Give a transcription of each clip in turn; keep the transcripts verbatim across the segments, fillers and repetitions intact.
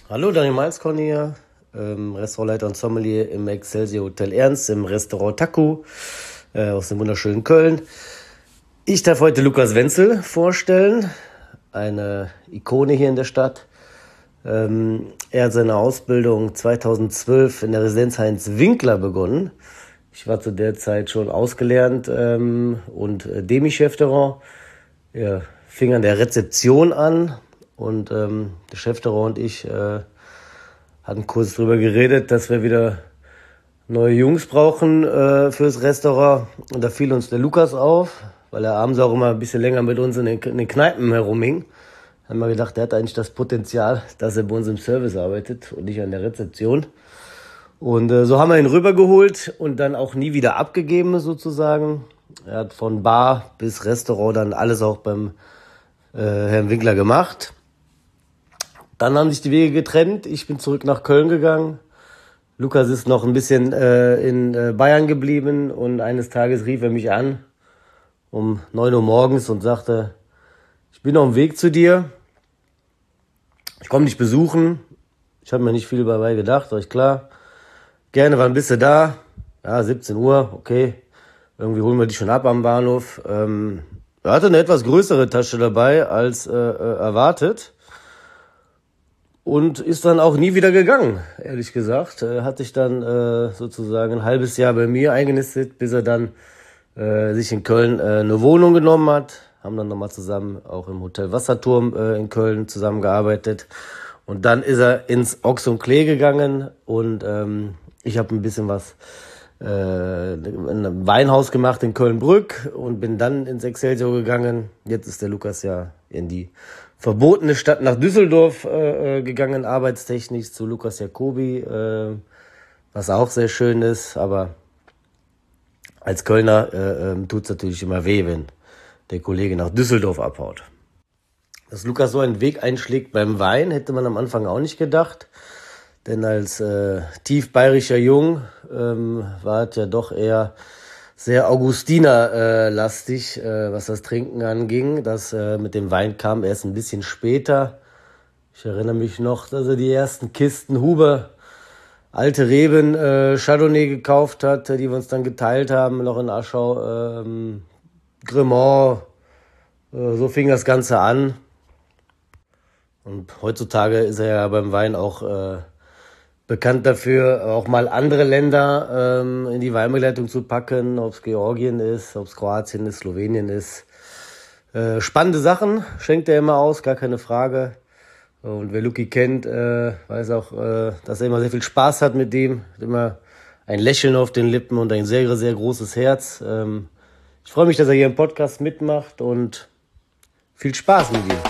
Hallo, Daniel Malzkorn hier, ähm, Restaurantleiter und Sommelier im Excelsior Hotel Ernst, im Restaurant Taku äh, aus dem wunderschönen Köln. Ich darf heute Lukas Wenzel vorstellen, eine Ikone hier in der Stadt. Ähm, er hat seine Ausbildung zweitausendzwölf in der Residenz Heinz Winkler begonnen. Ich war zu der Zeit schon ausgelernt ähm, und äh, Demi-Chef-Terrain. Er fing an der Rezeption an. Und ähm, der Chefterrand und ich äh, hatten kurz drüber geredet, dass wir wieder neue Jungs brauchen äh, fürs Restaurant. Und da fiel uns der Lukas auf, weil er abends auch immer ein bisschen länger mit uns in den, in den Kneipen herumhing. Da haben wir gedacht, der hat eigentlich das Potenzial, dass er bei uns im Service arbeitet und nicht an der Rezeption. Und äh, so haben wir ihn rübergeholt und dann auch nie wieder abgegeben sozusagen. Er hat von Bar bis Restaurant dann alles auch beim äh, Herrn Winkler gemacht. Dann haben sich die Wege getrennt. Ich bin zurück nach Köln gegangen. Lukas ist noch ein bisschen äh, in äh, Bayern geblieben und eines Tages rief er mich an um neun Uhr morgens und sagte, ich bin auf dem Weg zu dir. Ich komme dich besuchen. Ich habe mir nicht viel dabei gedacht, war ich klar. Gerne, wann bist du da? Ja, siebzehn Uhr, okay. Irgendwie holen wir dich schon ab am Bahnhof. Ähm, er hatte eine etwas größere Tasche dabei als äh, äh, erwartet. Und ist dann auch nie wieder gegangen, ehrlich gesagt. Er hat sich dann äh, sozusagen ein halbes Jahr bei mir eingenistet, bis er dann äh, sich in Köln äh, eine Wohnung genommen hat. Haben dann nochmal zusammen auch im Hotel Wasserturm äh, in Köln zusammengearbeitet. Und dann ist er ins Ochs und Klee gegangen und ähm, ich habe ein bisschen was äh, in einem Weinhaus gemacht in Köln-Brück und bin dann ins Excelsior gegangen. Jetzt ist der Lukas ja in die verbotene Stadt nach Düsseldorf äh, gegangen, arbeitstechnisch zu Lukas Jacobi, äh, was auch sehr schön ist, aber als Kölner äh, äh, tut es natürlich immer weh, wenn der Kollege nach Düsseldorf abhaut. Dass Lukas so einen Weg einschlägt beim Wein, hätte man am Anfang auch nicht gedacht, denn als äh, tief bayerischer Jung ähm, war es ja doch eher sehr Augustiner-lastig, äh, was das Trinken anging. Das äh, mit dem Wein kam erst ein bisschen später. Ich erinnere mich noch, dass er die ersten Kisten Huber, alte Reben, äh, Chardonnay gekauft hat, die wir uns dann geteilt haben, noch in Aschau, ähm, Cremant. Äh, so fing das Ganze an. Und heutzutage ist er ja beim Wein auch äh, bekannt dafür, auch mal andere Länder ähm, in die Weinbegleitung zu packen, ob es Georgien ist, ob es Kroatien ist, Slowenien ist. Äh, spannende Sachen schenkt er immer aus, gar keine Frage. Und wer Luki kennt, äh, weiß auch, äh, dass er immer sehr viel Spaß hat mit dem. Hat immer ein Lächeln auf den Lippen und ein sehr, sehr großes Herz. Ähm, ich freue mich, dass er hier im Podcast mitmacht und viel Spaß mit ihm.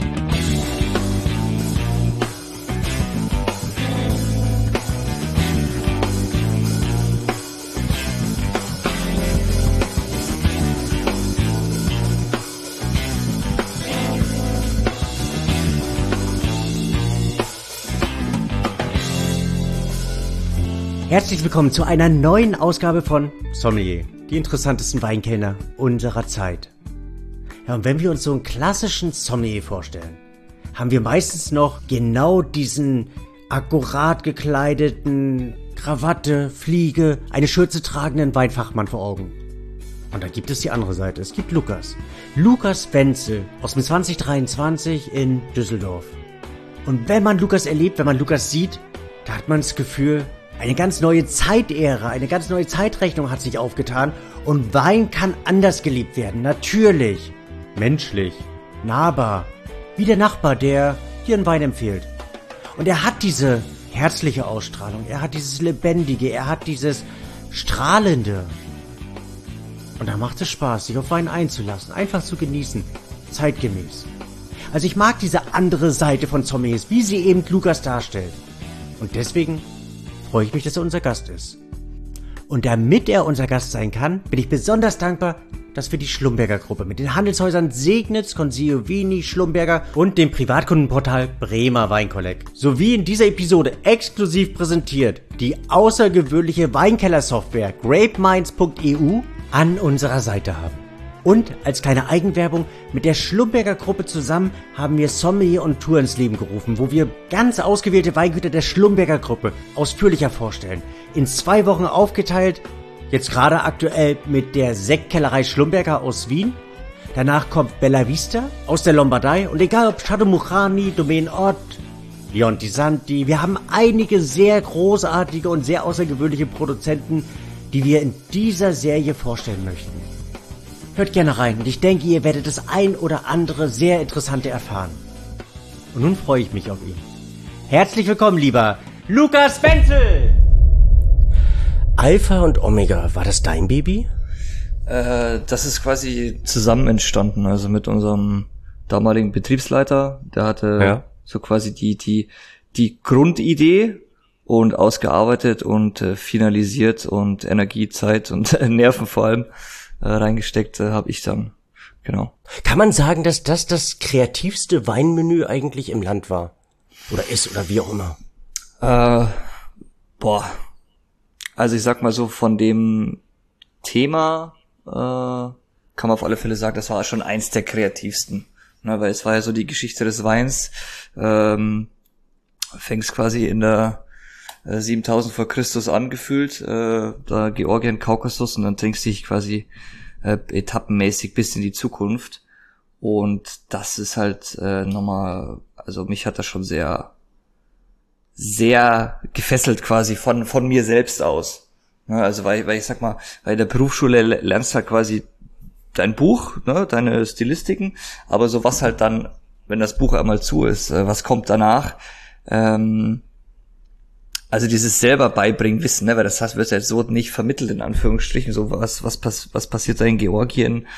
Herzlich willkommen zu einer neuen Ausgabe von Sommelier, die interessantesten Weinkellner unserer Zeit. Ja, und wenn wir uns so einen klassischen Sommelier vorstellen, haben wir meistens noch genau diesen akkurat gekleideten, Krawatte, Fliege, eine Schürze tragenden Weinfachmann vor Augen. Und da gibt es die andere Seite, es gibt Lukas. Lukas Wenzel aus dem zwanzig dreiundzwanzig in Düsseldorf. Und wenn man Lukas erlebt, wenn man Lukas sieht, da hat man das Gefühl, eine ganz neue Zeitära, eine ganz neue Zeitrechnung hat sich aufgetan und Wein kann anders gelebt werden, natürlich, menschlich, nahbar, wie der Nachbar, der dir einen Wein empfiehlt. Und er hat diese herzliche Ausstrahlung, er hat dieses Lebendige, er hat dieses Strahlende. Und da macht es Spaß, sich auf Wein einzulassen, einfach zu genießen, zeitgemäß. Also ich mag diese andere Seite von Sommeliers, wie sie eben Lukas darstellt. Und deswegen freue ich mich, dass er unser Gast ist. Und damit er unser Gast sein kann, bin ich besonders dankbar, dass wir die Schlumberger Gruppe mit den Handelshäusern Segnitz, Consiglio Vini, Schlumberger und dem Privatkundenportal Bremer Weinkolleg sowie in dieser Episode exklusiv präsentiert die außergewöhnliche Weinkeller-Software grape minds punkt e u an unserer Seite haben. Und als kleine Eigenwerbung, mit der Schlumberger Gruppe zusammen haben wir Sommelier und Tour ins Leben gerufen, wo wir ganz ausgewählte Weingüter der Schlumberger Gruppe ausführlicher vorstellen. In zwei Wochen aufgeteilt, jetzt gerade aktuell mit der Sektkellerei Schlumberger aus Wien. Danach kommt Bella Vista aus der Lombardei und egal ob Chateau Murani, Domaine Ott, Leon Di Santi, wir haben einige sehr großartige und sehr außergewöhnliche Produzenten, die wir in dieser Serie vorstellen möchten. Hört gerne rein und ich denke, ihr werdet das ein oder andere sehr Interessante erfahren. Und nun freue ich mich auf ihn. Herzlich willkommen, lieber Lukas Wenzel! Alpha und Omega, war das dein Baby? Äh, das ist quasi zusammen entstanden, also mit unserem damaligen Betriebsleiter. Der hatte ja. so quasi die die die Grundidee und ausgearbeitet und äh, finalisiert und Energie, Zeit und äh, Nerven vor allem äh, reingesteckt äh, habe ich dann, genau. Kann man sagen, dass das das kreativste Weinmenü eigentlich im Land war? Oder ist, oder wie auch immer? Äh, boah, also ich sag mal so, von dem Thema äh, kann man auf alle Fälle sagen, das war schon eins der kreativsten. Ne, weil es war ja so die Geschichte des Weins, ähm, fängst quasi in der äh, siebentausend vor Christus angefühlt, äh, da Georgien, Kaukasus, und dann trinkst du dich quasi äh, etappenmäßig bis in die Zukunft. Und das ist halt äh, nochmal, also mich hat das schon sehr, sehr gefesselt quasi von von mir selbst aus. Ja, also weil, weil ich sag mal, bei der Berufsschule lernst du halt quasi dein Buch, ne, deine Stilistiken, aber so was halt dann, wenn das Buch einmal zu ist, äh, was kommt danach? Ähm, also dieses selber beibringen Wissen, ne, weil das heißt, wird ja so nicht vermittelt in Anführungsstrichen, so was was pass, was passiert da in Georgien,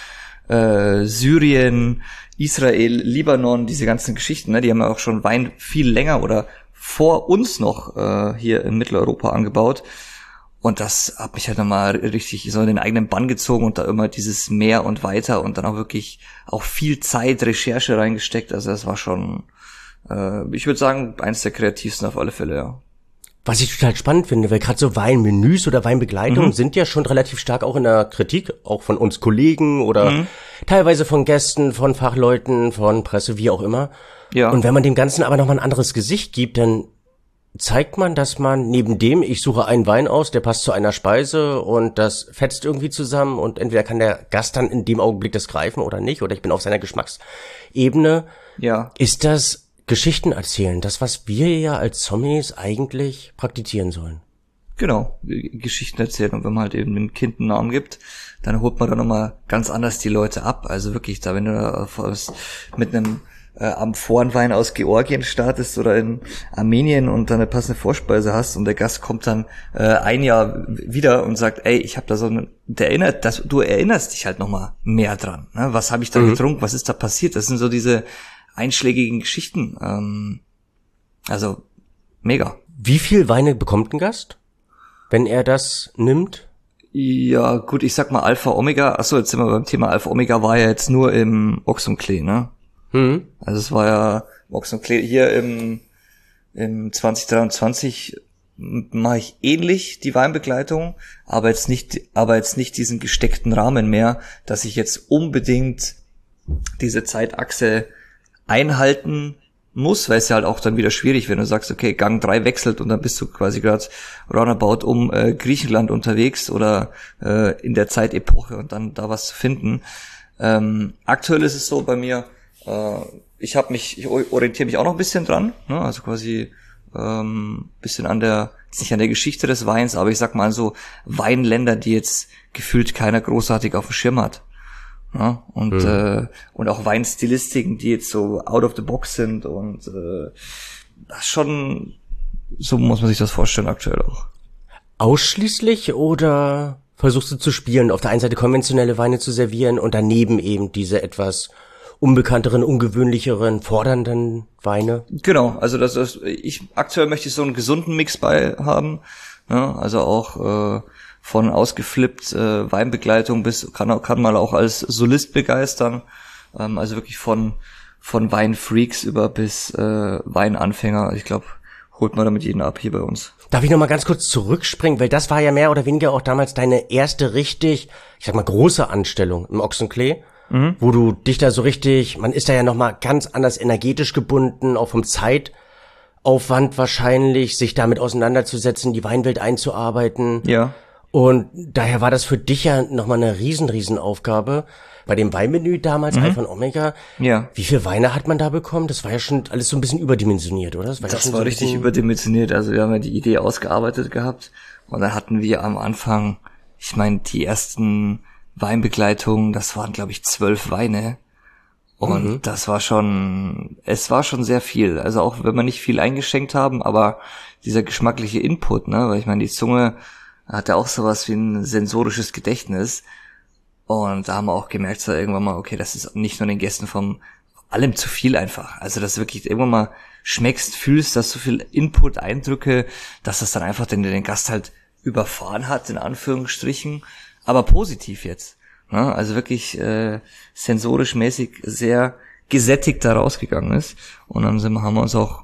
äh, Syrien, Israel, Libanon, diese ganzen Geschichten, ne, die haben ja auch schon Wein viel länger oder vor uns noch äh, hier in Mitteleuropa angebaut. Und das hat mich halt nochmal richtig so in den eigenen Bann gezogen und da immer dieses mehr und weiter und dann auch wirklich auch viel Zeit, Recherche reingesteckt. Also das war schon, äh, ich würde sagen, eins der kreativsten auf alle Fälle, ja. Was ich total spannend finde, weil gerade so Weinmenüs oder Weinbegleitungen mhm. sind ja schon relativ stark auch in der Kritik, auch von uns Kollegen oder mhm. teilweise von Gästen, von Fachleuten, von Presse, wie auch immer. Ja. Und wenn man dem Ganzen aber nochmal ein anderes Gesicht gibt, dann zeigt man, dass man neben dem, ich suche einen Wein aus, der passt zu einer Speise und das fetzt irgendwie zusammen und entweder kann der Gast dann in dem Augenblick das greifen oder nicht oder ich bin auf seiner Geschmacksebene. Ja. Ist das Geschichten erzählen, das, was wir ja als Sommeliers eigentlich praktizieren sollen? Genau, Geschichten erzählen, und wenn man halt eben einem Kind einen Namen gibt, dann holt man da nochmal ganz anders die Leute ab. Also wirklich, da wenn du da mit einem äh, Amphorenwein aus Georgien startest oder in Armenien und dann eine passende Vorspeise hast und der Gast kommt dann äh, ein Jahr wieder und sagt, ey, ich habe da so eine, der erinnert, dass du erinnerst dich halt nochmal mehr dran. Ne? Was habe ich da mhm. getrunken? Was ist da passiert? Das sind so diese einschlägigen Geschichten. Ähm, also mega. Wie viel Weine bekommt ein Gast, wenn er das nimmt? Ja, gut, ich sag mal Alpha Omega. Achso, jetzt sind wir beim Thema Alpha Omega, war ja jetzt nur im Ochsenklee, ne? Mhm. Also es war ja Ochsenklee hier im im zwanzig dreiundzwanzig mache ich ähnlich die Weinbegleitung, aber jetzt nicht, aber jetzt nicht diesen gesteckten Rahmen mehr, dass ich jetzt unbedingt diese Zeitachse einhalten muss, weil es ja halt auch dann wieder schwierig, wenn du sagst, okay, Gang drei wechselt und dann bist du quasi gerade roundabout um äh, Griechenland unterwegs oder äh, in der Zeitepoche und dann da was zu finden. Ähm, aktuell ist es so bei mir, äh, ich habe mich, ich orientiere mich auch noch ein bisschen dran, ne? Also quasi ähm, bisschen an der, jetzt nicht an der Geschichte des Weins, aber ich sag mal so Weinländer, die jetzt gefühlt keiner großartig auf dem Schirm hat. Ja, und mhm. äh, und auch Weinstilistiken, die jetzt so out of the box sind und äh, das schon, so muss man sich das vorstellen aktuell auch. Ausschließlich oder versuchst du zu spielen, auf der einen Seite konventionelle Weine zu servieren und daneben eben diese etwas unbekannteren, ungewöhnlicheren, fordernden Weine? Genau, also das ist, ich aktuell möchte ich so einen gesunden Mix bei haben, ja, also auch äh, von ausgeflippt äh, Weinbegleitung bis kann kann mal auch als Solist begeistern, ähm, also wirklich von von Weinfreaks über bis äh, Weinanfänger. Ich glaube holt man damit jeden ab hier bei uns. Darf ich noch mal ganz kurz zurückspringen, weil das war ja mehr oder weniger auch damals deine erste richtig, ich sag mal, große Anstellung im Ochsenklee, mhm. wo du dich da so richtig, man ist da ja noch mal ganz anders energetisch gebunden, auch vom Zeitaufwand wahrscheinlich, sich damit auseinanderzusetzen, die Weinwelt einzuarbeiten. Ja. Und daher war das für dich ja noch mal eine riesen, riesen Aufgabe. Bei dem Weinmenü damals, mhm. Alpha und Omega, ja. Wie viele Weine hat man da bekommen? Das war ja schon alles so ein bisschen überdimensioniert, oder? Das war, das ja schon war so richtig überdimensioniert. Also wir haben ja die Idee ausgearbeitet gehabt und dann hatten wir am Anfang, ich meine, die ersten Weinbegleitungen, das waren, glaube ich, zwölf Weine. Und mhm. das war schon, es war schon sehr viel. Also auch wenn wir nicht viel eingeschenkt haben, aber dieser geschmackliche Input, ne, weil ich meine, die Zunge hat ja auch sowas wie ein sensorisches Gedächtnis. Und da haben wir auch gemerkt, so irgendwann mal, okay, das ist nicht nur den Gästen von allem zu viel einfach. Also, dass du wirklich irgendwann mal schmeckst, fühlst, dass so viel Input, Eindrücke, dass das dann einfach den, den Gast halt überfahren hat, in Anführungsstrichen, aber positiv jetzt. Ne? Also wirklich äh, sensorisch mäßig sehr gesättigt da rausgegangen ist. Und dann sind, haben wir uns auch,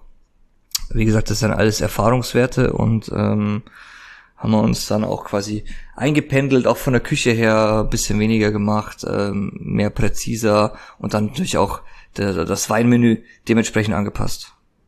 wie gesagt, das sind alles Erfahrungswerte und ähm, haben wir uns dann auch quasi eingependelt, auch von der Küche her ein bisschen weniger gemacht, ähm, mehr präziser und dann natürlich auch der, das Weinmenü dementsprechend angepasst.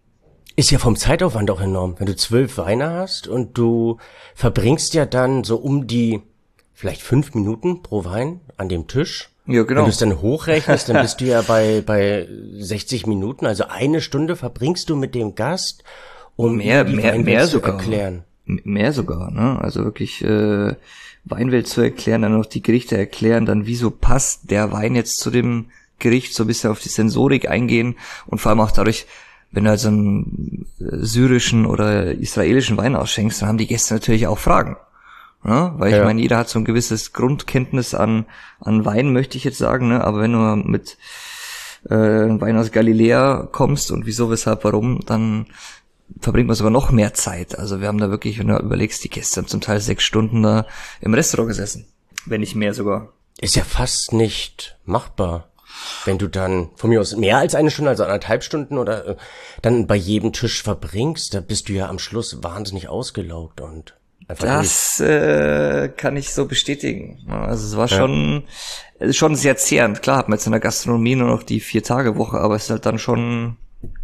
Ist ja vom Zeitaufwand auch enorm, wenn du zwölf Weine hast und du verbringst ja dann so um die vielleicht fünf Minuten pro Wein an dem Tisch. Ja, genau. Wenn du es dann hochrechnest, dann bist du ja bei bei sechzig Minuten, also eine Stunde verbringst du mit dem Gast, um mehr, die mehr, Weinwelt mehr zu sogar. erklären. Mehr sogar, ne? Also wirklich äh, Weinwelt zu erklären, dann noch die Gerichte erklären, dann wieso passt der Wein jetzt zu dem Gericht, so ein bisschen auf die Sensorik eingehen und vor allem auch dadurch, wenn du also einen syrischen oder israelischen Wein ausschenkst, dann haben die Gäste natürlich auch Fragen. Ne? Weil ich ja. meine, jeder hat so ein gewisses Grundkenntnis an an Wein, möchte ich jetzt sagen, ne? Aber wenn du mit äh, Wein aus Galiläa kommst und wieso, weshalb, warum, dann verbringt man sogar noch mehr Zeit. Also wir haben da wirklich, wenn du überlegst, die Gäste haben zum Teil sechs Stunden da im Restaurant gesessen. Wenn nicht mehr sogar. Ist ja fast nicht machbar. Wenn du dann von mir aus mehr als eine Stunde, also anderthalb Stunden oder äh, dann bei jedem Tisch verbringst, da bist du ja am Schluss wahnsinnig ausgelaugt und einfach das äh, kann ich so bestätigen. Also es war ja. schon es ist schon sehr zehrend. Klar hat man jetzt in der Gastronomie nur noch die Vier-Tage-Woche, aber es ist halt dann schon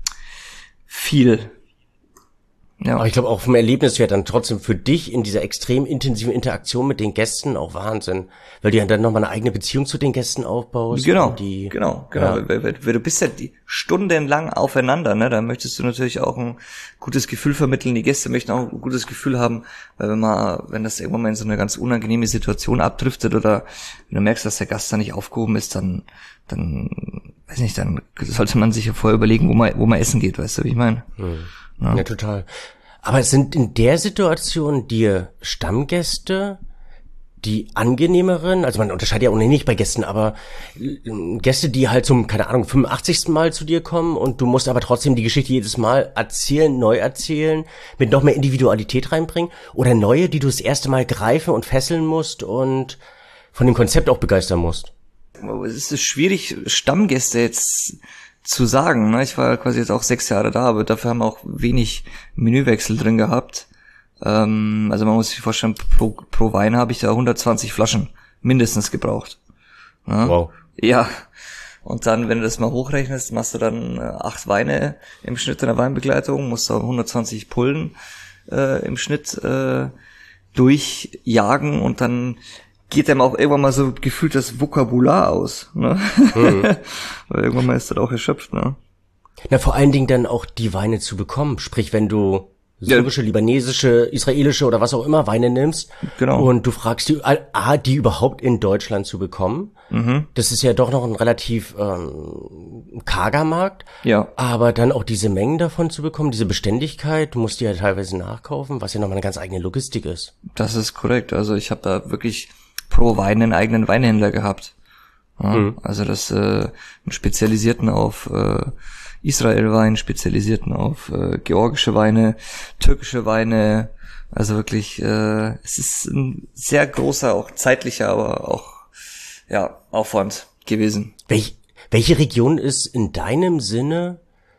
viel. Ja. Aber ich glaube auch vom Erlebniswert dann trotzdem für dich in dieser extrem intensiven Interaktion mit den Gästen auch Wahnsinn, weil du ja dann nochmal eine eigene Beziehung zu den Gästen aufbaust. Genau, die, genau, genau. Ja. Weil, weil, weil du bist ja die stundenlang aufeinander, ne? Da möchtest du natürlich auch ein gutes Gefühl vermitteln. Die Gäste möchten auch ein gutes Gefühl haben, weil wenn man, wenn das irgendwann mal in so eine ganz unangenehme Situation abdriftet oder wenn du merkst, dass der Gast da nicht aufgehoben ist, dann, dann, weiß nicht, dann sollte man sich ja vorher überlegen, wo man, wo man essen geht, weißt du, wie ich meine? Hm. Ja. ja, total. Aber sind in der Situation dir Stammgäste die angenehmeren, also man unterscheidet ja ohnehin nicht bei Gästen, aber Gäste, die halt zum, keine Ahnung, fünfundachtzigsten Mal zu dir kommen und du musst aber trotzdem die Geschichte jedes Mal erzählen, neu erzählen, mit noch mehr Individualität reinbringen, oder neue, die du das erste Mal greifen und fesseln musst und von dem Konzept auch begeistern musst? Es ist schwierig, Stammgäste jetzt zu sagen, ne? Ich war quasi jetzt auch sechs Jahre da, aber dafür haben wir auch wenig Menüwechsel drin gehabt. Ähm, also man muss sich vorstellen, pro, pro Wein habe ich da hundertzwanzig Flaschen mindestens gebraucht. Ne? Wow. Ja. Und dann, wenn du das mal hochrechnest, machst du dann äh, acht Weine im Schnitt in der Weinbegleitung, musst du hundertzwanzig Pullen äh, im Schnitt äh, durchjagen und dann geht einem auch irgendwann mal so gefühlt das Vokabular aus, ne? Mhm. Weil irgendwann mal ist das auch erschöpft, ne? Na, vor allen Dingen dann auch die Weine zu bekommen. Sprich, wenn du syrische, ja. libanesische, israelische oder was auch immer Weine nimmst. Genau. Und du fragst die, A, die überhaupt in Deutschland zu bekommen. Mhm. Das ist ja doch noch ein relativ ähm, karger Markt. Ja. Aber dann auch diese Mengen davon zu bekommen, diese Beständigkeit, du musst die ja teilweise nachkaufen, was ja nochmal eine ganz eigene Logistik ist. Das ist korrekt. Also ich habe da wirklich pro Wein einen eigenen Weinhändler gehabt. Ja, mhm. Also das äh, einen spezialisierten auf äh, Israel-Wein, spezialisierten auf äh, georgische Weine, türkische Weine. Also wirklich, äh, es ist ein sehr großer, auch zeitlicher, aber auch ja Aufwand gewesen. Welch, welche Region ist in deinem Sinne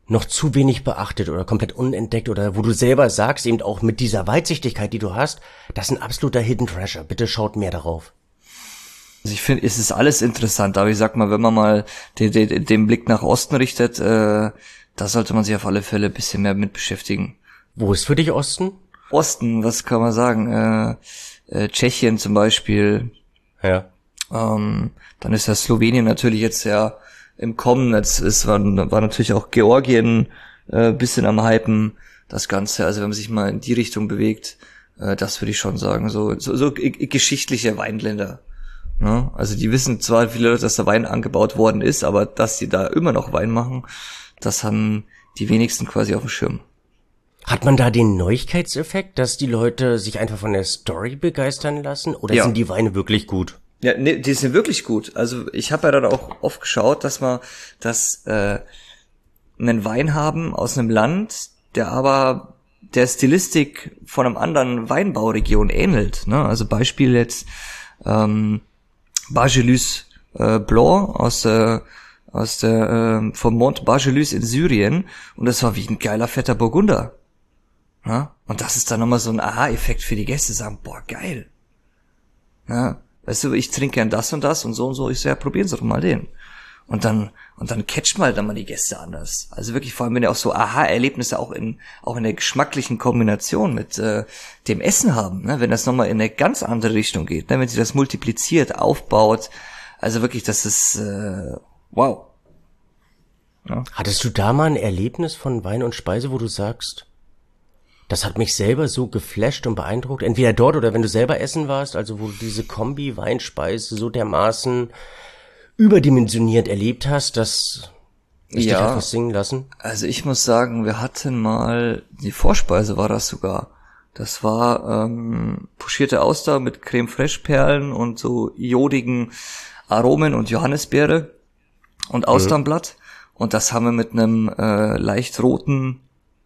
noch zu wenig beachtet oder komplett unentdeckt oder wo du selber sagst, eben auch mit dieser Weitsichtigkeit, die du hast, das ist ein absoluter Hidden Treasure. Bitte schaut mehr darauf. Also ich finde, es ist alles interessant, aber ich sag mal, wenn man mal den, den, den Blick nach Osten richtet, äh, da sollte man sich auf alle Fälle ein bisschen mehr mit beschäftigen. Wo ist für dich Osten? Osten, was kann man sagen? Äh, äh, Tschechien zum Beispiel. Ja. Ähm, dann ist ja Slowenien natürlich jetzt ja im Kommen. Jetzt ist, war, war natürlich auch Georgien äh, bisschen am Hypen, das Ganze. Also wenn man sich mal in die Richtung bewegt, äh, das würde ich schon sagen. So, so, so geschichtliche Weinländer. Ja, also die wissen zwar viele Leute, dass da Wein angebaut worden ist, aber dass die da immer noch Wein machen, das haben die wenigsten quasi auf dem Schirm. Hat man da den Neuigkeitseffekt, dass die Leute sich einfach von der Story begeistern lassen? Oder ja. sind die Weine wirklich gut? Ja, nee, die sind wirklich gut. Also ich habe ja dann auch oft geschaut, dass man dass äh, einen Wein haben aus einem Land, der aber der Stilistik von einem anderen Weinbauregion ähnelt. Ne? Also Beispiel jetzt ähm, Bagelus äh, Blanc aus der aus der äh, vom Mont Bagelus in Syrien und das war wie ein geiler fetter Burgunder. Ja? Und das ist dann nochmal so ein Aha-Effekt für die Gäste, sagen, boah, geil. Ja, weißt du, ich trinke gern das und das und so und so, ich so, ja, probieren Sie doch mal den. Und dann, und dann catcht man halt dann mal die Gäste anders. Also wirklich, vor allem, wenn ihr auch so Aha-Erlebnisse auch in, auch in der geschmacklichen Kombination mit, äh, dem Essen haben, ne, wenn das nochmal in eine ganz andere Richtung geht, ne, wenn sie das multipliziert, aufbaut, also wirklich, das ist, äh, wow. Ja. Hattest du da mal ein Erlebnis von Wein und Speise, wo du sagst, das hat mich selber so geflasht und beeindruckt, entweder dort oder wenn du selber essen warst, also wo du diese Kombi Wein-Speise so dermaßen überdimensioniert erlebt hast, dass ich ja, dich einfach singen lassen? Also ich muss sagen, wir hatten mal, die Vorspeise war das sogar, das war ähm, pochierte Auster mit Creme Fraiche Perlen und so jodigen Aromen und Johannisbeere und Austernblatt mhm. und das haben wir mit einem äh, leicht roten,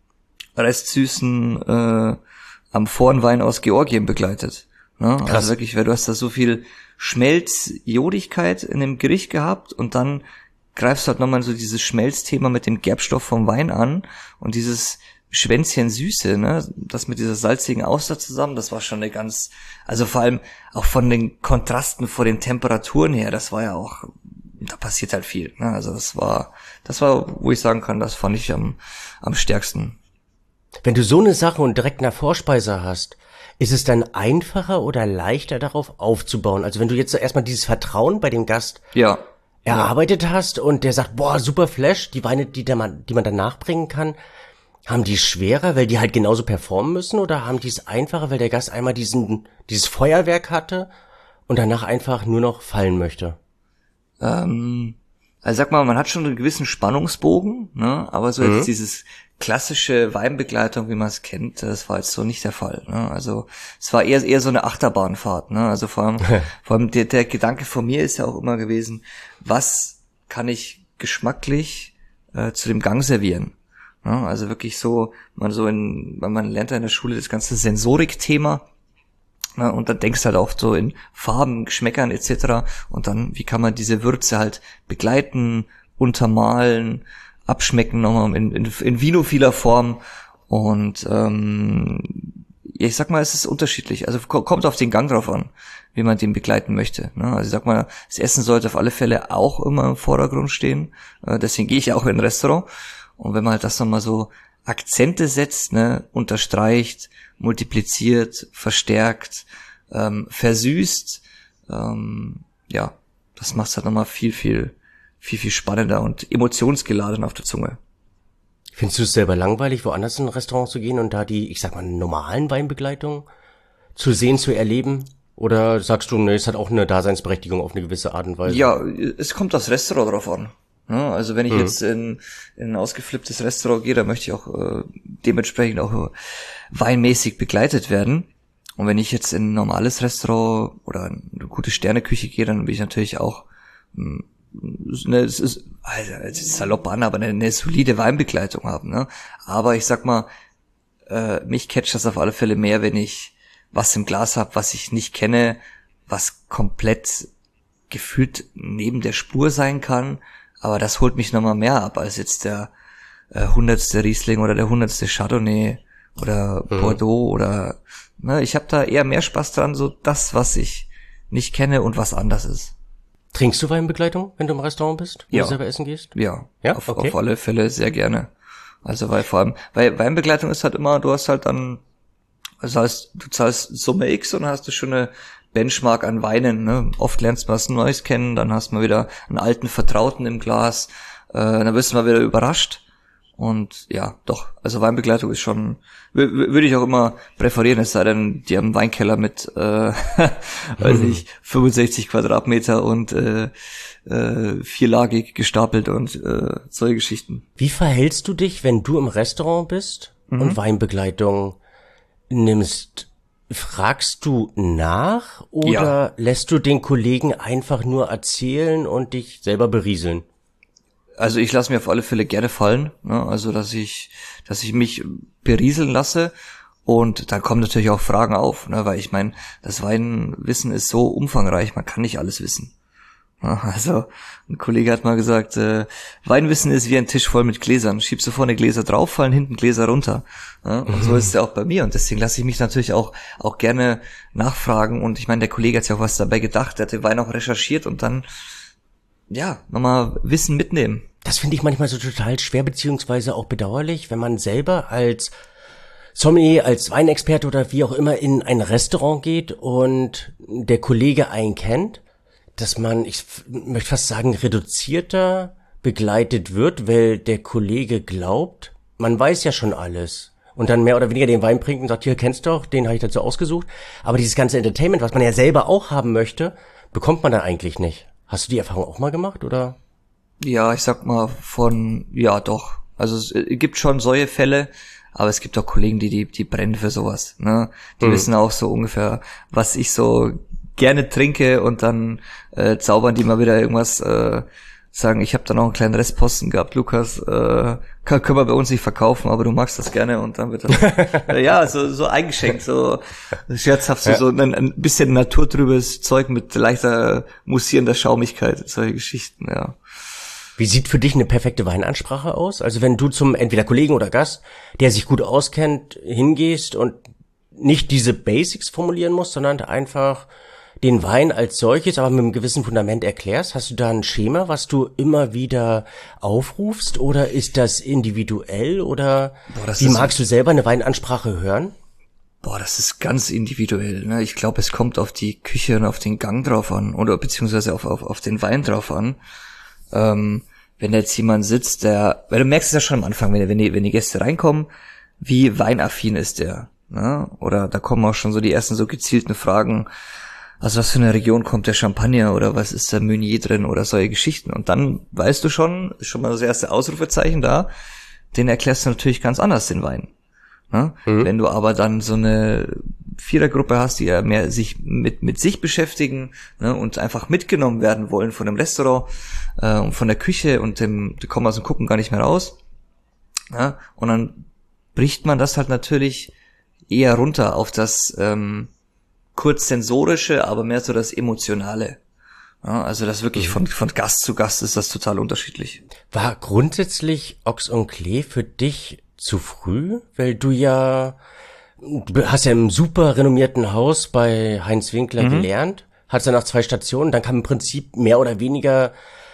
restsüßen äh, Amphorenwein aus Georgien begleitet. Ne? Also wirklich, weil du hast da so viel Schmelzjodigkeit in dem Gericht gehabt und dann greifst du halt nochmal so dieses Schmelzthema mit dem Gerbstoff vom Wein an und dieses Schwänzchen Süße, ne, das mit dieser salzigen Auster zusammen, das war schon eine ganz, also vor allem auch von den Kontrasten vor den Temperaturen her, das war ja auch, da passiert halt viel, ne, also das war, das war, wo ich sagen kann, das fand ich am, am stärksten. Wenn du so eine Sache und direkt eine Vorspeise hast, ist es dann einfacher oder leichter darauf aufzubauen? Also wenn du jetzt erstmal dieses Vertrauen bei dem Gast ja. erarbeitet ja. hast und der sagt, boah, super Flash, die Weine, die, der man, die man dann nachbringen kann, haben die schwerer, weil die halt genauso performen müssen oder haben die es einfacher, weil der Gast einmal diesen dieses Feuerwerk hatte und danach einfach nur noch fallen möchte? Ähm, also sag mal, man hat schon einen gewissen Spannungsbogen, ne? Aber so mhm. jetzt dieses klassische Weinbegleitung, wie man es kennt, das war jetzt so nicht der Fall. Ne? Also es war eher eher so eine Achterbahnfahrt. Ne? Also vor allem, vor allem der, der Gedanke von mir ist ja auch immer gewesen, was kann ich geschmacklich äh, zu dem Gang servieren? Ne? Also wirklich so, man so in, weil man lernt ja in der Schule das ganze Sensorik-Thema. Ne? Und dann denkst du halt auch so in Farben, Geschmäckern et cetera. Und dann, wie kann man diese Würze halt begleiten, untermalen, abschmecken nochmal in, in, in vinophiler Form und ähm, ich sag mal, es ist unterschiedlich, also kommt auf den Gang drauf an, wie man den begleiten möchte, ne? Also ich sag mal, das Essen sollte auf alle Fälle auch immer im Vordergrund stehen, äh, deswegen gehe ich ja auch in ein Restaurant und wenn man halt das nochmal so Akzente setzt, ne, unterstreicht, multipliziert, verstärkt, ähm, versüßt, ähm, ja, das macht's halt nochmal viel, viel viel, viel spannender und emotionsgeladen auf der Zunge. Findest du es selber langweilig, woanders in ein Restaurant zu gehen und da die, ich sag mal, normalen Weinbegleitungen zu sehen, zu erleben? Oder sagst du, ne, es hat auch eine Daseinsberechtigung auf eine gewisse Art und Weise? Ja, es kommt aufs Restaurant drauf an. Ja, also wenn ich mhm. jetzt in, in ein ausgeflipptes Restaurant gehe, dann möchte ich auch äh, dementsprechend auch äh, weinmäßig begleitet werden. Und wenn ich jetzt in ein normales Restaurant oder eine gute Sterneküche gehe, dann will ich natürlich auch mh, Ne, es ist, also, es ist salopp an, aber eine, eine solide Weinbegleitung haben, ne? Aber ich sag mal, äh, mich catcht das auf alle Fälle mehr, wenn ich was im Glas habe, was ich nicht kenne, was komplett gefühlt neben der Spur sein kann, aber das holt mich nochmal mehr ab als jetzt der äh, hundertste Riesling oder der hundertste Chardonnay oder mhm. Bordeaux oder, ne, ich habe da eher mehr Spaß dran, so das, was ich nicht kenne und was anders ist. Trinkst du Weinbegleitung, wenn du im Restaurant bist, wenn ja. du selber essen gehst? Ja, ja? Auf, okay. auf alle Fälle sehr gerne. Also weil vor allem, weil Weinbegleitung ist halt immer, du hast halt dann, das heißt, du zahlst Summe X und dann hast du schon eine Benchmark an Weinen, ne? Oft lernst du was Neues kennen, dann hast du mal wieder einen alten Vertrauten im Glas, äh, dann wirst du mal wieder überrascht. Und ja, doch, also Weinbegleitung ist schon, w- würde ich auch immer präferieren, es sei denn, die haben einen Weinkeller mit, äh, weiß ich, fünfundsechzig Quadratmeter und äh, äh, vierlagig gestapelt und äh, solche Geschichten. Wie verhältst du dich, wenn du im Restaurant bist mhm. und Weinbegleitung nimmst? Fragst du nach oder ja. lässt du den Kollegen einfach nur erzählen und dich selber berieseln? Also ich lasse mir auf alle Fälle gerne fallen, ne? Also dass ich, dass ich mich berieseln lasse und dann kommen natürlich auch Fragen auf, ne? Weil ich meine, das Weinwissen ist so umfangreich, man kann nicht alles wissen. Ne? Also ein Kollege hat mal gesagt, äh, Weinwissen ist wie ein Tisch voll mit Gläsern, schiebst du vorne Gläser drauf, fallen hinten Gläser runter. Ne? Und mhm. so ist es ja auch bei mir und deswegen lasse ich mich natürlich auch auch gerne nachfragen und ich meine, der Kollege hat sich auch was dabei gedacht, der hat den Wein auch recherchiert und dann ja, nochmal Wissen mitnehmen. Das finde ich manchmal so total schwer beziehungsweise auch bedauerlich, wenn man selber als Sommelier, als Weinexperte oder wie auch immer in ein Restaurant geht und der Kollege einen kennt, dass man, ich möchte fast sagen, reduzierter begleitet wird, weil der Kollege glaubt, man weiß ja schon alles. Und dann mehr oder weniger den Wein bringt und sagt, hier, kennst du doch, den habe ich dazu ausgesucht. Aber dieses ganze Entertainment, was man ja selber auch haben möchte, bekommt man dann eigentlich nicht. Hast du die Erfahrung auch mal gemacht, oder? Ja, ich sag mal von, ja doch. Also es gibt schon solche Fälle, aber es gibt auch Kollegen, die, die, die brennen für sowas, ne? Die mhm. wissen auch so ungefähr, was ich so gerne trinke und dann äh, zaubern die mal wieder irgendwas, äh, sagen, ich habe da noch einen kleinen Restposten gehabt, Lukas, äh, kann, können wir bei uns nicht verkaufen, aber du magst das gerne und dann wird das, äh, ja, so, so eingeschenkt, so scherzhaft, so, ja. so ein, ein bisschen naturtrübes Zeug mit leichter mussierender Schaumigkeit, solche Geschichten, ja. Wie sieht für dich eine perfekte Weinansprache aus? Also wenn du zum entweder Kollegen oder Gast, der sich gut auskennt, hingehst und nicht diese Basics formulieren musst, sondern einfach den Wein als solches, aber mit einem gewissen Fundament erklärst, hast du da ein Schema, was du immer wieder aufrufst oder ist das individuell oder Boah, das wie magst so du selber eine Weinansprache hören? Boah, das ist ganz individuell, ne? Ich glaube, es kommt auf die Küche und auf den Gang drauf an oder beziehungsweise auf, auf, auf den Wein drauf an. Ähm, wenn jetzt jemand sitzt, der, weil du merkst es ja schon am Anfang, wenn, wenn, die, wenn die Gäste reinkommen, wie weinaffin ist der, ne? Oder da kommen auch schon so die ersten so gezielten Fragen, also was für eine Region kommt der Champagner oder was ist da Meunier drin oder solche Geschichten. Und dann weißt du schon, ist schon mal das erste Ausrufezeichen da, den erklärst du natürlich ganz anders, den Wein. Ne? Mhm. Wenn du aber dann so eine Vierergruppe hast, die ja mehr sich mit mit sich beschäftigen, ne, und einfach mitgenommen werden wollen von dem Restaurant äh, und von der Küche und dem, die kommen aus dem Gucken gar nicht mehr raus. Ja? Und dann bricht man das halt natürlich eher runter auf das ähm, kurz sensorische, aber mehr so das Emotionale. Ja, also das wirklich von von Gast zu Gast ist das total unterschiedlich. War grundsätzlich Ox und Klee für dich zu früh? Weil du ja, du hast ja im super renommierten Haus bei Heinz Winkler mhm. gelernt, hast danach zwei Stationen, dann kam im Prinzip mehr oder weniger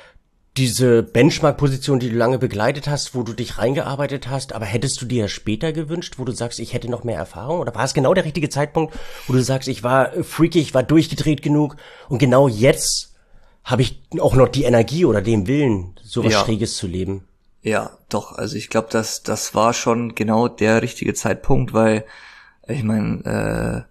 diese Benchmark-Position, die du lange begleitet hast, wo du dich reingearbeitet hast, aber hättest du dir später gewünscht, wo du sagst, ich hätte noch mehr Erfahrung? Oder war es genau der richtige Zeitpunkt, wo du sagst, ich war freaky, ich war durchgedreht genug und genau jetzt habe ich auch noch die Energie oder den Willen, sowas ja. Schräges zu leben? Ja, doch. Also ich glaube, das das war schon genau der richtige Zeitpunkt, weil ich meine, äh,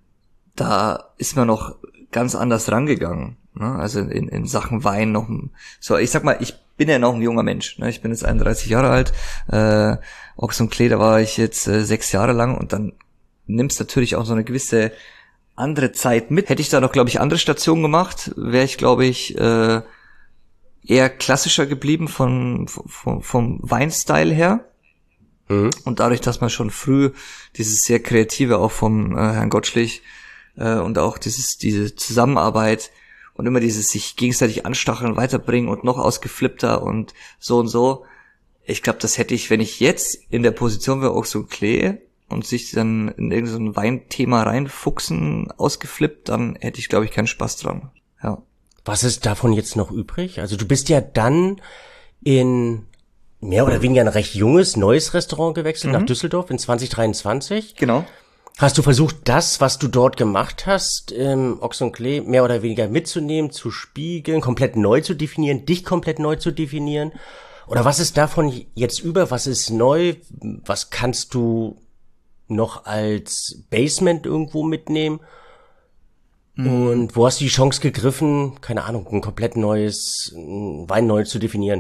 da ist man noch ganz anders rangegangen. Ne? Also in, in Sachen Wein noch so. Ich sag mal, ich bin ja noch ein junger Mensch. Ne? Ich bin jetzt einunddreißig Jahre alt. Äh, Ox und Klee, da war ich jetzt äh, sechs Jahre lang und dann nimmst natürlich auch so eine gewisse andere Zeit mit. Hätte ich da noch, glaube ich, andere Stationen gemacht, wäre ich, glaube ich, äh, eher klassischer geblieben von, vom, vom Weinstyle her. Mhm. Und dadurch, dass man schon früh dieses sehr Kreative auch vom äh, Herrn Gottschlich äh, und auch dieses diese Zusammenarbeit und immer dieses sich gegenseitig anstacheln, weiterbringen und noch ausgeflippter und so und so. ich glaube, das hätte ich, wenn ich jetzt in der Position wäre, auch so Klee und sich dann in irgendein so Weinthema reinfuchsen, ausgeflippt, dann hätte ich, glaube ich, keinen Spaß dran. Ja. Was ist davon jetzt noch übrig? Also du bist ja dann in mehr oder weniger ein recht junges, neues Restaurant gewechselt mhm. nach Düsseldorf in zwanzig dreiundzwanzig. Genau. Hast du versucht, das, was du dort gemacht hast, im Ochs und Klee, mehr oder weniger mitzunehmen, zu spiegeln, komplett neu zu definieren, dich komplett neu zu definieren? Oder was ist davon jetzt über? Was ist neu? Was kannst du noch als Basement irgendwo mitnehmen? Mhm. Und wo hast du die Chance gegriffen, keine Ahnung, ein komplett neues Wein neu zu definieren?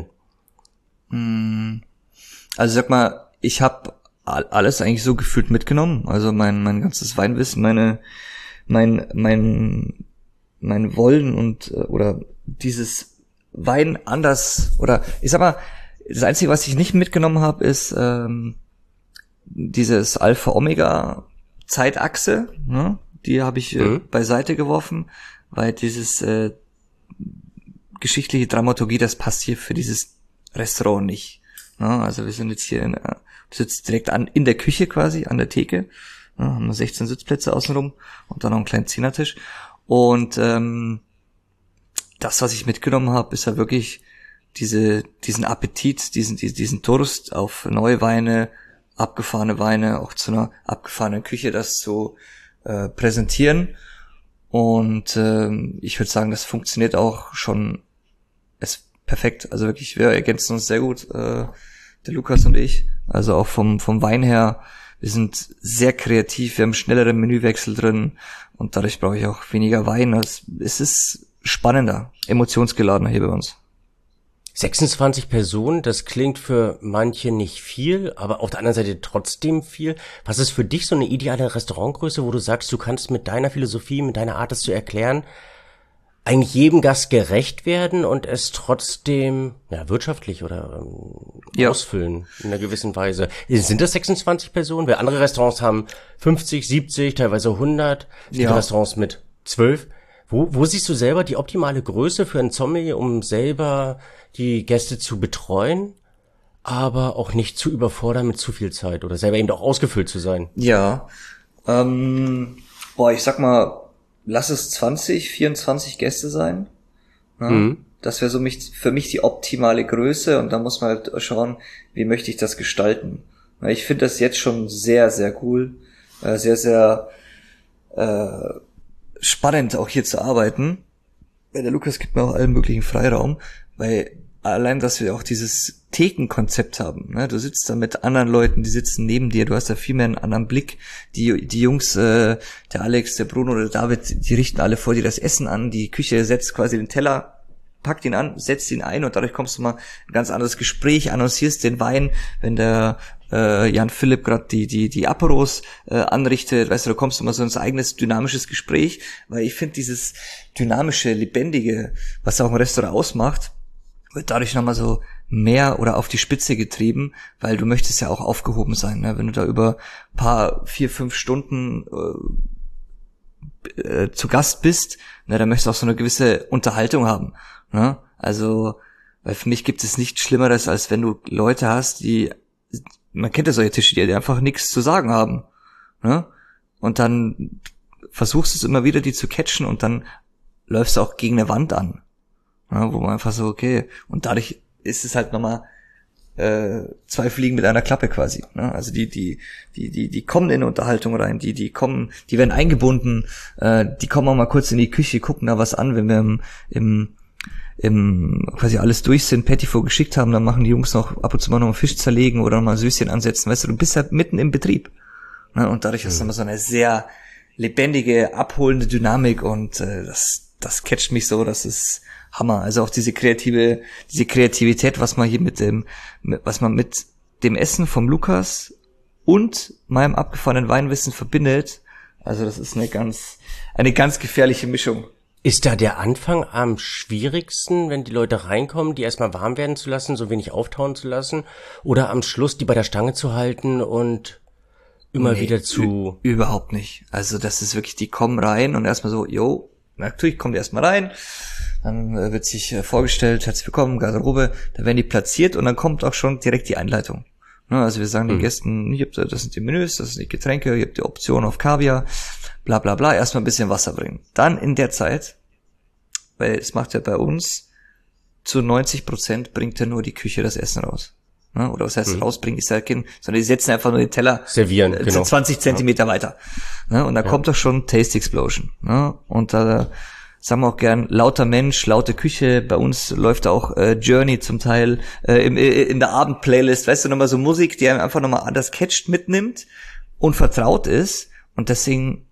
Also sag mal, ich habe alles eigentlich so gefühlt mitgenommen. Also mein mein ganzes Weinwissen, meine mein mein mein Wollen und oder dieses Wein anders oder ich sag mal, das Einzige, was ich nicht mitgenommen habe, ist ähm, dieses Alpha-Omega-Zeitachse, ne? Die habe ich äh, mhm. beiseite geworfen, weil dieses äh, geschichtliche Dramaturgie, das passt hier für dieses Restaurant nicht. Ne? Also wir sind jetzt hier in, äh, sitzt direkt an in der Küche quasi, an der Theke, ne? Haben sechzehn Sitzplätze außenrum und dann noch einen kleinen Zehnertisch. Und ähm, das, was ich mitgenommen habe, ist ja wirklich diese diesen Appetit, diesen diesen Durst auf neue Weine, abgefahrene Weine, auch zu einer abgefahrenen Küche, das zu äh, präsentieren. Und ähm, ich würde sagen, das funktioniert auch schon ist perfekt. Also wirklich, wir ergänzen uns sehr gut, äh, der Lukas und ich. Also auch vom vom Wein her, wir sind sehr kreativ, wir haben schnellere Menüwechsel drin und dadurch brauche ich auch weniger Wein. Also es ist spannender, emotionsgeladener hier bei uns. sechsundzwanzig Personen, das klingt für manche nicht viel, aber auf der anderen Seite trotzdem viel. Was ist für dich so eine ideale Restaurantgröße, wo du sagst, du kannst mit deiner Philosophie, mit deiner Art, das zu erklären, eigentlich jedem Gast gerecht werden und es trotzdem ja wirtschaftlich oder ähm, ja. ausfüllen in einer gewissen Weise? Sind das sechsundzwanzig Personen? Weil andere Restaurants haben fünfzig, siebzig, teilweise hundert. Es gibt ja. Restaurants mit zwölf. Wo, wo siehst du selber die optimale Größe für ein Sommelier, um selber die Gäste zu betreuen, aber auch nicht zu überfordern mit zu viel Zeit oder selber eben auch ausgefüllt zu sein? Ja, ähm, boah, ich sag mal, lass es zwanzig, vierundzwanzig Gäste sein. Ja, mhm. Das wäre so mich, für mich die optimale Größe und da muss man halt schauen, wie möchte ich das gestalten. Ja, ich finde das jetzt schon sehr, sehr cool, äh, sehr, sehr äh, spannend auch hier zu arbeiten. Der Lukas gibt mir auch allen möglichen Freiraum, weil allein, dass wir auch dieses Thekenkonzept haben, ne? Du sitzt da mit anderen Leuten, die sitzen neben dir, du hast da viel mehr einen anderen Blick. Die die Jungs, äh, der Alex, der Bruno oder der David, die richten alle vor dir das Essen an, die Küche setzt quasi den Teller, packt ihn an, setzt ihn ein und dadurch kommst du mal ein ganz anderes Gespräch, annoncierst den Wein, wenn der äh, Jan Philipp gerade die die die Aperos äh, anrichtet, weißt du, da kommst du mal so ins eigenes dynamisches Gespräch, weil ich finde dieses dynamische, lebendige, was auch ein Restaurant ausmacht, wird dadurch nochmal so mehr oder auf die Spitze getrieben, weil du möchtest ja auch aufgehoben sein, ne? Wenn du da über paar, vier, fünf Stunden äh, äh, zu Gast bist, ne, dann möchtest du auch so eine gewisse Unterhaltung haben, ne? Also, weil für mich gibt es nichts Schlimmeres, als wenn du Leute hast, die, man kennt ja solche Tische, die einfach nichts zu sagen haben, ne? Und dann versuchst du es immer wieder, die zu catchen und dann läufst du auch gegen eine Wand an. Ja, wo man einfach so, okay, und dadurch ist es halt nochmal äh, zwei Fliegen mit einer Klappe quasi. Ne? Also die, die, die, die, die kommen in eine Unterhaltung rein, die, die kommen, die werden eingebunden, äh, die kommen auch mal kurz in die Küche, gucken da was an, wenn wir im, im, im quasi alles durch sind, Patty vorgeschickt haben, dann machen die Jungs noch ab und zu mal noch einen Fisch zerlegen oder noch mal Süßchen ansetzen, weißt du, du bist ja mitten im Betrieb. Ne? Und dadurch mhm. hast du immer so eine sehr lebendige, abholende Dynamik und äh, das, das catcht mich so, das ist Hammer. Also auch diese kreative, diese Kreativität, was man hier mit dem, was man mit dem Essen vom Lukas und meinem abgefahrenen Weinwissen verbindet. Also das ist eine ganz, eine ganz gefährliche Mischung. Ist da der Anfang am schwierigsten, wenn die Leute reinkommen, die erstmal warm werden zu lassen, so wenig auftauen zu lassen, oder am Schluss die bei der Stange zu halten und immer nee, wieder zu... Überhaupt nicht. Also das ist wirklich, die kommen rein und erstmal so, yo, natürlich kommt ihr erstmal rein, dann äh, wird sich äh, vorgestellt, herzlich willkommen, Garderobe, dann werden die platziert und dann kommt auch schon direkt die Einleitung. Ne, also wir sagen den mhm. Gästen, hier, das sind die Menüs, das sind die Getränke, ihr habt die Option auf Kaviar, bla bla bla, erstmal ein bisschen Wasser bringen. Dann in der Zeit, weil es macht ja bei uns zu neunzig Prozent bringt ja nur die Küche das Essen raus. Ne? Oder was heißt mhm. rausbringen, ist ja kein, sondern die setzen einfach nur den Teller servieren, äh, genau. zwanzig Zentimeter ja. weiter. Ne? Und da ja. kommt doch schon Taste Explosion. Ne? Und da sagen wir auch gern, lauter Mensch, laute Küche. Bei uns läuft auch äh, Journey zum Teil äh, im, äh, in der Abendplaylist, weißt du, nochmal so Musik, die einem einfach nochmal anders catcht, mitnimmt und vertraut ist. Und deswegen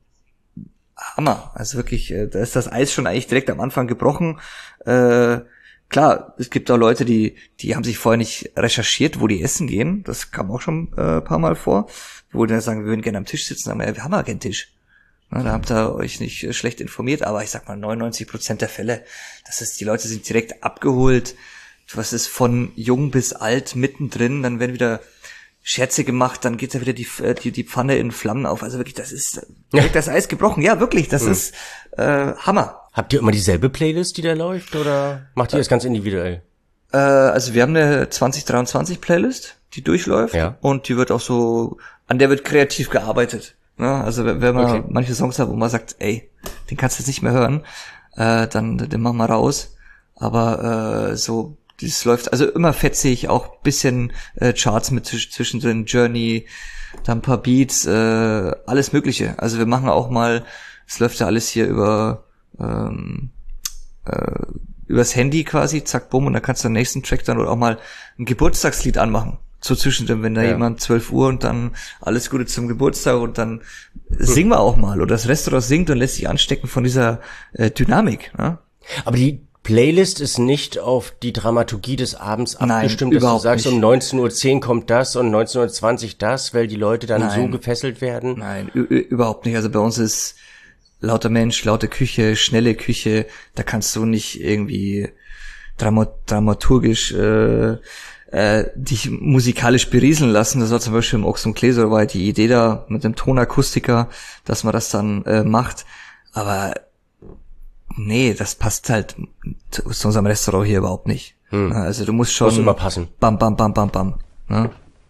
Hammer. Also wirklich, äh, da ist das Eis schon eigentlich direkt am Anfang gebrochen. Äh, Klar, es gibt auch Leute, die die haben sich vorher nicht recherchiert, wo die essen gehen. Das kam auch schon äh, ein paar Mal vor. Wo die dann sagen, wir würden gerne am Tisch sitzen. Aber ja, wir haben ja keinen Tisch. Na, da habt ihr euch nicht äh, schlecht informiert. Aber ich sag mal, neunundneunzig Prozent der Fälle, das ist, die Leute sind direkt abgeholt. Was ist von jung bis alt mittendrin. Dann werden wieder Scherze gemacht. Dann geht da wieder die, die die Pfanne in Flammen auf. Also wirklich, das ist direkt das Eis gebrochen. Ja, wirklich, das mhm. ist äh, Hammer. Habt ihr immer dieselbe Playlist, die da läuft, oder macht ihr das ganz individuell? Äh, also wir haben eine zwanzig dreiundzwanzig Playlist, die durchläuft ja. und die wird auch so, an der wird kreativ gearbeitet. Ne? Also wenn man okay. manche Songs hat, wo man sagt, ey, den kannst du jetzt nicht mehr hören, äh, dann den machen wir raus. Aber äh, so, das läuft also immer fetzig, auch bisschen äh, Charts mit zwisch- zwischen den Journey, dann ein paar Beats, äh, alles Mögliche. Also wir machen auch mal, es läuft ja alles hier über Ähm, äh, übers Handy quasi, zack, bumm, und dann kannst du den nächsten Track dann oder auch mal ein Geburtstagslied anmachen. So zwischendrin, wenn da ja. jemand zwölf Uhr und dann alles Gute zum Geburtstag und dann hm. singen wir auch mal. Oder das Restaurant singt und lässt sich anstecken von dieser äh, Dynamik. Ne? Aber die Playlist ist nicht auf die Dramaturgie des Abends abgestimmt, Nein, dass du sagst, nicht. um neunzehn Uhr zehn kommt das und neunzehn Uhr zwanzig das, weil die Leute dann Nein. so gefesselt werden? Nein, ü- überhaupt nicht. Also bei uns ist lauter Mensch, laute Küche, schnelle Küche, da kannst du nicht irgendwie drama- dramaturgisch äh, äh, dich musikalisch berieseln lassen. Das war zum Beispiel im Ochs und Klee, so war die Idee da mit dem Tonakustiker, dass man das dann äh, macht. Aber nee, das passt halt zu unserem Restaurant hier überhaupt nicht. Hm. Also du musst schon muss immer passen. Bam, bam, bam, bam, bam. Ne?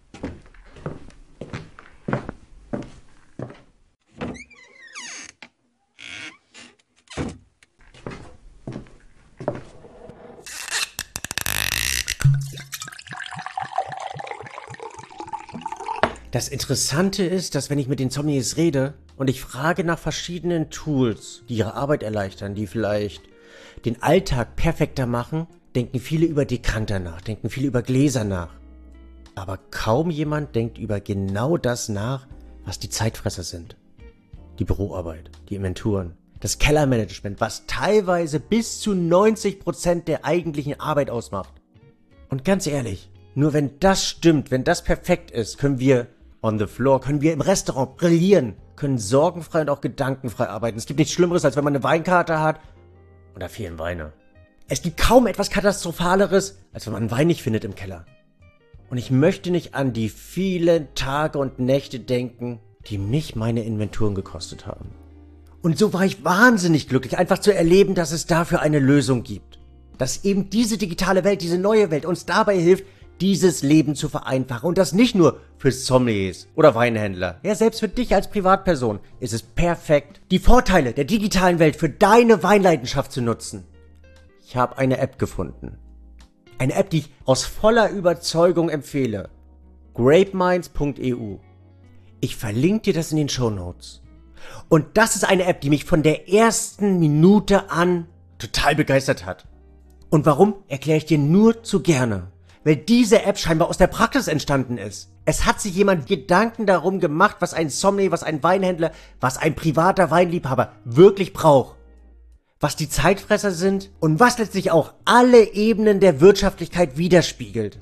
Das Interessante ist, dass wenn ich mit den Sommeliers rede und ich frage nach verschiedenen Tools, die ihre Arbeit erleichtern, die vielleicht den Alltag perfekter machen, denken viele über Dekanter nach, denken viele über Gläser nach. Aber kaum jemand denkt über genau das nach, was die Zeitfresser sind. Die Büroarbeit, die Inventuren, das Kellermanagement, was teilweise bis zu neunzig Prozent der eigentlichen Arbeit ausmacht. Und ganz ehrlich, nur wenn das stimmt, wenn das perfekt ist, können wir on the floor, können wir im Restaurant brillieren, können sorgenfrei und auch gedankenfrei arbeiten. Es gibt nichts Schlimmeres, als wenn man eine Weinkarte hat und da fehlen Weine. Es gibt kaum etwas Katastrophaleres, als wenn man einen Wein nicht findet im Keller. Und ich möchte nicht an die vielen Tage und Nächte denken, die mich meine Inventuren gekostet haben. Und so war ich wahnsinnig glücklich, einfach zu erleben, dass es dafür eine Lösung gibt. Dass eben diese digitale Welt, diese neue Welt uns dabei hilft, dieses Leben zu vereinfachen. Und das nicht nur für Sommeliers oder Weinhändler. Ja, selbst für dich als Privatperson ist es perfekt, die Vorteile der digitalen Welt für deine Weinleidenschaft zu nutzen. Ich habe eine App gefunden. Eine App, die ich aus voller Überzeugung empfehle. Grapeminds punkt e u. Ich verlinke dir das in den Shownotes. Und das ist eine App, die mich von der ersten Minute an total begeistert hat. Und warum, erkläre ich dir nur zu gerne. Weil diese App scheinbar aus der Praxis entstanden ist. Es hat sich jemand Gedanken darum gemacht, was ein Sommelier, was ein Weinhändler, was ein privater Weinliebhaber wirklich braucht. Was die Zeitfresser sind und was letztlich auch alle Ebenen der Wirtschaftlichkeit widerspiegelt.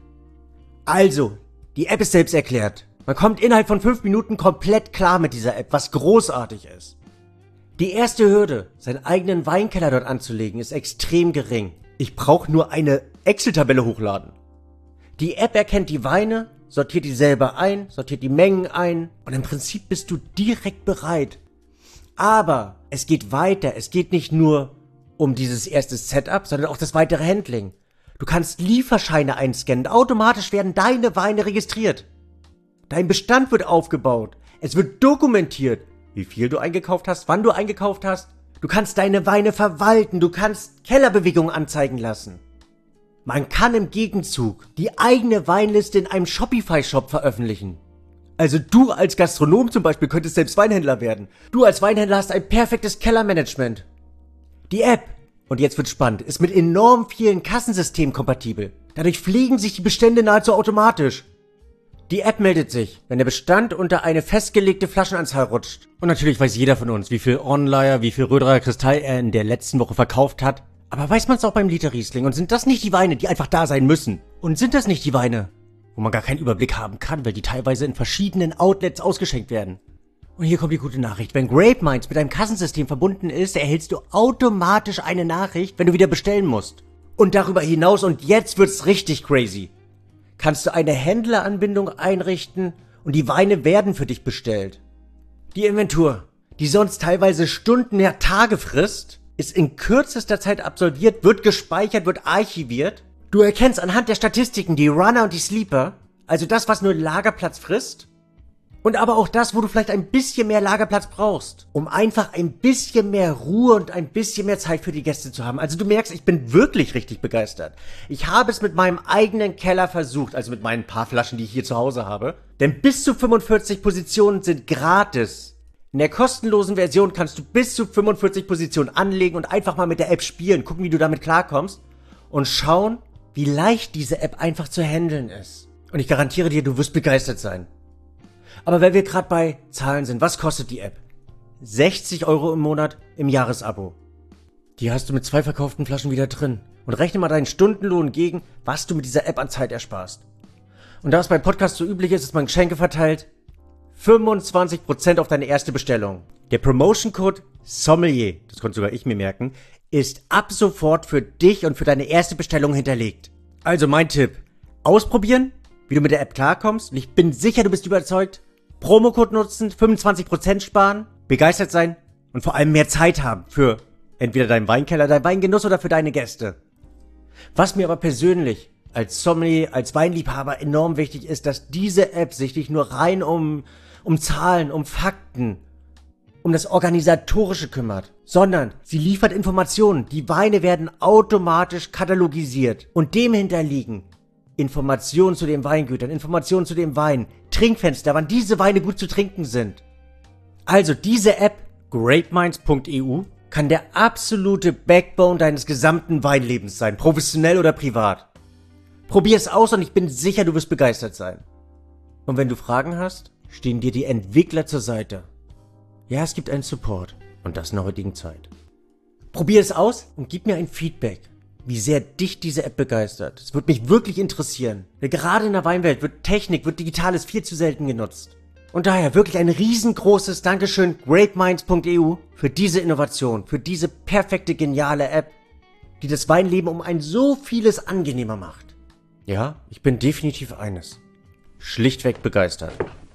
Also, die App ist selbst erklärt. Man kommt innerhalb von fünf Minuten komplett klar mit dieser App, was großartig ist. Die erste Hürde, seinen eigenen Weinkeller dort anzulegen, ist extrem gering. Ich brauche nur eine Excel-Tabelle hochladen. Die App erkennt die Weine, sortiert die selber ein, sortiert die Mengen ein und im Prinzip bist du direkt bereit. Aber es geht weiter, es geht nicht nur um dieses erste Setup, sondern auch das weitere Handling. Du kannst Lieferscheine einscannen, automatisch werden deine Weine registriert. Dein Bestand wird aufgebaut, es wird dokumentiert, wie viel du eingekauft hast, wann du eingekauft hast. Du kannst deine Weine verwalten, du kannst Kellerbewegungen anzeigen lassen. Man kann im Gegenzug die eigene Weinliste in einem Shopify-Shop veröffentlichen. Also du als Gastronom zum Beispiel könntest selbst Weinhändler werden. Du als Weinhändler hast ein perfektes Kellermanagement. Die App, und jetzt wird's spannend, ist mit enorm vielen Kassensystemen kompatibel. Dadurch pflegen sich die Bestände nahezu automatisch. Die App meldet sich, wenn der Bestand unter eine festgelegte Flaschenanzahl rutscht. Und natürlich weiß jeder von uns, wie viel Onlyer, wie viel Röderer Kristall er in der letzten Woche verkauft hat. Aber weiß man es auch beim Liter Riesling? Und sind das nicht die Weine, die einfach da sein müssen? Und sind das nicht die Weine, wo man gar keinen Überblick haben kann, weil die teilweise in verschiedenen Outlets ausgeschenkt werden? Und hier kommt die gute Nachricht. Wenn Grape Minds mit einem Kassensystem verbunden ist, erhältst du automatisch eine Nachricht, wenn du wieder bestellen musst. Und darüber hinaus, und jetzt wird's richtig crazy, kannst du eine Händleranbindung einrichten und die Weine werden für dich bestellt. Die Inventur, die sonst teilweise Stunden, ja Tage frisst, ist in kürzester Zeit absolviert, wird gespeichert, wird archiviert. Du erkennst anhand der Statistiken die Runner und die Sleeper, also das, was nur Lagerplatz frisst, und aber auch das, wo du vielleicht ein bisschen mehr Lagerplatz brauchst, um einfach ein bisschen mehr Ruhe und ein bisschen mehr Zeit für die Gäste zu haben. Also du merkst, ich bin wirklich richtig begeistert. Ich habe es mit meinem eigenen Keller versucht, also mit meinen paar Flaschen, die ich hier zu Hause habe. Denn bis zu fünfundvierzig Positionen sind gratis. In der kostenlosen Version kannst du bis zu fünfundvierzig Positionen anlegen und einfach mal mit der App spielen, gucken, wie du damit klarkommst und schauen, wie leicht diese App einfach zu handeln ist. Und ich garantiere dir, du wirst begeistert sein. Aber weil wir gerade bei Zahlen sind, was kostet die App? sechzig Euro im Monat im Jahresabo. Die hast du mit zwei verkauften Flaschen wieder drin. Und rechne mal deinen Stundenlohn gegen, was du mit dieser App an Zeit ersparst. Und da es beim Podcast so üblich ist, dass man Geschenke verteilt, fünfundzwanzig Prozent auf deine erste Bestellung. Der Promotion-Code Sommelier, das konnte sogar ich mir merken, ist ab sofort für dich und für deine erste Bestellung hinterlegt. Also mein Tipp, ausprobieren, wie du mit der App klarkommst, und ich bin sicher, du bist überzeugt. Promocode nutzen, fünfundzwanzig Prozent sparen, begeistert sein und vor allem mehr Zeit haben für entweder deinen Weinkeller, deinen Weingenuss oder für deine Gäste. Was mir aber persönlich als Sommelier, als Weinliebhaber enorm wichtig ist, dass diese App sich nicht nur rein um, um Zahlen, um Fakten, um das Organisatorische kümmert, sondern sie liefert Informationen. Die Weine werden automatisch katalogisiert und dem hinterliegen Informationen zu den Weingütern, Informationen zu dem Wein, Trinkfenster, wann diese Weine gut zu trinken sind. Also diese App, grapeminds punkt e u, kann der absolute Backbone deines gesamten Weinlebens sein, professionell oder privat. Probier es aus und ich bin sicher, du wirst begeistert sein. Und wenn du Fragen hast, stehen dir die Entwickler zur Seite. Ja, es gibt einen Support und das in der heutigen Zeit. Probier es aus und gib mir ein Feedback, wie sehr dich diese App begeistert. Es würde mich wirklich interessieren. Denn gerade in der Weinwelt wird Technik, wird Digitales viel zu selten genutzt. Und daher wirklich ein riesengroßes Dankeschön grapeminds punkt e u für diese Innovation, für diese perfekte, geniale App, die das Weinleben um ein so vieles angenehmer macht. Ja, ich bin definitiv eines. Schlichtweg begeistert.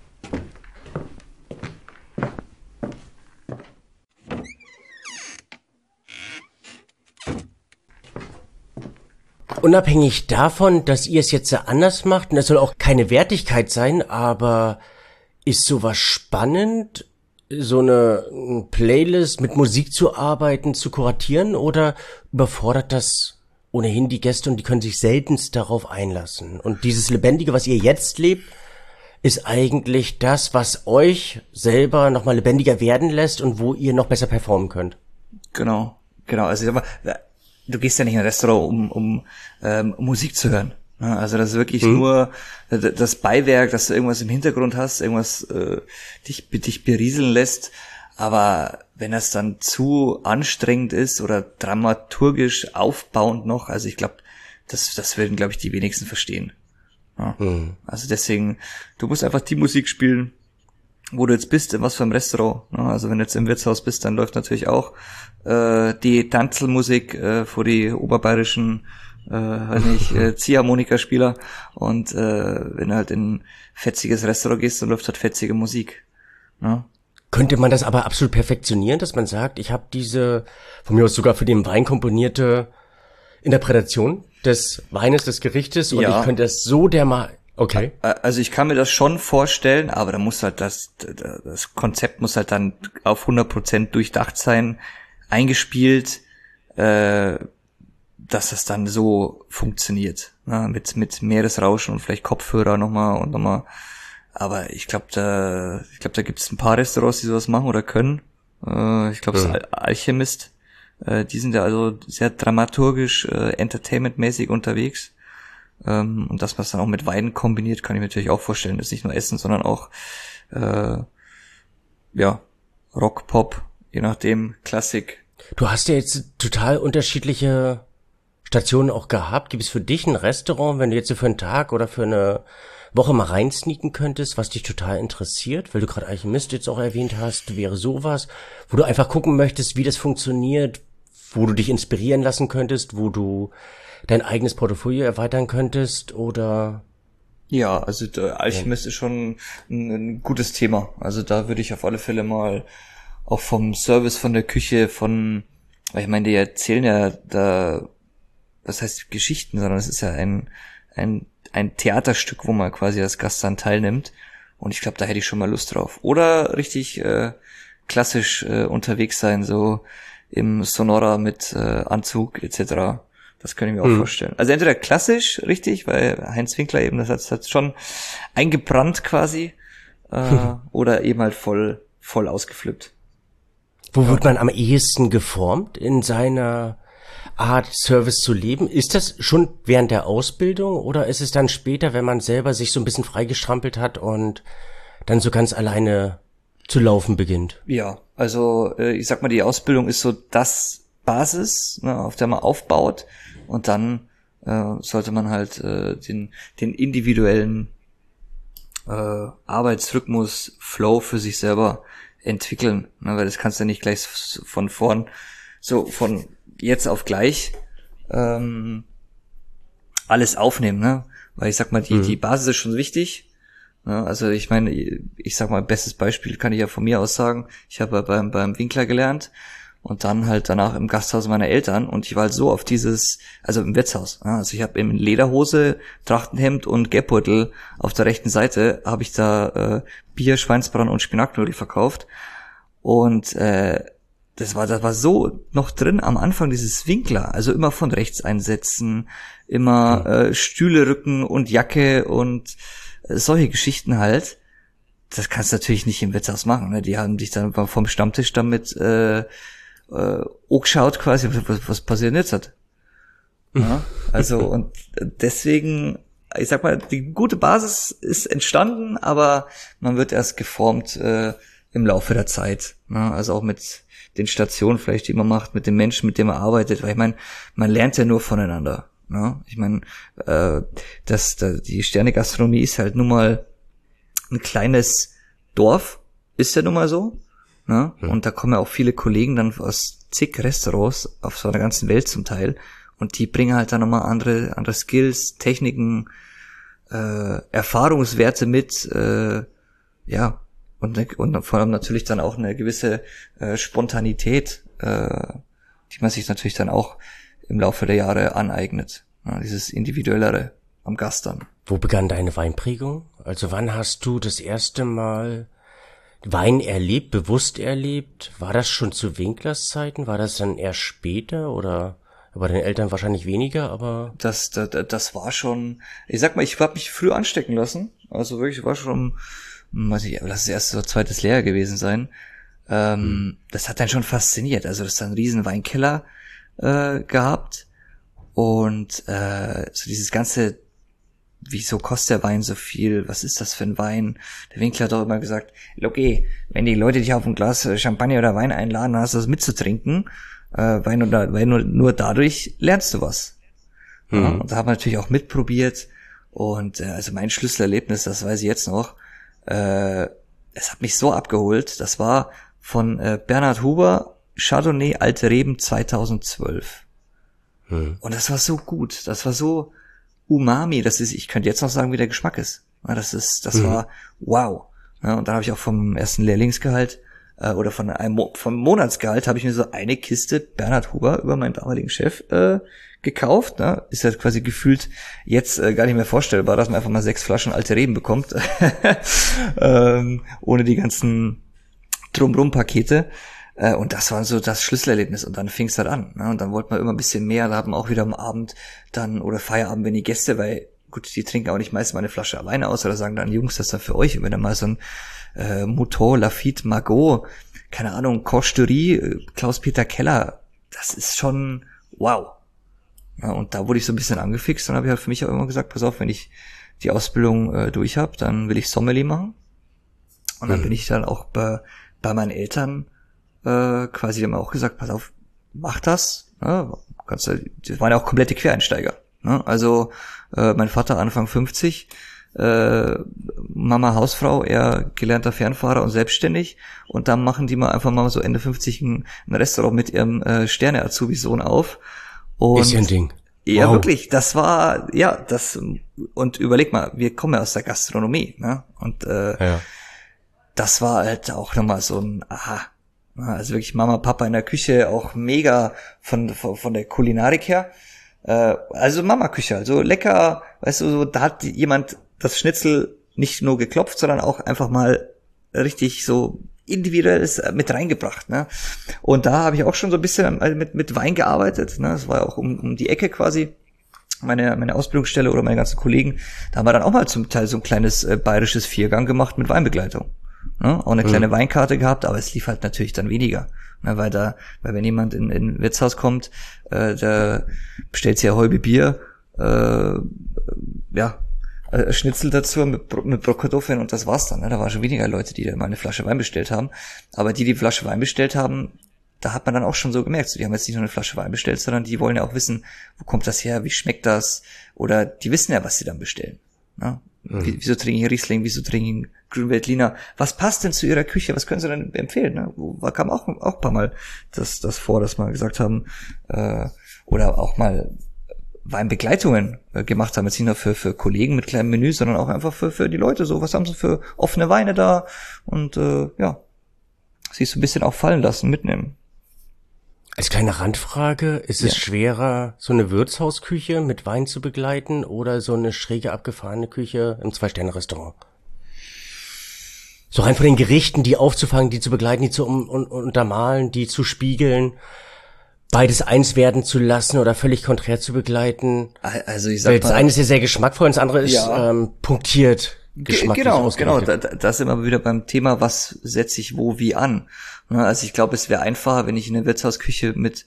Unabhängig davon, dass ihr es jetzt anders macht, und das soll auch keine Wertigkeit sein, aber ist sowas spannend, so eine Playlist mit Musik zu arbeiten, zu kuratieren, oder überfordert das ohnehin die Gäste und die können sich seltenst darauf einlassen? Und dieses Lebendige, was ihr jetzt lebt, ist eigentlich das, was euch selber nochmal lebendiger werden lässt und wo ihr noch besser performen könnt. Genau, genau. Also ich sag mal, du gehst ja nicht in ein Restaurant, um, um ähm, Musik zu hören. Also das ist wirklich hm. nur das Beiwerk, dass du irgendwas im Hintergrund hast, irgendwas äh, dich, dich berieseln lässt. Aber wenn das dann zu anstrengend ist oder dramaturgisch aufbauend noch, also ich glaube, das, das würden, glaube ich, die wenigsten verstehen. Ja. Hm. Also deswegen, du musst einfach die Musik spielen, wo du jetzt bist, in was für einem Restaurant. Also wenn du jetzt im Wirtshaus bist, dann läuft natürlich auch äh, die Tanzelmusik äh, vor die oberbayerischen äh, weiß nicht, äh, Ziehharmonikaspieler. Und äh, wenn du halt in ein fetziges Restaurant gehst, dann läuft halt fetzige Musik. Ja? Könnte man das aber absolut perfektionieren, dass man sagt, ich habe diese, von mir aus sogar für den Wein komponierte Interpretation des Weines, des Gerichtes und Ja. ich könnte es so dermaßen, okay. Also ich kann mir das schon vorstellen, aber da muss halt das, das Konzept muss halt dann auf hundert Prozent durchdacht sein, eingespielt, äh, dass das dann so funktioniert, ne? mit mit Meeresrauschen und vielleicht Kopfhörer nochmal und nochmal. Aber ich glaube, da ich glaube, da gibt es ein paar Restaurants, die sowas machen oder können. Äh, ich glaube, Ja. das Al- Alchemist, äh, die sind ja also sehr dramaturgisch, äh, entertainmentmäßig unterwegs. Ähm, und dass man es dann auch mit Wein kombiniert, kann ich mir natürlich auch vorstellen. Das ist nicht nur Essen, sondern auch äh, ja Rock, Pop, je nachdem, Klassik. Du hast ja jetzt total unterschiedliche Stationen auch gehabt. Gibt es für dich ein Restaurant, wenn du jetzt so für einen Tag oder für eine Woche mal reinsneaken könntest, was dich total interessiert, weil du gerade Alchemist jetzt auch erwähnt hast, wäre sowas, wo du einfach gucken möchtest, wie das funktioniert, wo du dich inspirieren lassen könntest, wo du dein eigenes Portfolio erweitern könntest oder... Ja, also der Alchemist ist schon ein, ein gutes Thema. Also da würde ich auf alle Fälle mal auch vom Service, von der Küche, von, weil ich meine, die erzählen ja da, was heißt Geschichten, sondern es ist ja ein ein ein Theaterstück, wo man quasi als Gast dann teilnimmt. Und ich glaube, da hätte ich schon mal Lust drauf. Oder richtig äh, klassisch äh, unterwegs sein, so im Sonora mit äh, Anzug et cetera. Das könnte ich mir auch Mhm. vorstellen. Also entweder klassisch, richtig, weil Heinz Winkler eben, das hat, das hat schon eingebrannt quasi, äh, oder eben halt voll voll ausgeflippt. Wo wird man am ehesten geformt in seiner Art, Service zu leben? Ist das schon während der Ausbildung oder ist es dann später, wenn man selber sich so ein bisschen freigestrampelt hat und dann so ganz alleine zu laufen beginnt? Ja, also äh, ich sag mal, die Ausbildung ist so das Basis, ne, auf der man aufbaut, und dann äh, sollte man halt äh, den den individuellen äh, Arbeitsrhythmus, Flow für sich selber entwickeln, ne, weil das kannst du ja nicht gleich s- von vorn, so von jetzt auf gleich ähm, alles aufnehmen, ne? Weil ich sag mal, die Mhm. die Basis ist schon wichtig. Ne? Also ich meine, ich sag mal, bestes Beispiel kann ich ja von mir aus sagen. Ich habe beim beim Winkler gelernt und dann halt danach im Gasthaus meiner Eltern, und ich war halt so auf dieses, also im Wirtshaus. Ja? Also ich habe in Lederhose, Trachtenhemd und Geldbeutel auf der rechten Seite habe ich da äh, Bier, Schweinsbraten und Spinatknödel verkauft, und äh, das war, das war so noch drin am Anfang, dieses Winkler, also immer von rechts einsetzen, immer äh, Stühle rücken und Jacke und äh, solche Geschichten halt. Das kannst du natürlich nicht im Wirtshaus machen, ne? Die haben dich dann vom Stammtisch damit äh, äh, angeschaut quasi, was, was passiert jetzt hat. Ja? Also, und deswegen, ich sag mal, die gute Basis ist entstanden, aber man wird erst geformt äh, im Laufe der Zeit. Ne? Also auch mit den Stationen vielleicht, die man macht, mit den Menschen, mit denen man arbeitet, weil ich meine, man lernt ja nur voneinander. Ne? Ich meine, äh, das, das, die Sterne-Gastronomie ist halt nun mal ein kleines Dorf, ist ja nun mal so. Ne? Mhm. Und da kommen ja auch viele Kollegen dann aus zig Restaurants auf so einer ganzen Welt zum Teil, und die bringen halt dann nochmal andere, andere Skills, Techniken, äh, Erfahrungswerte mit, äh, ja, und, und vor allem natürlich dann auch eine gewisse äh, Spontanität, äh, die man sich natürlich dann auch im Laufe der Jahre aneignet. Ja, dieses Individuellere am Gast dann. Wo begann deine Weinprägung? Also wann hast du das erste Mal Wein erlebt, bewusst erlebt? War das schon zu Winklers Zeiten? War das dann erst später oder bei den Eltern wahrscheinlich weniger, aber... Das, das, das war schon, ich sag mal, ich habe mich früh anstecken lassen. Also wirklich, war schon, weiß ich, lass es erst so zweites Lehrjahr gewesen sein. Ähm, hm. Das hat dann schon fasziniert. Also das ist ein riesen Weinkeller äh, gehabt. Und äh, so dieses ganze, wieso kostet der Wein so viel? Was ist das für ein Wein? Der Winkler hat auch immer gesagt, okay, wenn die Leute dich auf ein Glas Champagner oder Wein einladen, dann hast du das mitzutrinken. Äh, weil, nur, weil nur, nur dadurch lernst du was. Mhm. Ja, und da haben wir natürlich auch mitprobiert. Und äh, also mein Schlüsselerlebnis, das weiß ich jetzt noch, äh, es hat mich so abgeholt. Das war von äh, Bernhard Huber, Chardonnay Alte Reben zweitausendzwölf. Mhm. Und das war so gut. Das war so umami. Das ist, ich könnte jetzt noch sagen, wie der Geschmack ist. Ja, das ist, das mhm. war wow. Ja, und da habe ich auch vom ersten Lehrlingsgehalt äh, oder von einem Mo- vom Monatsgehalt habe ich mir so eine Kiste Bernhard Huber über meinen damaligen Chef äh, gekauft. Ne? Ist ja quasi gefühlt jetzt äh, gar nicht mehr vorstellbar, dass man einfach mal sechs Flaschen alte Reben bekommt, ähm, ohne die ganzen Drum-Rum-Pakete. Äh, und das war so das Schlüsselerlebnis. Und dann fing es halt an. Ne? Und dann wollte man immer ein bisschen mehr. Da haben auch wieder am Abend dann oder Feierabend, wenn die Gäste, weil gut, die trinken auch nicht meistens mal eine Flasche Wein aus oder sagen dann, Jungs, das ist dann für euch. Und wenn dann mal so ein äh, Mouton, Lafite, Margaux, keine Ahnung, Corcherie, äh, Klaus-Peter Keller, das ist schon wow. Ja, und da wurde ich so ein bisschen angefixt und habe ich halt für mich auch immer gesagt, pass auf, wenn ich die Ausbildung äh, durch habe, dann will ich Sommelier machen. Und dann mhm. bin ich dann auch bei, bei meinen Eltern äh, quasi haben auch gesagt, pass auf, mach das. Ne? Kannst du, das waren ja auch komplette Quereinsteiger. Ne? Also äh, mein Vater Anfang fünfzig, äh, Mama Hausfrau, er gelernter Fernfahrer und selbstständig. Und dann machen die mal einfach mal so Ende fünfzig ein, ein Restaurant mit ihrem äh, Sterne-Azubi-Sohn auf. Und ist ja ein Ding. Ja, wow. Wirklich, das war, ja, das, und überleg mal, wir kommen ja aus der Gastronomie, ne, und, äh, ja. das war halt auch nochmal so ein, aha, also wirklich Mama, Papa in der Küche, auch mega von, von, von der Kulinarik her, äh, also Mama-Küche, also lecker, weißt du, so, da hat jemand das Schnitzel nicht nur geklopft, sondern auch einfach mal richtig so individuelles mit reingebracht, ne? Und da habe ich auch schon so ein bisschen mit mit Wein gearbeitet, ne? Das war ja auch um, um die Ecke quasi meine meine Ausbildungsstelle oder meine ganzen Kollegen. Da haben wir dann auch mal zum Teil so ein kleines äh, bayerisches Viergang gemacht mit Weinbegleitung, ne? Auch eine kleine mhm. Weinkarte gehabt, aber es lief halt natürlich dann weniger, ne? Weil da, weil wenn jemand in in Wirtshaus kommt, äh, da bestellt sie ja Häube Bier, äh, ja. Schnitzel dazu mit, mit Bratkartoffeln und das war's dann. Ne? Da waren schon weniger Leute, die da mal eine Flasche Wein bestellt haben. Aber die, die Flasche Wein bestellt haben, da hat man dann auch schon so gemerkt, so, die haben jetzt nicht nur eine Flasche Wein bestellt, sondern die wollen ja auch wissen, wo kommt das her, wie schmeckt das? Oder die wissen ja, was sie dann bestellen. Ne? Mhm. Wie, wieso trinken hier Riesling, wieso trinken Grünweltliner? Was passt denn zu ihrer Küche? Was können sie denn empfehlen? Ne? Da kam auch, auch ein paar Mal das, das vor, dass wir gesagt haben, äh, oder auch mal Weinbegleitungen äh, gemacht haben, jetzt nicht nur für, für Kollegen mit kleinem Menü, sondern auch einfach für, für die Leute so, was haben sie für offene Weine da und äh, ja, siehst du ein bisschen auch fallen lassen, mitnehmen. Als kleine Randfrage, ist es ja. schwerer, so eine Wirtshausküche mit Wein zu begleiten oder so eine schräge abgefahrene Küche im Zwei-Sterne-Restaurant? So rein von den Gerichten, die aufzufangen, die zu begleiten, die zu um, un, untermalen, die zu spiegeln, beides eins werden zu lassen oder völlig konträr zu begleiten. Also ich sag mal, das eine ist ja sehr geschmackvoll und das andere ist ja. ähm, punktiert geschmacklich Genau, genau. Da, da sind wir wieder beim Thema, was setze ich wo wie an. Also ich glaube, es wäre einfacher, wenn ich in der Wirtshausküche mit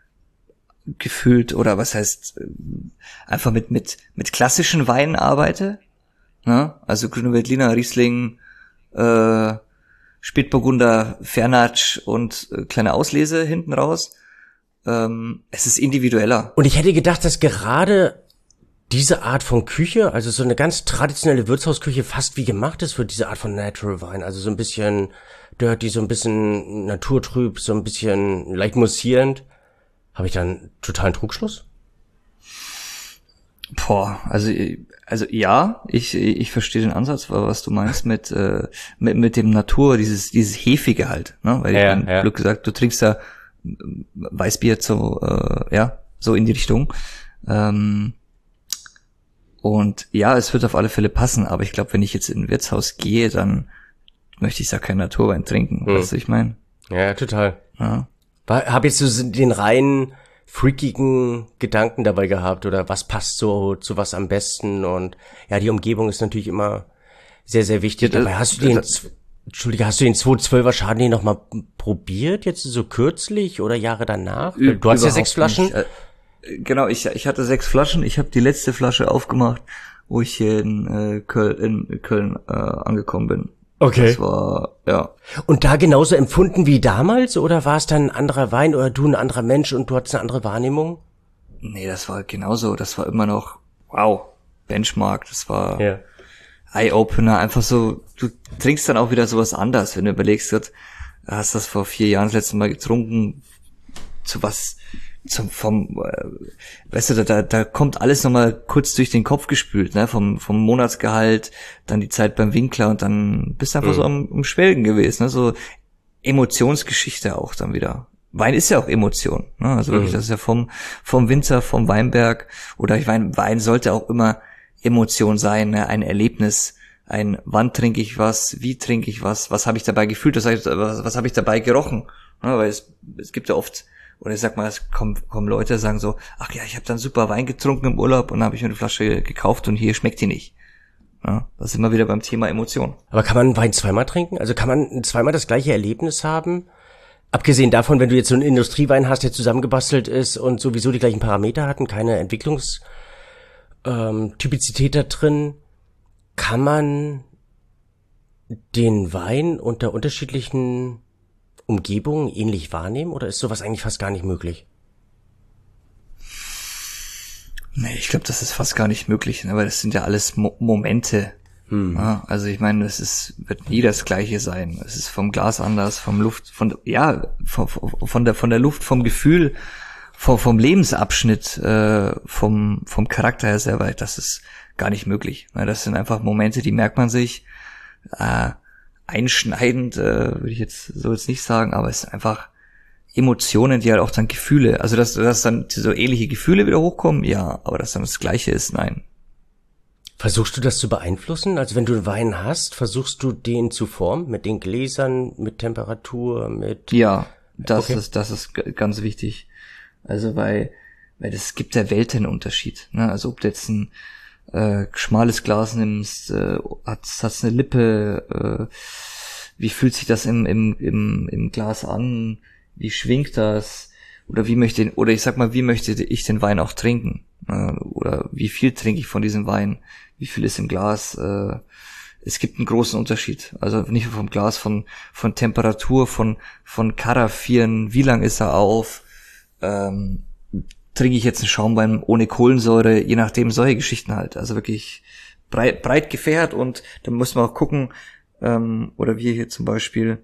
gefühlt oder was heißt einfach mit mit mit klassischen Weinen arbeite. Also Grüne Veltliner, Riesling, äh, Spätburgunder, Fernatsch und äh, kleine Auslese hinten raus. Es ist individueller. Und ich hätte gedacht, dass gerade diese Art von Küche, also so eine ganz traditionelle Wirtshausküche, fast wie gemacht ist für diese Art von Natural Wine. Also so ein bisschen dirty, so ein bisschen naturtrüb, so ein bisschen leicht mussierend. Habe ich dann totalen Trugschluss? Boah, also also ja, ich ich verstehe den Ansatz, was du meinst mit äh, mit mit dem Natur, dieses dieses Hefige halt, ne? Weil ja, ich mein, ja. Glück gesagt, du trinkst ja Weißbier so, äh, ja, so in die Richtung. Ähm, und ja, es wird auf alle Fälle passen, aber ich glaube, wenn ich jetzt in ein Wirtshaus gehe, dann möchte ich da keinen Naturwein trinken, hm. weißt du, ich meine? Ja, total. Ja. Hab jetzt so den reinen freakigen Gedanken dabei gehabt oder was passt so zu was am besten und ja, die Umgebung ist natürlich immer sehr, sehr wichtig. Ja, dabei hast du den Entschuldige, hast du den zweihundertzwölfer Chardonnay noch mal probiert, jetzt so kürzlich oder Jahre danach? Ü- du hast ja sechs Flaschen. Nicht. Genau, ich ich hatte sechs Flaschen. Ich habe die letzte Flasche aufgemacht, wo ich hier in äh, Köln, in Köln äh, angekommen bin. Okay. Das war, ja. Und da genauso empfunden wie damals oder war es dann ein anderer Wein oder du ein anderer Mensch und du hattest eine andere Wahrnehmung? Nee, das war genauso. Das war immer noch, wow, Benchmark. Das war... Ja. Eye-Opener, einfach so, du trinkst dann auch wieder sowas anders, wenn du überlegst, du hast das vor vier Jahren das letzte Mal getrunken, zu was, zum, vom, äh, weißt du, da, da kommt alles nochmal kurz durch den Kopf gespült, ne, vom, vom Monatsgehalt, dann die Zeit beim Winkler und dann bist du einfach mhm. so am, am Schwelgen gewesen, ne, so Emotionsgeschichte auch dann wieder. Wein ist ja auch Emotion, ne? Also wirklich, das ist ja vom vom Winzer, vom Weinberg, oder ich meine, Wein sollte auch immer Emotion sein, ne? Ein Erlebnis, ein wann trinke ich was, wie trinke ich was, was habe ich dabei gefühlt, das heißt, was, was habe ich dabei gerochen, ne? Weil es es gibt ja oft, oder ich sag mal, es kommen, kommen Leute, die sagen so, ach ja, ich habe dann super Wein getrunken im Urlaub und dann habe ich mir eine Flasche gekauft und hier schmeckt die nicht. Ja, das ist immer wieder beim Thema Emotion. Aber kann man Wein zweimal trinken? Also kann man zweimal das gleiche Erlebnis haben? Abgesehen davon, wenn du jetzt so einen Industriewein hast, der zusammengebastelt ist und sowieso die gleichen Parameter hat und keine Entwicklungstypizität ähm, da drin, kann man den Wein unter unterschiedlichen Umgebungen ähnlich wahrnehmen oder ist sowas eigentlich fast gar nicht möglich? Nee, ich glaube, das ist fast gar nicht möglich, ne? Weil das sind ja alles Mo- Momente. Hm. Ja, also ich meine, es ist, wird nie das Gleiche sein. Es ist vom Glas anders, vom Luft, von, ja, von, von der, von der Luft, vom Gefühl, vom, vom Lebensabschnitt, äh, vom, vom Charakter her selber. Das ist gar nicht möglich. Das sind einfach Momente, die merkt man sich, äh, einschneidend, äh, würde ich jetzt so jetzt nicht sagen, aber es sind einfach Emotionen, die halt auch dann Gefühle, also dass, dass dann so ähnliche Gefühle wieder hochkommen, ja, aber dass dann das Gleiche ist, nein. Versuchst du das zu beeinflussen? Also wenn du einen Wein hast, versuchst du den zu formen mit den Gläsern, mit Temperatur, mit... Ja, das okay. ist das ist g- ganz wichtig. Also weil weil es gibt ja Weltenunterschied. Ne? Also ob du jetzt ein äh, schmales Glas nimmst, äh, hat hat's eine Lippe, äh, wie fühlt sich das im im im im Glas an? Wie schwingt das? Oder wie möchte oder ich sag mal, wie möchte ich den Wein auch trinken? Äh, oder wie viel trinke ich von diesem Wein? Wie viel ist im Glas? Äh, es gibt einen großen Unterschied. Also nicht nur vom Glas, von von Temperatur, von von Karaffieren, wie lang ist er auf? Ähm, trinke ich jetzt einen Schaumwein ohne Kohlensäure, je nachdem, solche Geschichten halt. Also wirklich breit, breit gefächert und dann muss man auch gucken, ähm, oder wir hier zum Beispiel,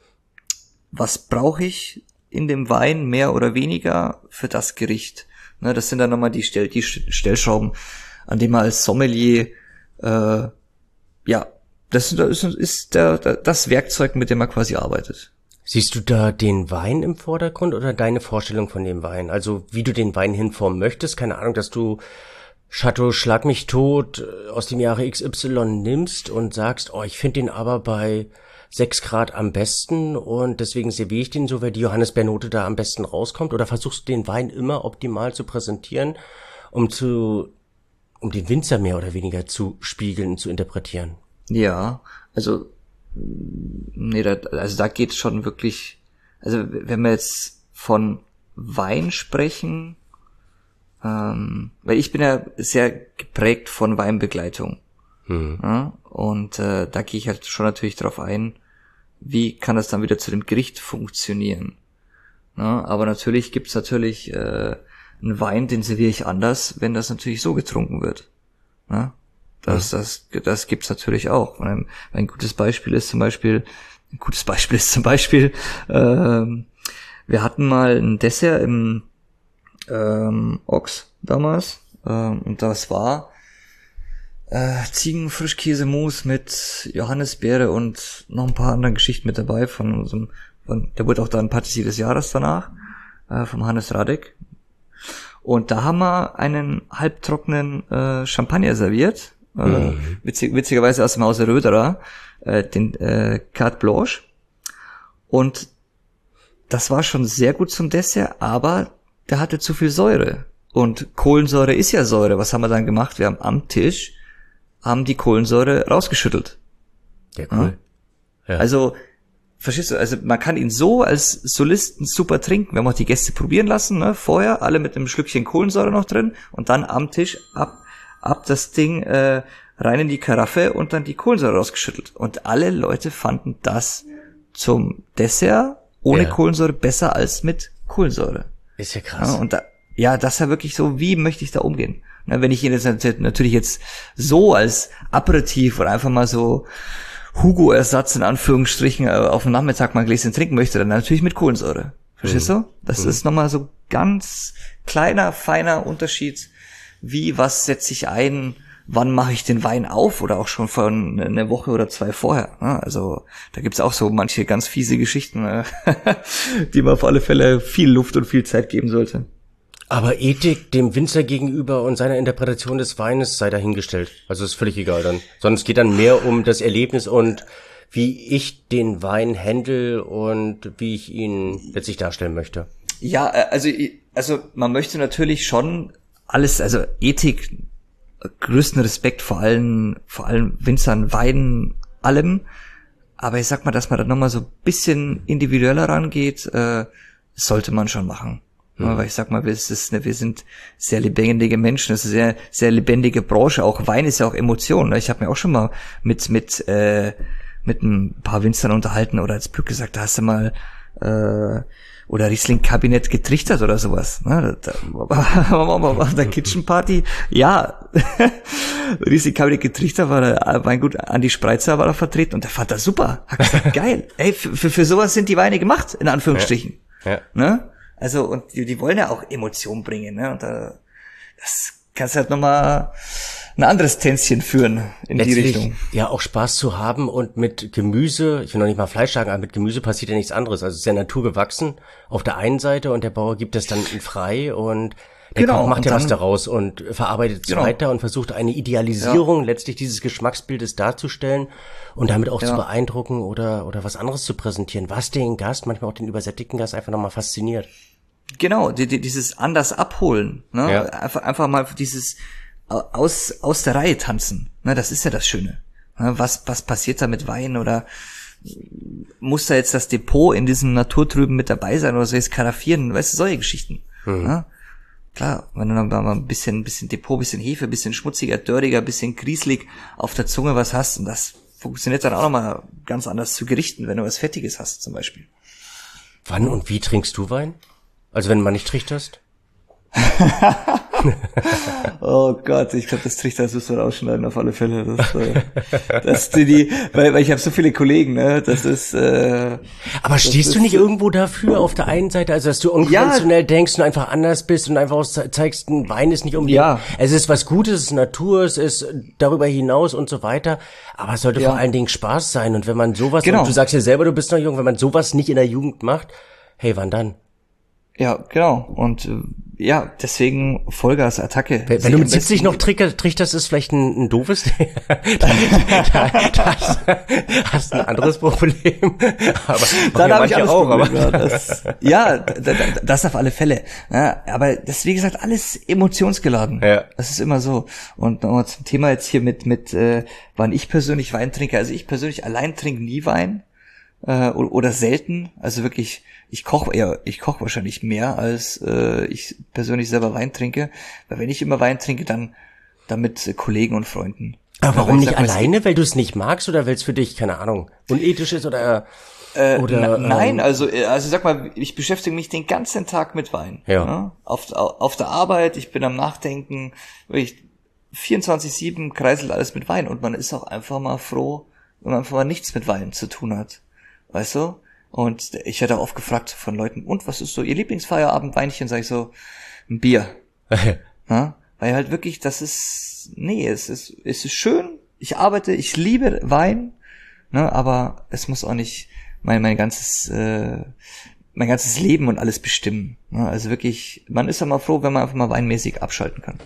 was brauche ich in dem Wein mehr oder weniger für das Gericht? Ne, das sind dann nochmal die, Stell, die Stellschrauben, an denen man als Sommelier, äh, ja, das ist, ist der, das Werkzeug, mit dem man quasi arbeitet. Siehst du da den Wein im Vordergrund oder deine Vorstellung von dem Wein? Also wie du den Wein hinformen möchtest? Keine Ahnung, dass du Chateau Schlag mich tot aus dem Jahre X Y nimmst und sagst, oh, ich finde den aber bei sechs Grad am besten und deswegen serviere ich den so, weil die Johannisbeernote da am besten rauskommt? Oder versuchst du den Wein immer optimal zu präsentieren, um zu, um den Winzer mehr oder weniger zu spiegeln und zu interpretieren? Ja, also nee, da, also da geht's schon wirklich, also wenn wir jetzt von Wein sprechen, ähm, weil ich bin ja sehr geprägt von Weinbegleitung. Hm. Ja, und äh, da gehe ich halt schon natürlich drauf ein, wie kann das dann wieder zu dem Gericht funktionieren. Ja, aber natürlich gibt's natürlich äh, einen Wein, den serviere ich anders, wenn das natürlich so getrunken wird. Ja, das, das, das gibt's natürlich auch. Ein, ein gutes Beispiel ist zum Beispiel, ein gutes Beispiel ist zum Beispiel, ähm, wir hatten mal ein Dessert im ähm, Ochs damals, ähm, und das war äh, Ziegenfrischkäsemus mit Johannisbeere und noch ein paar anderen Geschichten mit dabei von unserem, von, der wurde auch dann Patissier des Jahres danach, äh, vom Hannes Radek. Und da haben wir einen halbtrockenen äh, Champagner serviert, äh, mhm. witzig, witzigerweise aus dem Hause Röderer, äh, den äh, Carte Blanche. Und das war schon sehr gut zum Dessert, aber der hatte zu viel Säure. Und Kohlensäure ist ja Säure. Was haben wir dann gemacht? Wir haben am Tisch haben die Kohlensäure rausgeschüttelt. Ja, cool. Ja? Ja. Also, verstehst du, also man kann ihn so als Solisten super trinken. Wir haben auch die Gäste probieren lassen, ne, vorher, alle mit einem Schlückchen Kohlensäure noch drin und dann am Tisch ab, ab das Ding äh, rein in die Karaffe und dann die Kohlensäure rausgeschüttelt. Und alle Leute fanden das zum Dessert ohne ja. Kohlensäure besser als mit Kohlensäure. Ist ja krass. Ja, und da, ja, das ist ja wirklich so, wie möchte ich da umgehen? Na, wenn ich ihn jetzt natürlich jetzt so als Aperitif oder einfach mal so Hugo-Ersatz in Anführungsstrichen auf dem Nachmittag mal ein Gläschen trinken möchte, dann natürlich mit Kohlensäure. Verstehst mhm. du? Das mhm. ist nochmal so ganz kleiner, feiner Unterschied, wie, was setze ich ein, wann mache ich den Wein auf oder auch schon von eine Woche oder zwei vorher. Ne? Also da gibt's auch so manche ganz fiese Geschichten, äh, die man auf alle Fälle viel Luft und viel Zeit geben sollte. Aber Ethik dem Winzer gegenüber und seiner Interpretation des Weines sei dahingestellt. Also ist völlig egal dann. Sondern es geht dann mehr um das Erlebnis und wie ich den Wein handle und wie ich ihn letztlich darstellen möchte. Ja, also also man möchte natürlich schon alles, also Ethik, größten Respekt vor allen, vor allen Winzern, Weinen, allem. Aber ich sag mal, dass man da nochmal so ein bisschen individueller rangeht, äh, sollte man schon machen. Ja, weil ich sag mal, wir, es ist, ne, wir sind sehr lebendige Menschen, es ist eine sehr, sehr lebendige Branche. Auch Wein ist ja auch Emotion. Ne? Ich habe mir auch schon mal mit mit äh, mit ein paar Winzern unterhalten oder als Glück gesagt, da hast du mal äh, oder Riesling-Kabinett getrichtert oder sowas. Ne? Da, da, auf der Kitchen Party, ja, Riesling-Kabinett getrichtert war der Weingut Andi Spreitzer war da vertreten und der fand das super. Hat gesagt, geil. Ey, für, für, für sowas sind die Weine gemacht, in Anführungsstrichen. Ja. Ja. Ne? Also, und die, die wollen ja auch Emotionen bringen, ne? Und da, das kannst halt nochmal ein anderes Tänzchen führen in Letztlich, die Richtung. Ja, auch Spaß zu haben und mit Gemüse, ich will noch nicht mal Fleisch sagen, aber mit Gemüse passiert ja nichts anderes. Also es ist ja naturgewachsen auf der einen Seite und der Bauer gibt es dann frei und der genau, Koch macht und ja dann, was daraus und verarbeitet es genau. weiter und versucht eine Idealisierung ja. letztlich dieses Geschmacksbildes darzustellen und damit auch ja. zu beeindrucken oder oder was anderes zu präsentieren, was den Gast, manchmal auch den übersättigten Gast einfach nochmal fasziniert. Genau, die, die, dieses anders abholen, ne? Ja. Einfach, einfach mal dieses aus, aus der Reihe tanzen, ne? Das ist ja das Schöne. Ne? Was, was passiert da mit Wein oder muss da jetzt das Depot in diesem Naturtrüben mit dabei sein oder soll es karaffieren? Weißt du, solche Geschichten. Mhm. Ne? Klar, wenn du dann mal ein bisschen, ein bisschen Depot, ein bisschen Hefe, ein bisschen schmutziger, dörriger, ein bisschen grieselig auf der Zunge was hast und das funktioniert dann auch nochmal ganz anders zu gerichten, wenn du was Fettiges hast zum Beispiel. Wann und wie trinkst du Wein? Also wenn man nicht trichterst? Oh Gott, ich glaube, das Trichter müssen wir rausschneiden auf alle Fälle. Das, äh, das die, die, weil, weil ich habe so viele Kollegen, ne? Das ist. Äh, Aber das stehst ist, du nicht irgendwo dafür auf der einen Seite, also dass du unkonventionell ja, denkst und einfach anders bist und einfach zeigst, ein Wein ist nicht unbedingt. Ja. Es ist was Gutes, es ist Natur, es ist darüber hinaus und so weiter. Aber es sollte ja. vor allen Dingen Spaß sein. Und wenn man sowas, genau. und du sagst ja selber, du bist noch jung, wenn man sowas nicht in der Jugend macht, hey, wann dann? Ja, genau. Und äh, ja, deswegen Vollgas, Attacke. Wenn, wenn du mit siebzig noch trichterst, ist vielleicht ein, ein doofes da, da, da hast, hast ein anderes Problem. Aber dann habe ich auch. Aber ja, das, ja, das auf alle Fälle. Ja, aber das ist, wie gesagt, alles emotionsgeladen. Ja. Das ist immer so. Und nochmal zum Thema jetzt hier mit, mit äh, wann ich persönlich Wein trinke. Also ich persönlich allein trinke nie Wein. Äh, oder, oder selten. Also wirklich, ich koche eher, ich koche wahrscheinlich mehr, als äh, ich persönlich selber Wein trinke. Weil wenn ich immer Wein trinke, dann, dann mit äh, Kollegen und Freunden. Aber warum nicht alleine? Weil du es nicht magst oder weil es für dich, keine Ahnung, unethisch ist oder... Äh, oder na, nein, also also sag mal, ich beschäftige mich den ganzen Tag mit Wein. Ja. Ne? Auf, auf der Arbeit, ich bin am Nachdenken, ich vierundzwanzig sieben kreiselt alles mit Wein und man ist auch einfach mal froh, wenn man einfach mal nichts mit Wein zu tun hat. Weißt du? Und ich werde auch oft gefragt von Leuten, und was ist so ihr Lieblingsfeierabendweinchen? Sag ich so, ein Bier. Ja? Weil halt wirklich, das ist, nee, es ist, es ist schön, ich arbeite, ich liebe Wein, ne, aber es muss auch nicht mein, mein ganzes, äh, mein ganzes Leben und alles bestimmen. Ne? Also wirklich, man ist ja mal froh, wenn man einfach mal weinmäßig abschalten kann.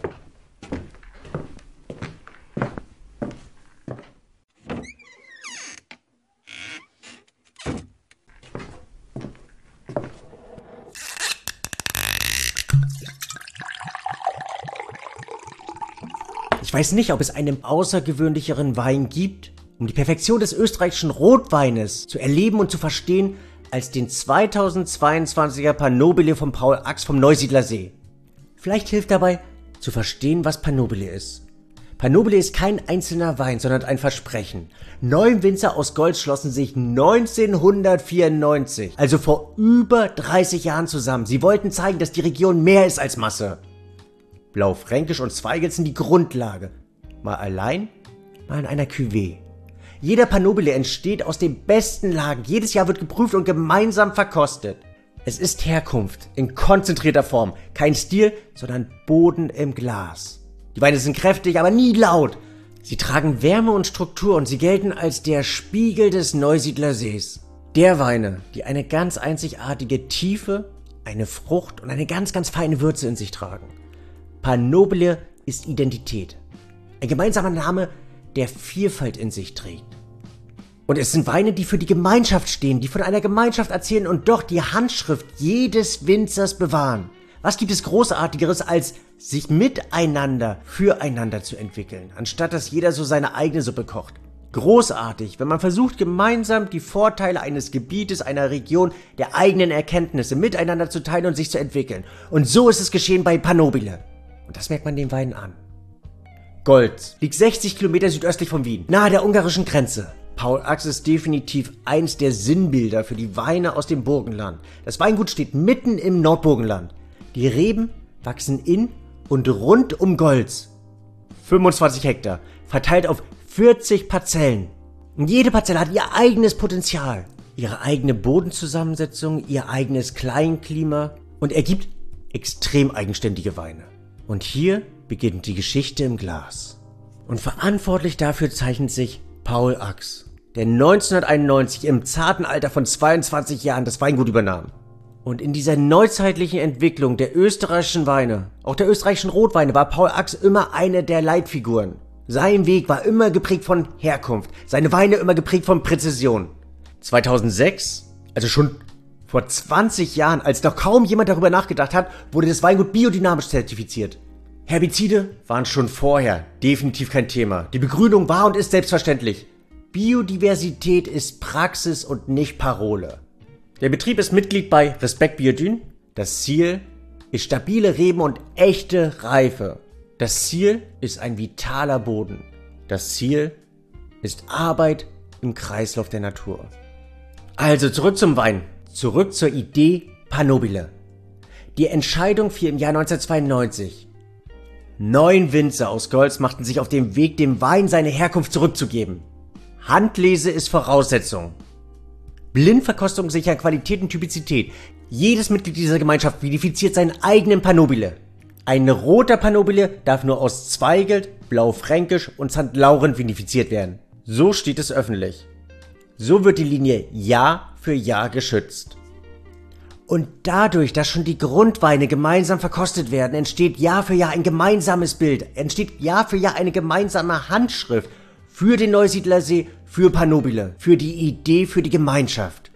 Ich weiß nicht, ob es einen außergewöhnlicheren Wein gibt, um die Perfektion des österreichischen Rotweines zu erleben und zu verstehen, als den zweitausendzweiundzwanziger Panobile von Paul Ax vom Neusiedler See. Vielleicht hilft dabei, zu verstehen, was Panobile ist. Panobile ist kein einzelner Wein, sondern ein Versprechen. Neun Winzer aus Gold schlossen sich neunzehnhundertvierundneunzig, also vor über dreißig Jahren zusammen. Sie wollten zeigen, dass die Region mehr ist als Masse. Blaufränkisch und Zweigelt sind die Grundlage. Mal allein, mal in einer Cuvée. Jeder Panobile entsteht aus den besten Lagen. Jedes Jahr wird geprüft und gemeinsam verkostet. Es ist Herkunft in konzentrierter Form. Kein Stil, sondern Boden im Glas. Die Weine sind kräftig, aber nie laut. Sie tragen Wärme und Struktur und sie gelten als der Spiegel des Neusiedlersees. Der Weine, die eine ganz einzigartige Tiefe, eine Frucht und eine ganz, ganz feine Würze in sich tragen. Par nobile ist Identität. Ein gemeinsamer Name, der Vielfalt in sich trägt. Und es sind Weine, die für die Gemeinschaft stehen, die von einer Gemeinschaft erzählen und doch die Handschrift jedes Winzers bewahren. Was gibt es Großartigeres, als sich miteinander, füreinander zu entwickeln, anstatt dass jeder so seine eigene Suppe kocht? Großartig, wenn man versucht, gemeinsam die Vorteile eines Gebietes, einer Region, der eigenen Erkenntnisse miteinander zu teilen und sich zu entwickeln. Und so ist es geschehen bei Par nobile. Und das merkt man den Weinen an. Golz liegt sechzig Kilometer südöstlich von Wien, nahe der ungarischen Grenze. Paul Achs ist definitiv eins der Sinnbilder für die Weine aus dem Burgenland. Das Weingut steht mitten im Nordburgenland. Die Reben wachsen in und rund um Golz. fünfundzwanzig Hektar, verteilt auf vierzig Parzellen. Und jede Parzelle hat ihr eigenes Potenzial, ihre eigene Bodenzusammensetzung, ihr eigenes Kleinklima und ergibt extrem eigenständige Weine. Und hier beginnt die Geschichte im Glas. Und verantwortlich dafür zeichnet sich Paul Achs, der neunzehnhunderteinundneunzig im zarten Alter von zweiundzwanzig Jahren das Weingut übernahm. Und in dieser neuzeitlichen Entwicklung der österreichischen Weine, auch der österreichischen Rotweine, war Paul Achs immer eine der Leitfiguren. Sein Weg war immer geprägt von Herkunft, seine Weine immer geprägt von Präzision. zweitausendsechs, also schon vor zwanzig Jahren, als noch kaum jemand darüber nachgedacht hat, wurde das Weingut biodynamisch zertifiziert. Herbizide waren schon vorher definitiv kein Thema. Die Begrünung war und ist selbstverständlich. Biodiversität ist Praxis und nicht Parole. Der Betrieb ist Mitglied bei Respekt Biodyn. Das Ziel ist stabile Reben und echte Reife. Das Ziel ist ein vitaler Boden. Das Ziel ist Arbeit im Kreislauf der Natur. Also zurück zum Wein. Zurück zur Idee Par nobile. Die Entscheidung fiel im Jahr neunzehnhundertzweiundneunzig. Neun Winzer aus Golz machten sich auf den Weg, dem Wein seine Herkunft zurückzugeben. Handlese ist Voraussetzung. Blindverkostung sichern Qualität und Typizität. Jedes Mitglied dieser Gemeinschaft vinifiziert seinen eigenen Par nobile. Ein roter Par nobile darf nur aus Zweigelt, Blaufränkisch und Sankt Lauren vinifiziert werden. So steht es öffentlich. So wird die Linie Jahr für Jahr geschützt. Und dadurch, dass schon die Grundweine gemeinsam verkostet werden, entsteht Jahr für Jahr ein gemeinsames Bild, entsteht Jahr für Jahr eine gemeinsame Handschrift für den Neusiedlersee, für Par nobile, für die Idee, für die Gemeinschaft.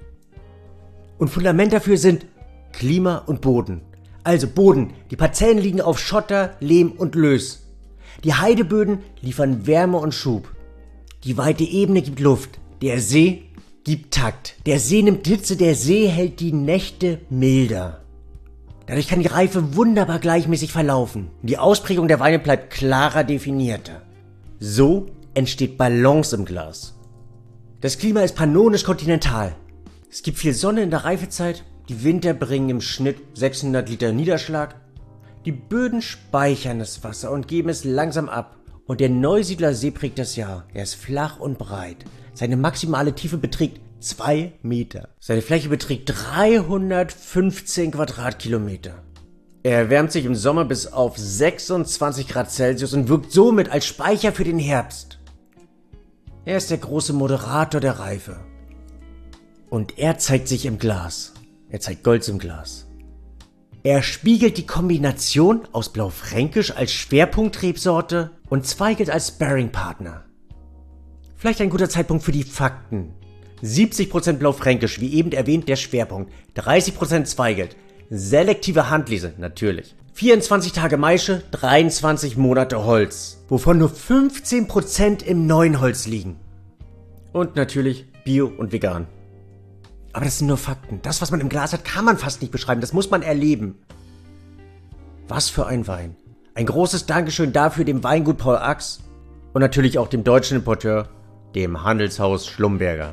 Und Fundament dafür sind Klima und Boden. Also Boden, die Parzellen liegen auf Schotter, Lehm und Löss. Die Heideböden liefern Wärme und Schub. Die weite Ebene gibt Luft. Der See gibt Takt. Der See nimmt Hitze, der See hält die Nächte milder. Dadurch kann die Reife wunderbar gleichmäßig verlaufen. Die Ausprägung der Weine bleibt klarer definierter. So entsteht Balance im Glas. Das Klima ist pannonisch-kontinental. Es gibt viel Sonne in der Reifezeit. Die Winter bringen im Schnitt sechshundert Liter Niederschlag. Die Böden speichern das Wasser und geben es langsam ab. Und der Neusiedlersee prägt das Jahr. Er ist flach und breit. Seine maximale Tiefe beträgt zwei Meter. Seine Fläche beträgt dreihundertfünfzehn Quadratkilometer. Er erwärmt sich im Sommer bis auf sechsundzwanzig Grad Celsius und wirkt somit als Speicher für den Herbst. Er ist der große Moderator der Reife. Und er zeigt sich im Glas. Er zeigt Golz im Glas. Er spiegelt die Kombination aus Blaufränkisch als Schwerpunktrebsorte und Zweigelt als Sparringpartner. Vielleicht ein guter Zeitpunkt für die Fakten. siebzig Prozent Blaufränkisch, wie eben erwähnt, der Schwerpunkt. dreißig Prozent Zweigelt. Selektive Handlese, natürlich. vierundzwanzig Tage Maische, dreiundzwanzig Monate Holz. Wovon nur fünfzehn Prozent im neuen Holz liegen. Und natürlich Bio und vegan. Aber das sind nur Fakten. Das, was man im Glas hat, kann man fast nicht beschreiben. Das muss man erleben. Was für ein Wein. Ein großes Dankeschön dafür dem Weingut Paul Achs und natürlich auch dem deutschen Importeur, dem Handelshaus Schlumberger.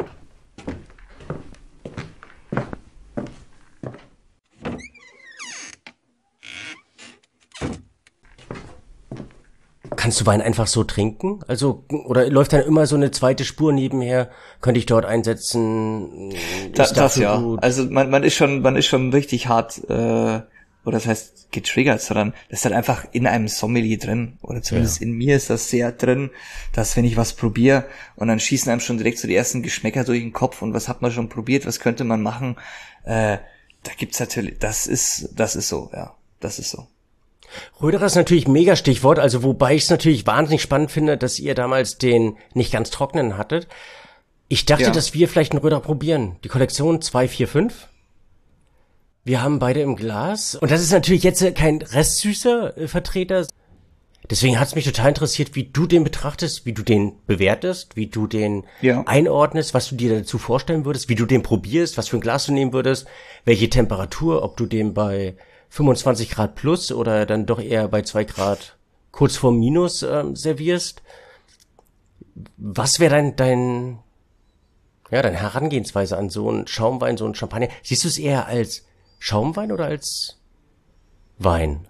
Kannst du Wein einfach so trinken? Also, oder läuft dann immer so eine zweite Spur nebenher? Könnte ich dort einsetzen? Das, das ja. Gut? Also man, man ist schon, man ist schon richtig hart äh, oder das heißt getriggert, sondern das ist halt einfach in einem Sommelier drin, oder zumindest ja. in mir ist das sehr drin, dass wenn ich was probiere und dann schießen einem schon direkt so die ersten Geschmäcker durch den Kopf und was hat man schon probiert, was könnte man machen, äh, da gibt's natürlich, das ist, das ist so, ja, das ist so. Röderer ist natürlich ein mega Stichwort, also wobei ich es natürlich wahnsinnig spannend finde, dass ihr damals den nicht ganz trockenen hattet. Ich dachte, ja. dass wir vielleicht einen Röderer probieren. Die Kollektion zwei vier fünf. Wir haben beide im Glas. Und das ist natürlich jetzt kein restsüßer äh, Vertreter. Deswegen hat es mich total interessiert, wie du den betrachtest, wie du den bewertest, wie du den ja. einordnest, was du dir dazu vorstellen würdest, wie du den probierst, was für ein Glas du nehmen würdest, welche Temperatur, ob du den bei fünfundzwanzig Grad plus oder dann doch eher bei zwei Grad kurz vor Minus ähm, servierst. Was wäre dein, dein, ja, deine Herangehensweise an so einen Schaumwein, so einen Champagner? Siehst du es eher als Schaumwein oder als Wein?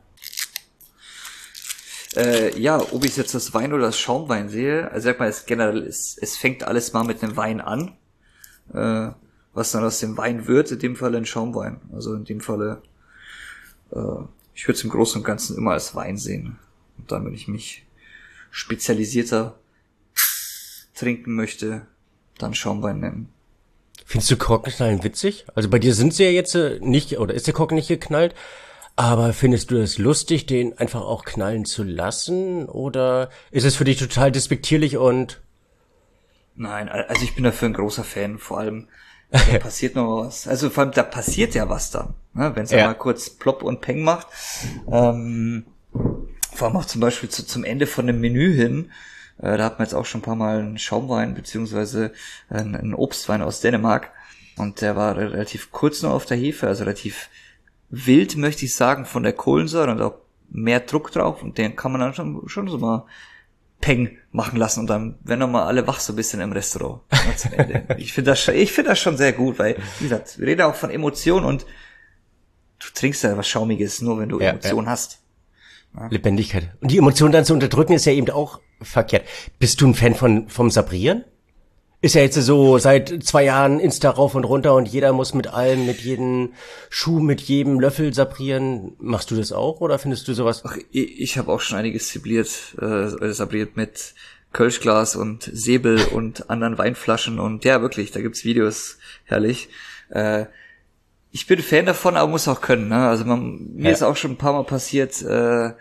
Äh, ja, ob ich jetzt das Wein oder das Schaumwein sehe, also sag mal, es generell, es, es fängt alles mal mit einem Wein an. Äh, was dann aus dem Wein wird, in dem Falle ein Schaumwein. Also in dem Falle, äh, ich würde es im Großen und Ganzen immer als Wein sehen. Und dann, wenn ich mich spezialisierter trinken möchte, dann Schaumwein nennen. Findest du Korkenknallen witzig? Also bei dir sind sie ja jetzt nicht, oder ist der Korken nicht geknallt, aber findest du es lustig, den einfach auch knallen zu lassen? Oder ist es für dich total despektierlich und... Nein, also ich bin dafür ein großer Fan, vor allem, da passiert noch was. Also vor allem, da passiert ja was dann, ne? Wenn es ja. mal kurz plopp und peng macht. Ähm, vor allem auch zum Beispiel zu, zum Ende von dem Menü hin, Äh, da hat man jetzt auch schon ein paar Mal einen Schaumwein beziehungsweise einen, einen Obstwein aus Dänemark und der war relativ kurz noch auf der Hefe, also relativ wild, möchte ich sagen, von der Kohlensäure und auch mehr Druck drauf und den kann man dann schon, schon so mal Peng machen lassen und dann werden nochmal alle wach so ein bisschen im Restaurant. Zum Ende. Ich finde das, ich finde das schon sehr gut, weil, wie gesagt, wir reden auch von Emotionen und du trinkst ja was Schaumiges, nur wenn du ja, Emotionen ja. hast. Ja. Lebendigkeit. Und die Emotionen dann zu unterdrücken ist ja eben auch verkehrt. Bist du ein Fan von vom Sabrieren? Ist ja jetzt so seit zwei Jahren Insta rauf und runter und jeder muss mit allem, mit jedem Schuh, mit jedem Löffel sabrieren. Machst du das auch oder findest du sowas? Ach, ich, ich habe auch schon einiges sabriert, äh, sabriert mit Kölschglas und Säbel und anderen Weinflaschen und ja, wirklich, da gibt's Videos, herrlich. Äh, ich bin Fan davon, aber muss auch können, ne? Also man, mir ja. ist auch schon ein paar Mal passiert, äh,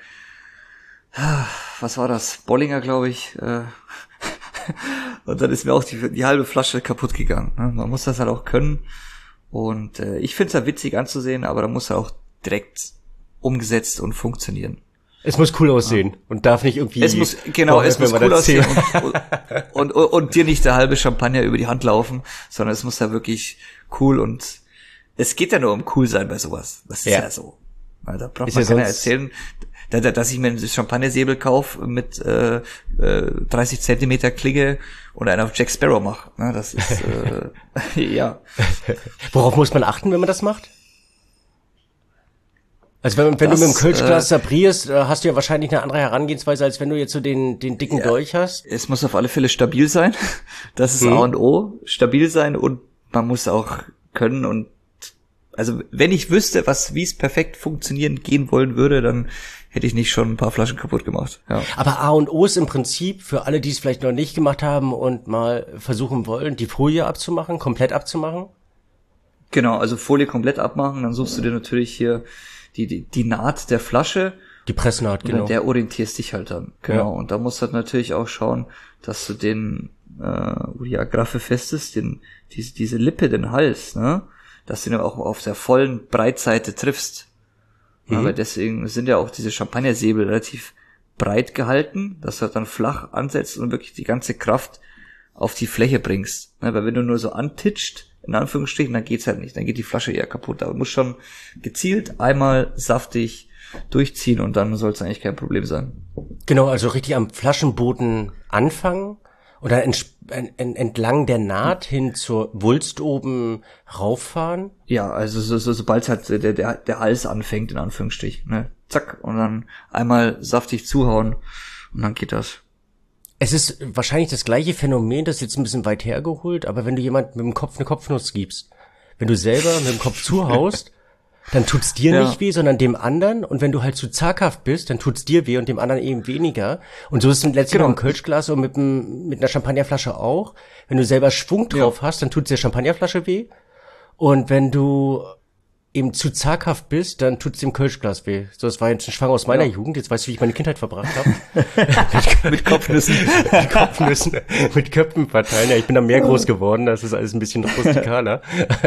was war das? Bollinger, glaube ich. Äh, und dann ist mir auch die, die halbe Flasche kaputt gegangen. Ne? Man muss das halt auch können. Und äh, ich finde es ja witzig anzusehen, aber da muss er auch direkt umgesetzt und funktionieren. Es muss cool aussehen ja. und darf nicht irgendwie... Es muss, genau, boah, es muss cool aussehen und, und, und, und dir nicht der halbe Champagner über die Hand laufen, sondern es muss ja wirklich cool und es geht ja nur um cool sein bei sowas. Das ist ja, ja so. Da braucht ist man ja keiner erzählen, dass ich mir einen Champagnersäbel kaufe mit äh, dreißig Zentimeter Klinge und einen auf Jack Sparrow mache. Das ist, äh, ja. Worauf muss man achten, wenn man das macht? Also wenn, wenn das, du mit dem Kölschglas äh, sabrierst, hast du ja wahrscheinlich eine andere Herangehensweise, als wenn du jetzt so den den dicken ja, Dolch hast. Es muss auf alle Fälle stabil sein. Das ist hm. A und O. Stabil sein und man muss auch können und also wenn ich wüsste, was wie es perfekt funktionieren gehen wollen würde, dann hätte ich nicht schon ein paar Flaschen kaputt gemacht. Ja. Aber A und O ist im Prinzip für alle, die es vielleicht noch nicht gemacht haben und mal versuchen wollen, die Folie abzumachen, komplett abzumachen. Genau, also Folie komplett abmachen, dann suchst du dir natürlich hier die die, die Naht der Flasche. Die Pressnaht, genau. Und der orientierst dich halt dann. Genau. Ja. Und da musst du halt natürlich auch schauen, dass du den, äh, wo die Agraffe fest ist, den, diese, diese Lippe, den Hals, ne? Dass du ihn auch auf der vollen Breitseite triffst. Mhm. Aber deswegen sind ja auch diese Champagnersäbel relativ breit gehalten, dass du halt dann flach ansetzt und wirklich die ganze Kraft auf die Fläche bringst. Weil wenn du nur so antitscht, in Anführungsstrichen, dann geht's halt nicht. Dann geht die Flasche eher kaputt. Aber du musst schon gezielt einmal saftig durchziehen und dann soll es eigentlich kein Problem sein. Genau, also richtig am Flaschenboden anfangen oder entlang der Naht hin zur Wulst oben rauffahren? Ja, also so, so, sobald halt der, der, der Hals anfängt, in Anführungsstrichen, ne? Zack, und dann einmal saftig zuhauen und dann geht das. Es ist wahrscheinlich das gleiche Phänomen, das ist jetzt ein bisschen weit hergeholt, aber wenn du jemand mit dem Kopf eine Kopfnuss gibst, wenn du selber mit dem Kopf zuhaust dann tut's dir Ja. nicht weh, sondern dem anderen. Und wenn du halt zu zaghaft bist, dann tut's dir weh und dem anderen eben weniger. Und so ist es letztlich Genau. mit dem Kölschglas und mit, dem, mit einer Champagnerflasche auch. Wenn du selber Schwung drauf Ja. hast, dann tut's der Champagnerflasche weh. Und wenn du eben zu zaghaft bist, dann tut's dem Kölschglas weh. So, das war jetzt ein Schwang aus meiner Ja. Jugend. Jetzt weißt du, wie ich meine Kindheit verbracht habe. Mit Kopfnüssen. Mit Kopfnüssen, mit Köpfen verteilen. Ja, ich bin da mehr groß geworden, das ist alles ein bisschen rustikaler.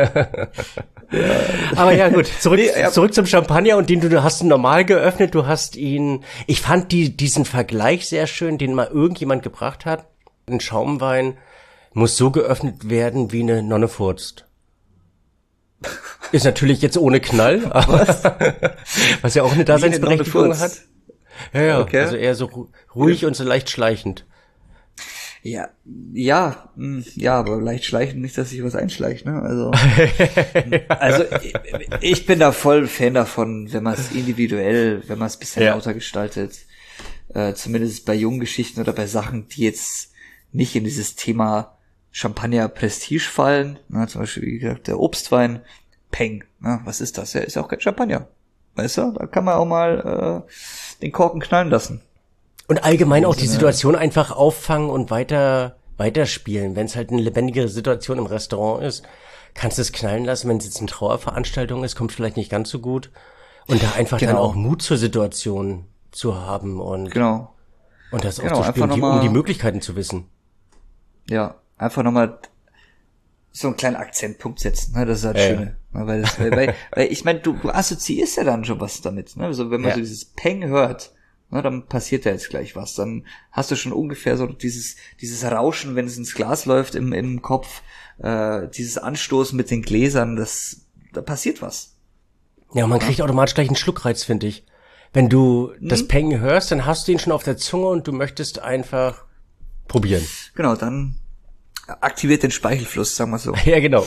Aber ja, gut, zurück, Nee, ja. zurück zum Champagner, und den du hast ihn normal geöffnet, du hast ihn, ich fand die, diesen Vergleich sehr schön, den mal irgendjemand gebracht hat. Ein Schaumwein muss so geöffnet werden, wie eine Nonne furzt. Ist natürlich jetzt ohne Knall, aber was ja auch eine Daseinsberechtigung Nonne hat. furzt. Ja, ja, Okay. also eher so ru- ruhig und so leicht schleichend. Ja, ja, mh, ja, aber leicht schleichen, nicht, dass sich was einschleicht, ne? Also, also ich, ich bin da voll Fan davon, wenn man es individuell, wenn man es ein bisschen Ja. lauter gestaltet, äh, zumindest bei jungen Geschichten oder bei Sachen, die jetzt nicht in dieses Thema Champagner Prestige fallen, ne? Zum Beispiel, wie gesagt, der Obstwein, Peng, ne? Was ist das? Ja, ist ja auch kein Champagner. Weißt du, da kann man auch mal äh, den Korken knallen lassen. Und allgemein auch die Sinne. Situation einfach auffangen und weiter weiterspielen. Wenn es halt eine lebendige Situation im Restaurant ist, kannst du es knallen lassen. Wenn es jetzt eine Trauerveranstaltung ist, kommt es vielleicht nicht ganz so gut. Und da einfach dann Genau. auch Mut zur Situation zu haben und, Genau. und das auch Genau, zu spielen, einfach die, noch um mal- die Möglichkeiten zu wissen. Ja, einfach nochmal so einen kleinen Akzentpunkt setzen, ne? Das ist halt Ja, schön. Ne? Weil, das, weil, weil, weil ich meine, du, du assoziierst ja dann schon was damit, ne? Also wenn man Ja. so dieses Peng hört, ne, dann passiert da jetzt gleich was. Dann hast du schon ungefähr so dieses, dieses Rauschen, wenn es ins Glas läuft im, im Kopf, äh, dieses Anstoßen mit den Gläsern, das, da passiert was. Ja, und man kriegt automatisch gleich einen Schluckreiz, finde ich. Wenn du Mhm. das Peng hörst, dann hast du ihn schon auf der Zunge und du möchtest einfach probieren. Genau, dann aktiviert den Speichelfluss, sagen wir so. Ja, genau.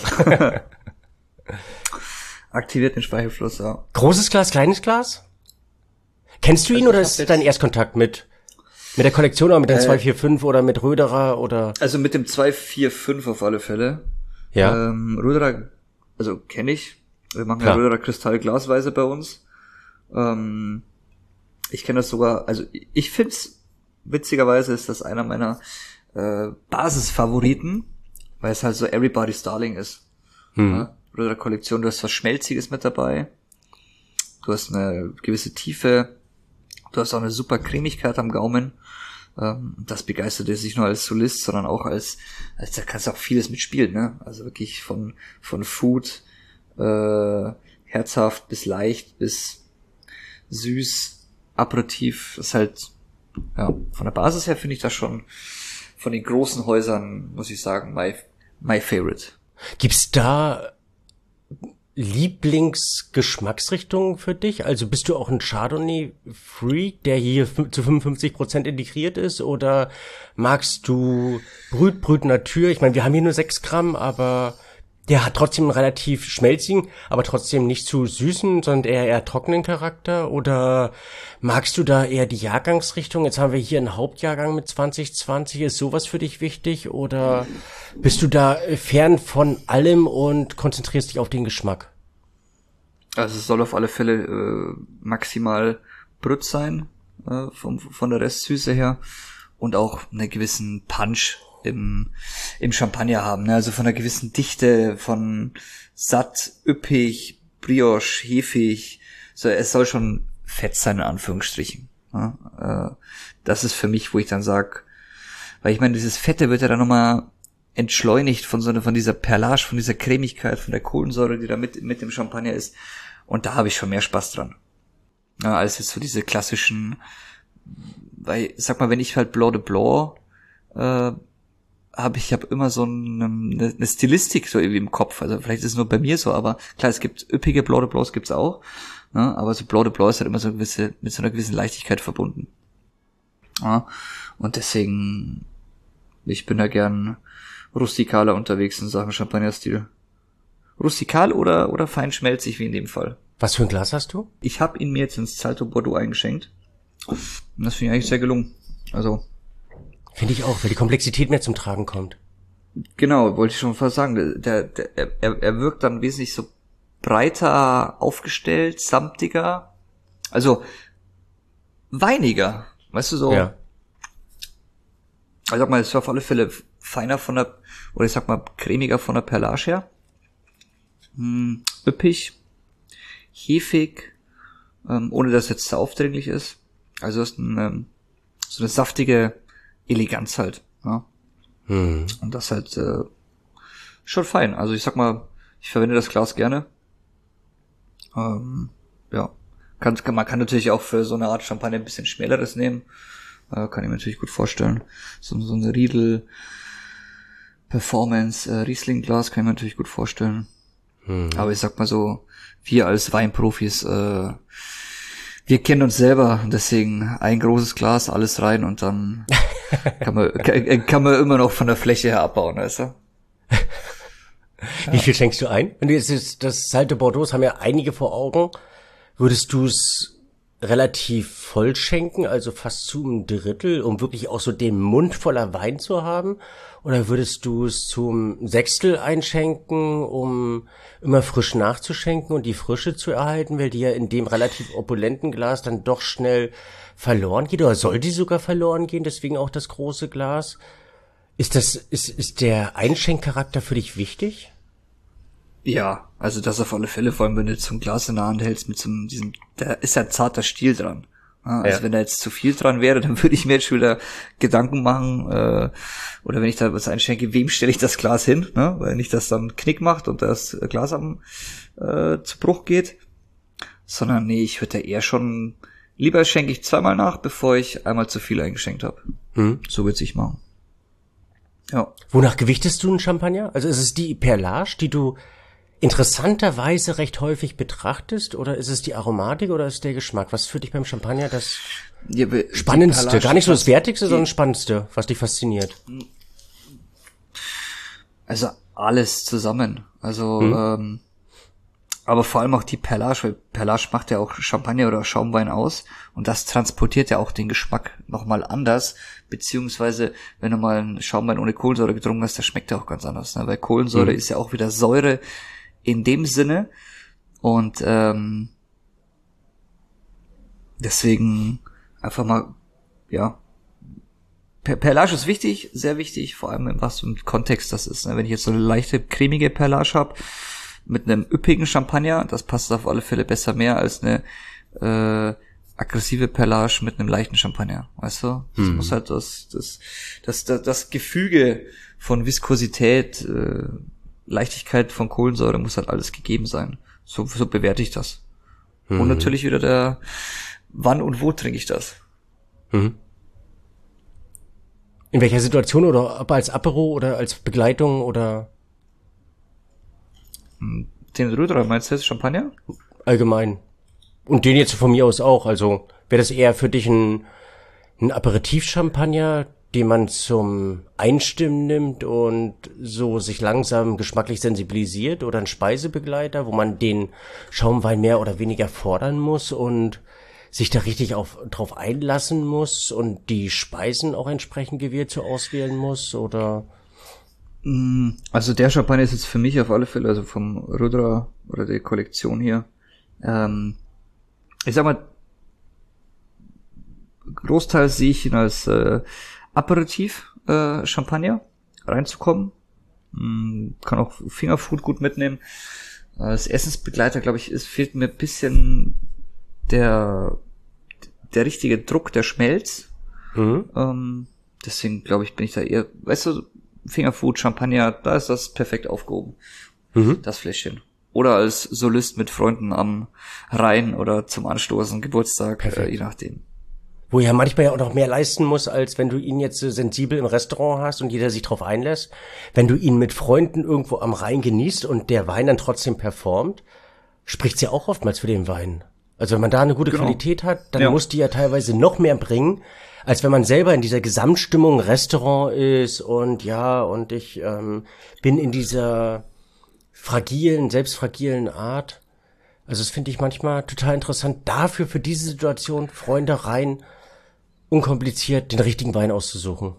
Aktiviert den Speichelfluss, ja. Großes Glas, kleines Glas? Kennst du ihn Also oder ich hab ist jetzt- dein Erstkontakt mit mit der Kollektion oder mit der Äh, zwei vier fünf oder mit Röderer oder Also mit dem zwei vier fünf auf alle Fälle. ja? Ähm, Röderer, also kenne ich. Wir machen Klar. ja Röderer Kristall glasweise bei uns. Ähm, ich kenne das sogar, also ich find's, witzigerweise ist das einer meiner äh, Basisfavoriten, weil es halt so Everybody's Darling ist. Hm. Ja, Röderer Kollektion, du hast was Schmelziges mit dabei. Du hast eine gewisse Tiefe. Du hast auch eine super Cremigkeit am Gaumen. Ähm, das begeistert dich nicht nur als Solist, sondern auch als, als da kannst du auch vieles mitspielen, ne? Also wirklich von, von Food, äh, herzhaft bis leicht bis süß, Aperitif. Das ist halt, ja, von der Basis her finde ich das schon von den großen Häusern, muss ich sagen, my, my favorite. Gibt's da Lieblingsgeschmacksrichtungen für dich? Also bist du auch ein Chardonnay-Freak, der hier fün- zu fünfundfünfzig Prozent integriert ist? Oder magst du Brüt, Brüt Natur? Ich meine, wir haben hier nur sechs Gramm, aber der hat trotzdem einen relativ schmelzigen, aber trotzdem nicht zu süßen, sondern eher eher trockenen Charakter. Oder magst du da eher die Jahrgangsrichtung? Jetzt haben wir hier einen Hauptjahrgang mit zwanzig zwanzig. Ist sowas für dich wichtig? Oder bist du da äh, fern von allem und konzentrierst dich auf den Geschmack? Also es soll auf alle Fälle äh, maximal Brüt sein, äh, vom, von der Restsüße her. Und auch einen gewissen Punch im, im Champagner haben. Ne? Also von einer gewissen Dichte, von satt, üppig, brioche, hefig. So, es soll schon fett sein, in Anführungsstrichen. Ja? Äh, das ist für mich, wo ich dann sag, weil ich meine, dieses Fette wird ja dann nochmal entschleunigt von so einer, von dieser Perlage, von dieser Cremigkeit, von der Kohlensäure, die da mit, mit dem Champagner ist. Und da habe ich schon mehr Spaß dran. Ja, als jetzt so diese klassischen, weil, sag mal, wenn ich halt Blanc de Blanc, äh, habe ich, habe immer so eine, eine Stilistik so irgendwie im Kopf. Also vielleicht ist es nur bei mir so, aber klar, es gibt üppige Blanc de Blancs, gibt's auch. Ne? Aber so Blanc de Blanc ist halt immer so eine gewisse, mit so einer gewissen Leichtigkeit verbunden. Ja, und deswegen, ich bin da gern rustikaler unterwegs in Sachen Champagner-Stil. Rustikal oder oder fein schmelzig, wie in dem Fall. Was für ein Glas hast du? Ich habe ihn mir jetzt ins Salto Bordeaux eingeschenkt. Und das finde ich eigentlich sehr gelungen. Also, Finde ich auch, weil die Komplexität mehr zum Tragen kommt. genau, wollte ich schon fast sagen. Der, der, er, er wirkt dann wesentlich so breiter aufgestellt, samtiger, also weiniger, weißt du so. Ja. Ich sag mal, es war auf alle Fälle feiner von der, oder ich sag mal, cremiger von der Perlage her. Hm, üppig, hefig, ähm, ohne dass es jetzt zu aufdringlich ist. Also es ist ein, ähm, so eine saftige Eleganz halt. Ja? Hm. Und das halt äh, schon fein. Also ich sag mal, ich verwende das Glas gerne. Ähm, ja. Kann, kann, man kann natürlich auch für so eine Art Champagner ein bisschen schmäleres nehmen. Äh, kann ich mir natürlich gut vorstellen. So, so eine Riedel Performance äh, Riesling Glas kann ich mir natürlich gut vorstellen. Hm. Aber ich sag mal so, wir als Weinprofis, äh, wir kennen uns selber, deswegen ein großes Glas, alles rein und dann kann man kann, kann man immer noch von der Fläche her abbauen, weißt du? Wie viel schenkst du ein? Wenn du jetzt das, das Salte Bordeaux, haben ja einige vor Augen, würdest du es relativ voll schenken, also fast zu einem Drittel, um wirklich auch so den Mund voller Wein zu haben? Oder würdest du es zum Sechstel einschenken, um immer frisch nachzuschenken und die Frische zu erhalten, weil die ja in dem relativ opulenten Glas dann doch schnell verloren geht? Oder soll die sogar verloren gehen, deswegen auch das große Glas? Ist das, ist, ist der Einschenkcharakter für dich wichtig? Ja, also das auf alle Fälle, vor allem wenn du so ein Glas in der Hand hältst mit so einem, diesem, da ist ja zarter Stiel dran. Ja, also ja. Wenn da jetzt zu viel dran wäre, dann würde ich mir jetzt schon wieder Gedanken machen, äh, oder wenn ich da was einschenke, wem stelle ich das Glas hin, ne? Weil nicht, dass dann Knick macht und das Glas am äh, zu Bruch geht, sondern nee, ich würde da eher schon, lieber schenke ich zweimal nach, bevor ich einmal zu viel eingeschenkt habe. Hm. So würde ich machen. Ja. Wonach gewichtest du einen Champagner? Also ist es die Perlage, die du interessanterweise recht häufig betrachtest, oder ist es die Aromatik oder ist der Geschmack? Was für dich beim Champagner das ja, Spannendste? Gar nicht so das Wertigste, sondern das Spannendste, was dich fasziniert? Also alles zusammen. Also, hm. ähm, aber vor allem auch die Perlage, weil Perlage macht ja auch Champagner oder Schaumwein aus und das transportiert ja auch den Geschmack nochmal anders, beziehungsweise wenn du mal einen Schaumwein ohne Kohlensäure getrunken hast, der schmeckt ja auch ganz anders, ne? Weil Kohlensäure hm. ist ja auch wieder Säure in dem Sinne und ähm, deswegen einfach mal, ja, Perlage ist wichtig, sehr wichtig, vor allem in was für einem Kontext das ist. Ne? Wenn ich jetzt so eine leichte, cremige Perlage habe, mit einem üppigen Champagner, das passt auf alle Fälle besser mehr als eine äh, aggressive Perlage mit einem leichten Champagner, weißt du? Das hm. muss halt das, das, das, das, das Gefüge von Viskosität, äh, Leichtigkeit von Kohlensäure muss halt alles gegeben sein. So, so bewerte ich das. Hm. Und natürlich wieder der, wann und wo trinke ich das? Hm. In welcher Situation, oder ob als Apero oder als Begleitung oder? Den Röderer meinst du jetzt, Champagner? Allgemein. Und den jetzt von mir aus auch. Also wäre das eher für dich ein, ein Aperitif-Champagner, den man zum Einstimmen nimmt und so sich langsam geschmacklich sensibilisiert, oder ein Speisebegleiter, wo man den Schaumwein mehr oder weniger fordern muss und sich da richtig auf, drauf einlassen muss und die Speisen auch entsprechend gewählt zu auswählen muss, oder? Also der Champagner ist jetzt für mich auf alle Fälle, also vom Röderer oder der Kollektion hier, ähm, ich sag mal, großteils sehe ich ihn als äh, Aperitif äh, Champagner reinzukommen. Mm, kann auch Fingerfood gut mitnehmen. Als Essensbegleiter, glaube ich, es fehlt mir ein bisschen der der richtige Druck, der Schmelz. Mhm. Ähm, deswegen glaube ich, bin ich da eher, weißt du, Fingerfood, Champagner, da ist das perfekt aufgehoben. Mhm. Das Fläschchen. Oder als Solist mit Freunden am Rhein oder zum Anstoßen, Geburtstag, äh, je nachdem. Wo ja manchmal ja auch noch mehr leisten muss, als wenn du ihn jetzt sensibel im Restaurant hast und jeder sich drauf einlässt. Wenn du ihn mit Freunden irgendwo am Rhein genießt und der Wein dann trotzdem performt, spricht's ja auch oftmals für den Wein. Also wenn man da eine gute genau. Qualität hat, dann ja. muss die ja teilweise noch mehr bringen, als wenn man selber in dieser Gesamtstimmung Restaurant ist und ja, und ich ähm, bin in dieser fragilen, selbstfragilen Art. Also das finde ich manchmal total interessant, dafür, für diese Situation, Freunde rein, unkompliziert den richtigen Wein auszusuchen.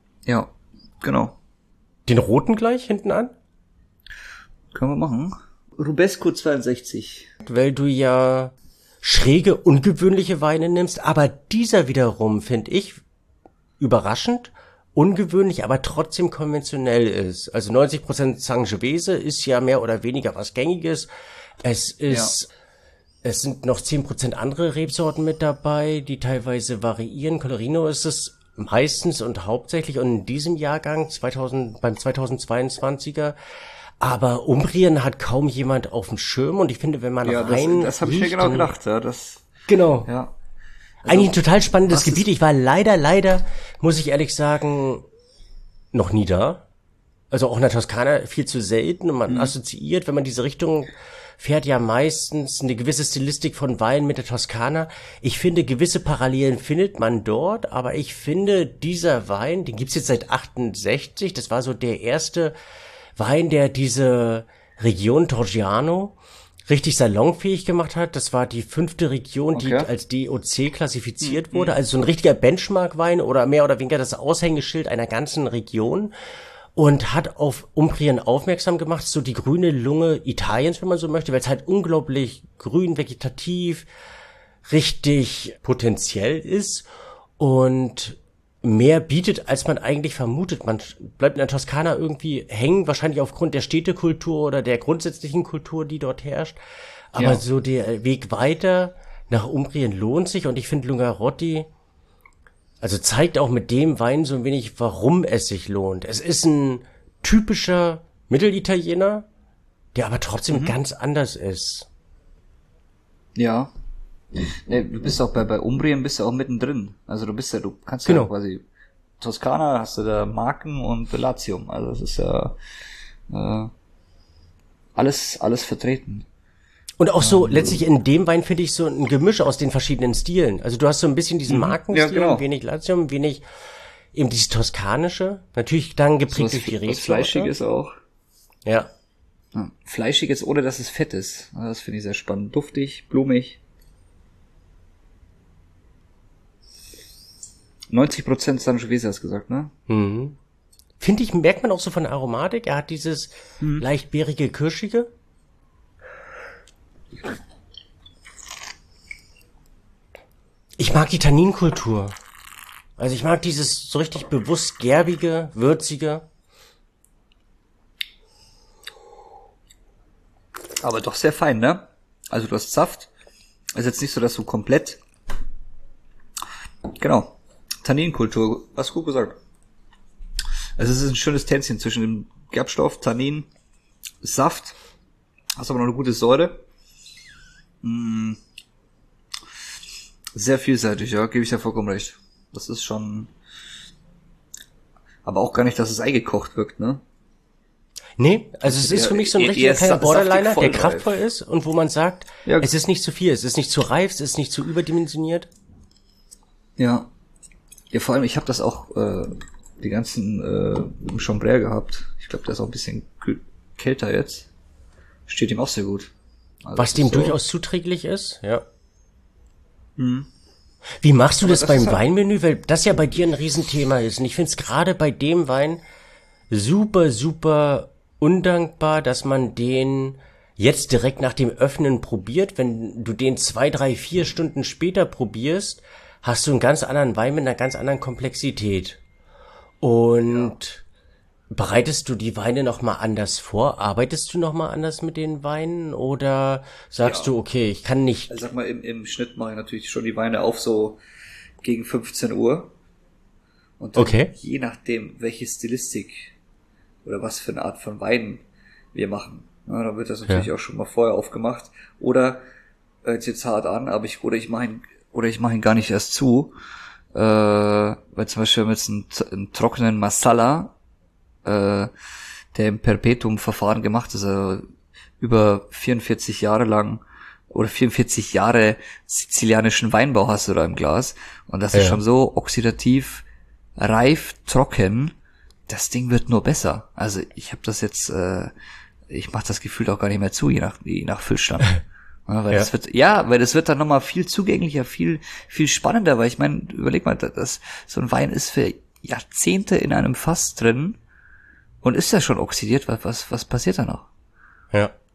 Ja, genau. Den roten gleich hinten an? Können wir machen. Rubesco zweiundsechzig. Weil du ja schräge, ungewöhnliche Weine nimmst, aber dieser wiederum, finde ich, überraschend, ungewöhnlich, aber trotzdem konventionell ist. Also neunzig Prozent Sangiovese ist ja mehr oder weniger was Gängiges. Es ist, ja. Es sind noch zehn Prozent andere Rebsorten mit dabei, die teilweise variieren. Colorino ist es meistens und hauptsächlich und in diesem Jahrgang zweitausend, beim zweitausendzweiundzwanziger. Aber Umbrien hat kaum jemand auf dem Schirm und ich finde, wenn man ja, rein das, das habe ich mir genau gedacht, ja, das genau. Ja. Also, eigentlich ein total spannendes Gebiet. Ich war leider, leider, muss ich ehrlich sagen, noch nie da. Also auch in der Toskana viel zu selten und man mhm. assoziiert, wenn man diese Richtung fährt, ja meistens eine gewisse Stilistik von Wein mit der Toskana. Ich finde, gewisse Parallelen findet man dort, aber ich finde, dieser Wein, den gibt's jetzt seit achtundsechzig, das war so der erste Wein, der diese Region Torgiano richtig salonfähig gemacht hat. Das war die fünfte Region, okay. die als D O C klassifiziert mhm. wurde. Also so ein richtiger Benchmark-Wein oder mehr oder weniger das Aushängeschild einer ganzen Region. Und hat auf Umbrien aufmerksam gemacht, so die grüne Lunge Italiens, wenn man so möchte, weil es halt unglaublich grün, vegetativ, richtig potenziell ist und mehr bietet, als man eigentlich vermutet. Man bleibt in der Toskana irgendwie hängen, wahrscheinlich aufgrund der Städtekultur oder der grundsätzlichen Kultur, die dort herrscht. Aber ja. so der Weg weiter nach Umbrien lohnt sich und ich finde Lungarotti also zeigt auch mit dem Wein so ein wenig, warum es sich lohnt. Es ist ein typischer Mittelitaliener, der aber trotzdem mhm. ganz anders ist. Ja. Nee, du bist auch bei, bei Umbrien bist du auch mittendrin. Also du bist ja, du kannst genau. ja quasi Toskana, hast du da Marken und Latium. Also das ist ja äh, alles, alles vertreten. Und auch so ähm, letztlich in dem Wein finde ich so ein Gemisch aus den verschiedenen Stilen. Also du hast so ein bisschen diesen Markenstil, ja, genau. wenig Latium, wenig eben dieses Toskanische. Natürlich dann geprägt so durch die Rebsorte. Was Fleischiges auch. Ja. ja. Fleischiges, ohne dass es fett ist. Das finde ich sehr spannend. Duftig, blumig. neunzig Prozent Sangiovese hast du gesagt, ne? Mhm. Finde ich, merkt man auch so von der Aromatik. Er hat dieses mhm. leicht beerige, kirschige. Ich mag die Tanninkultur. Also ich mag dieses so richtig bewusst gerbige, würzige. Aber doch sehr fein, ne? Also du hast Saft. Ist jetzt nicht so, dass du komplett... Genau. Tanninkultur. Hast du gut gesagt. Also es ist ein schönes Tänzchen zwischen dem Gerbstoff, Tannin, Saft. Hast aber noch eine gute Säure. Mm. Sehr vielseitig, ja, gebe ich ja vollkommen recht. Das ist schon... Aber auch gar nicht, dass es eingekocht wirkt, ne? Nee, also es ist für mich so ein richtiger kleiner Borderliner, der kraftvoll ist und wo man sagt, ja. es ist nicht zu viel, es ist nicht zu reif, es ist nicht zu überdimensioniert. Ja. Ja, vor allem, ich habe das auch äh, die ganzen äh, im Chambray gehabt. Ich glaube, der ist auch ein bisschen kälter jetzt. Steht ihm auch sehr gut. Also was dem so durchaus zuträglich ist, ja. Hm. Wie machst du das, das beim halt Weinmenü? Weil das ja bei dir ein Riesenthema ist. Und ich finde es gerade bei dem Wein super, super undankbar, dass man den jetzt direkt nach dem Öffnen probiert. Wenn du den zwei, drei, vier Stunden später probierst, hast du einen ganz anderen Wein mit einer ganz anderen Komplexität. Und ja. Bereitest du die Weine nochmal anders vor? Arbeitest du nochmal anders mit den Weinen? Oder sagst ja. du, okay, ich kann nicht... Also sag mal, im, im Schnitt mache ich natürlich schon die Weine auf so gegen fünfzehn Uhr. Und dann okay. je nachdem, welche Stilistik oder was für eine Art von Wein wir machen. Ja, dann wird das natürlich ja. auch schon mal vorher aufgemacht. Oder, hört sich jetzt hart an, aber ich, oder ich mache ihn, oder ich mache ihn gar nicht erst zu. Äh, weil zum Beispiel mit einem, einem trockenen Masala, äh, der im Perpetuum-Verfahren gemacht ist, also über vierundvierzig Jahre lang oder vierundvierzig Jahre sizilianischen Weinbau hast du da im Glas und das ja. ist schon so oxidativ reif, trocken, das Ding wird nur besser. Also ich habe das jetzt, äh, ich mache das Gefühl auch gar nicht mehr zu, je nach, je nach Füllstand. Ja, weil ja. das wird, ja, weil das wird dann nochmal viel zugänglicher, viel, viel spannender, weil ich meine, überleg mal, das, so ein Wein ist für Jahrzehnte in einem Fass drin und ist ja schon oxidiert, was, was, was passiert da noch? Ja.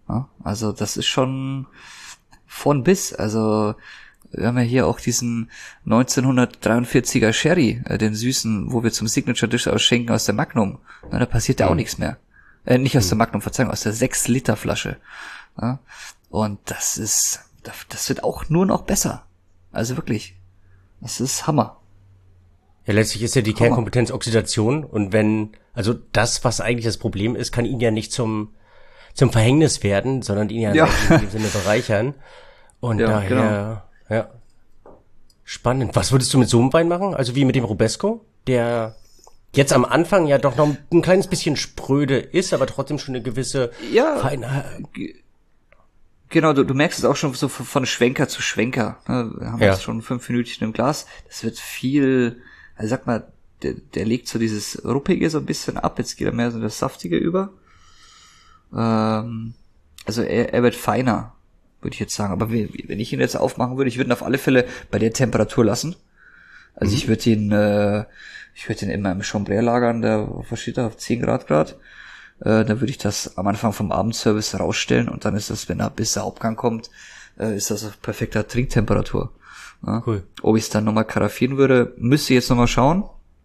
Ja, also das ist schon von bis. Also wir haben ja hier auch diesen neunzehnhundertdreiundvierziger Sherry, äh, den süßen, wo wir zum Signature Dish ausschenken aus der Magnum. Na, da passiert ja auch nichts mehr. Äh, nicht aus der Magnum, Verzeihung, aus der sechs Liter Flasche. Ja, und das ist, das wird auch nur noch besser. Also wirklich, das ist Hammer. Ja, letztlich ist ja die Kernkompetenz Oxidation und wenn, also das, was eigentlich das Problem ist, kann ihn ja nicht zum zum Verhängnis werden, sondern ihn ja, ja. in dem Sinne bereichern. Und ja, daher, genau. ja, spannend. Was würdest du mit so einem Wein machen? Also wie mit dem Rubesco, der jetzt am Anfang ja doch noch ein kleines bisschen spröde ist, aber trotzdem schon eine gewisse ja, Feinheit. Genau, du, du merkst es auch schon so von Schwenker zu Schwenker. Wir haben ja. jetzt schon fünf Minütchen im Glas. Das wird viel, also sag mal, der, der legt so dieses Ruppige so ein bisschen ab. Jetzt geht er mehr so das Saftige über. Ähm, also er, er wird feiner, würde ich jetzt sagen. Aber wenn ich ihn jetzt aufmachen würde, ich würde ihn auf alle Fälle bei der Temperatur lassen. Also mhm. ich würde ihn, äh, ich würde ihn immer im Chambray lagern, der versteht da auf zehn Grad Grad. Äh, dann würde ich das am Anfang vom Abendservice rausstellen und dann ist das, wenn er bis der Hauptgang kommt, äh, ist das auf perfekter Trinktemperatur. Ja? Cool. Ob ich es dann nochmal karaffieren würde, müsste ich jetzt nochmal schauen.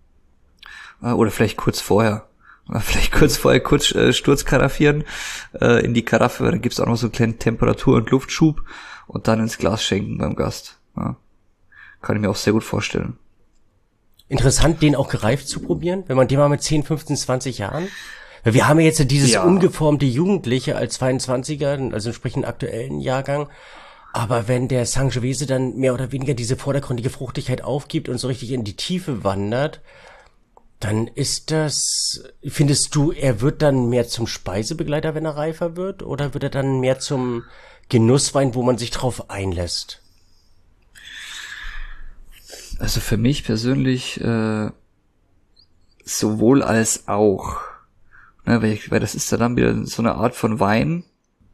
Äh, oder vielleicht kurz vorher. Vielleicht kurz vorher kurz äh, Sturz karaffieren äh, in die Karaffe, dann gibt's auch noch so einen kleinen Temperatur- und Luftschub und dann ins Glas schenken beim Gast. Ja. Kann ich mir auch sehr gut vorstellen. Interessant, den auch gereift zu probieren, wenn man den mal mit zehn, fünfzehn, zwanzig Jahren. Weil wir haben ja jetzt dieses ja. ungeformte Jugendliche als zweiundzwanziger, also entsprechend aktuellen Jahrgang. Aber wenn der Sangiovese dann mehr oder weniger diese vordergründige Fruchtigkeit aufgibt und so richtig in die Tiefe wandert, dann ist das, findest du, er wird dann mehr zum Speisebegleiter, wenn er reifer wird? Oder wird er dann mehr zum Genusswein, wo man sich drauf einlässt? Also für mich persönlich äh, sowohl als auch. Ne, weil, ich, weil das ist ja dann wieder so eine Art von Wein,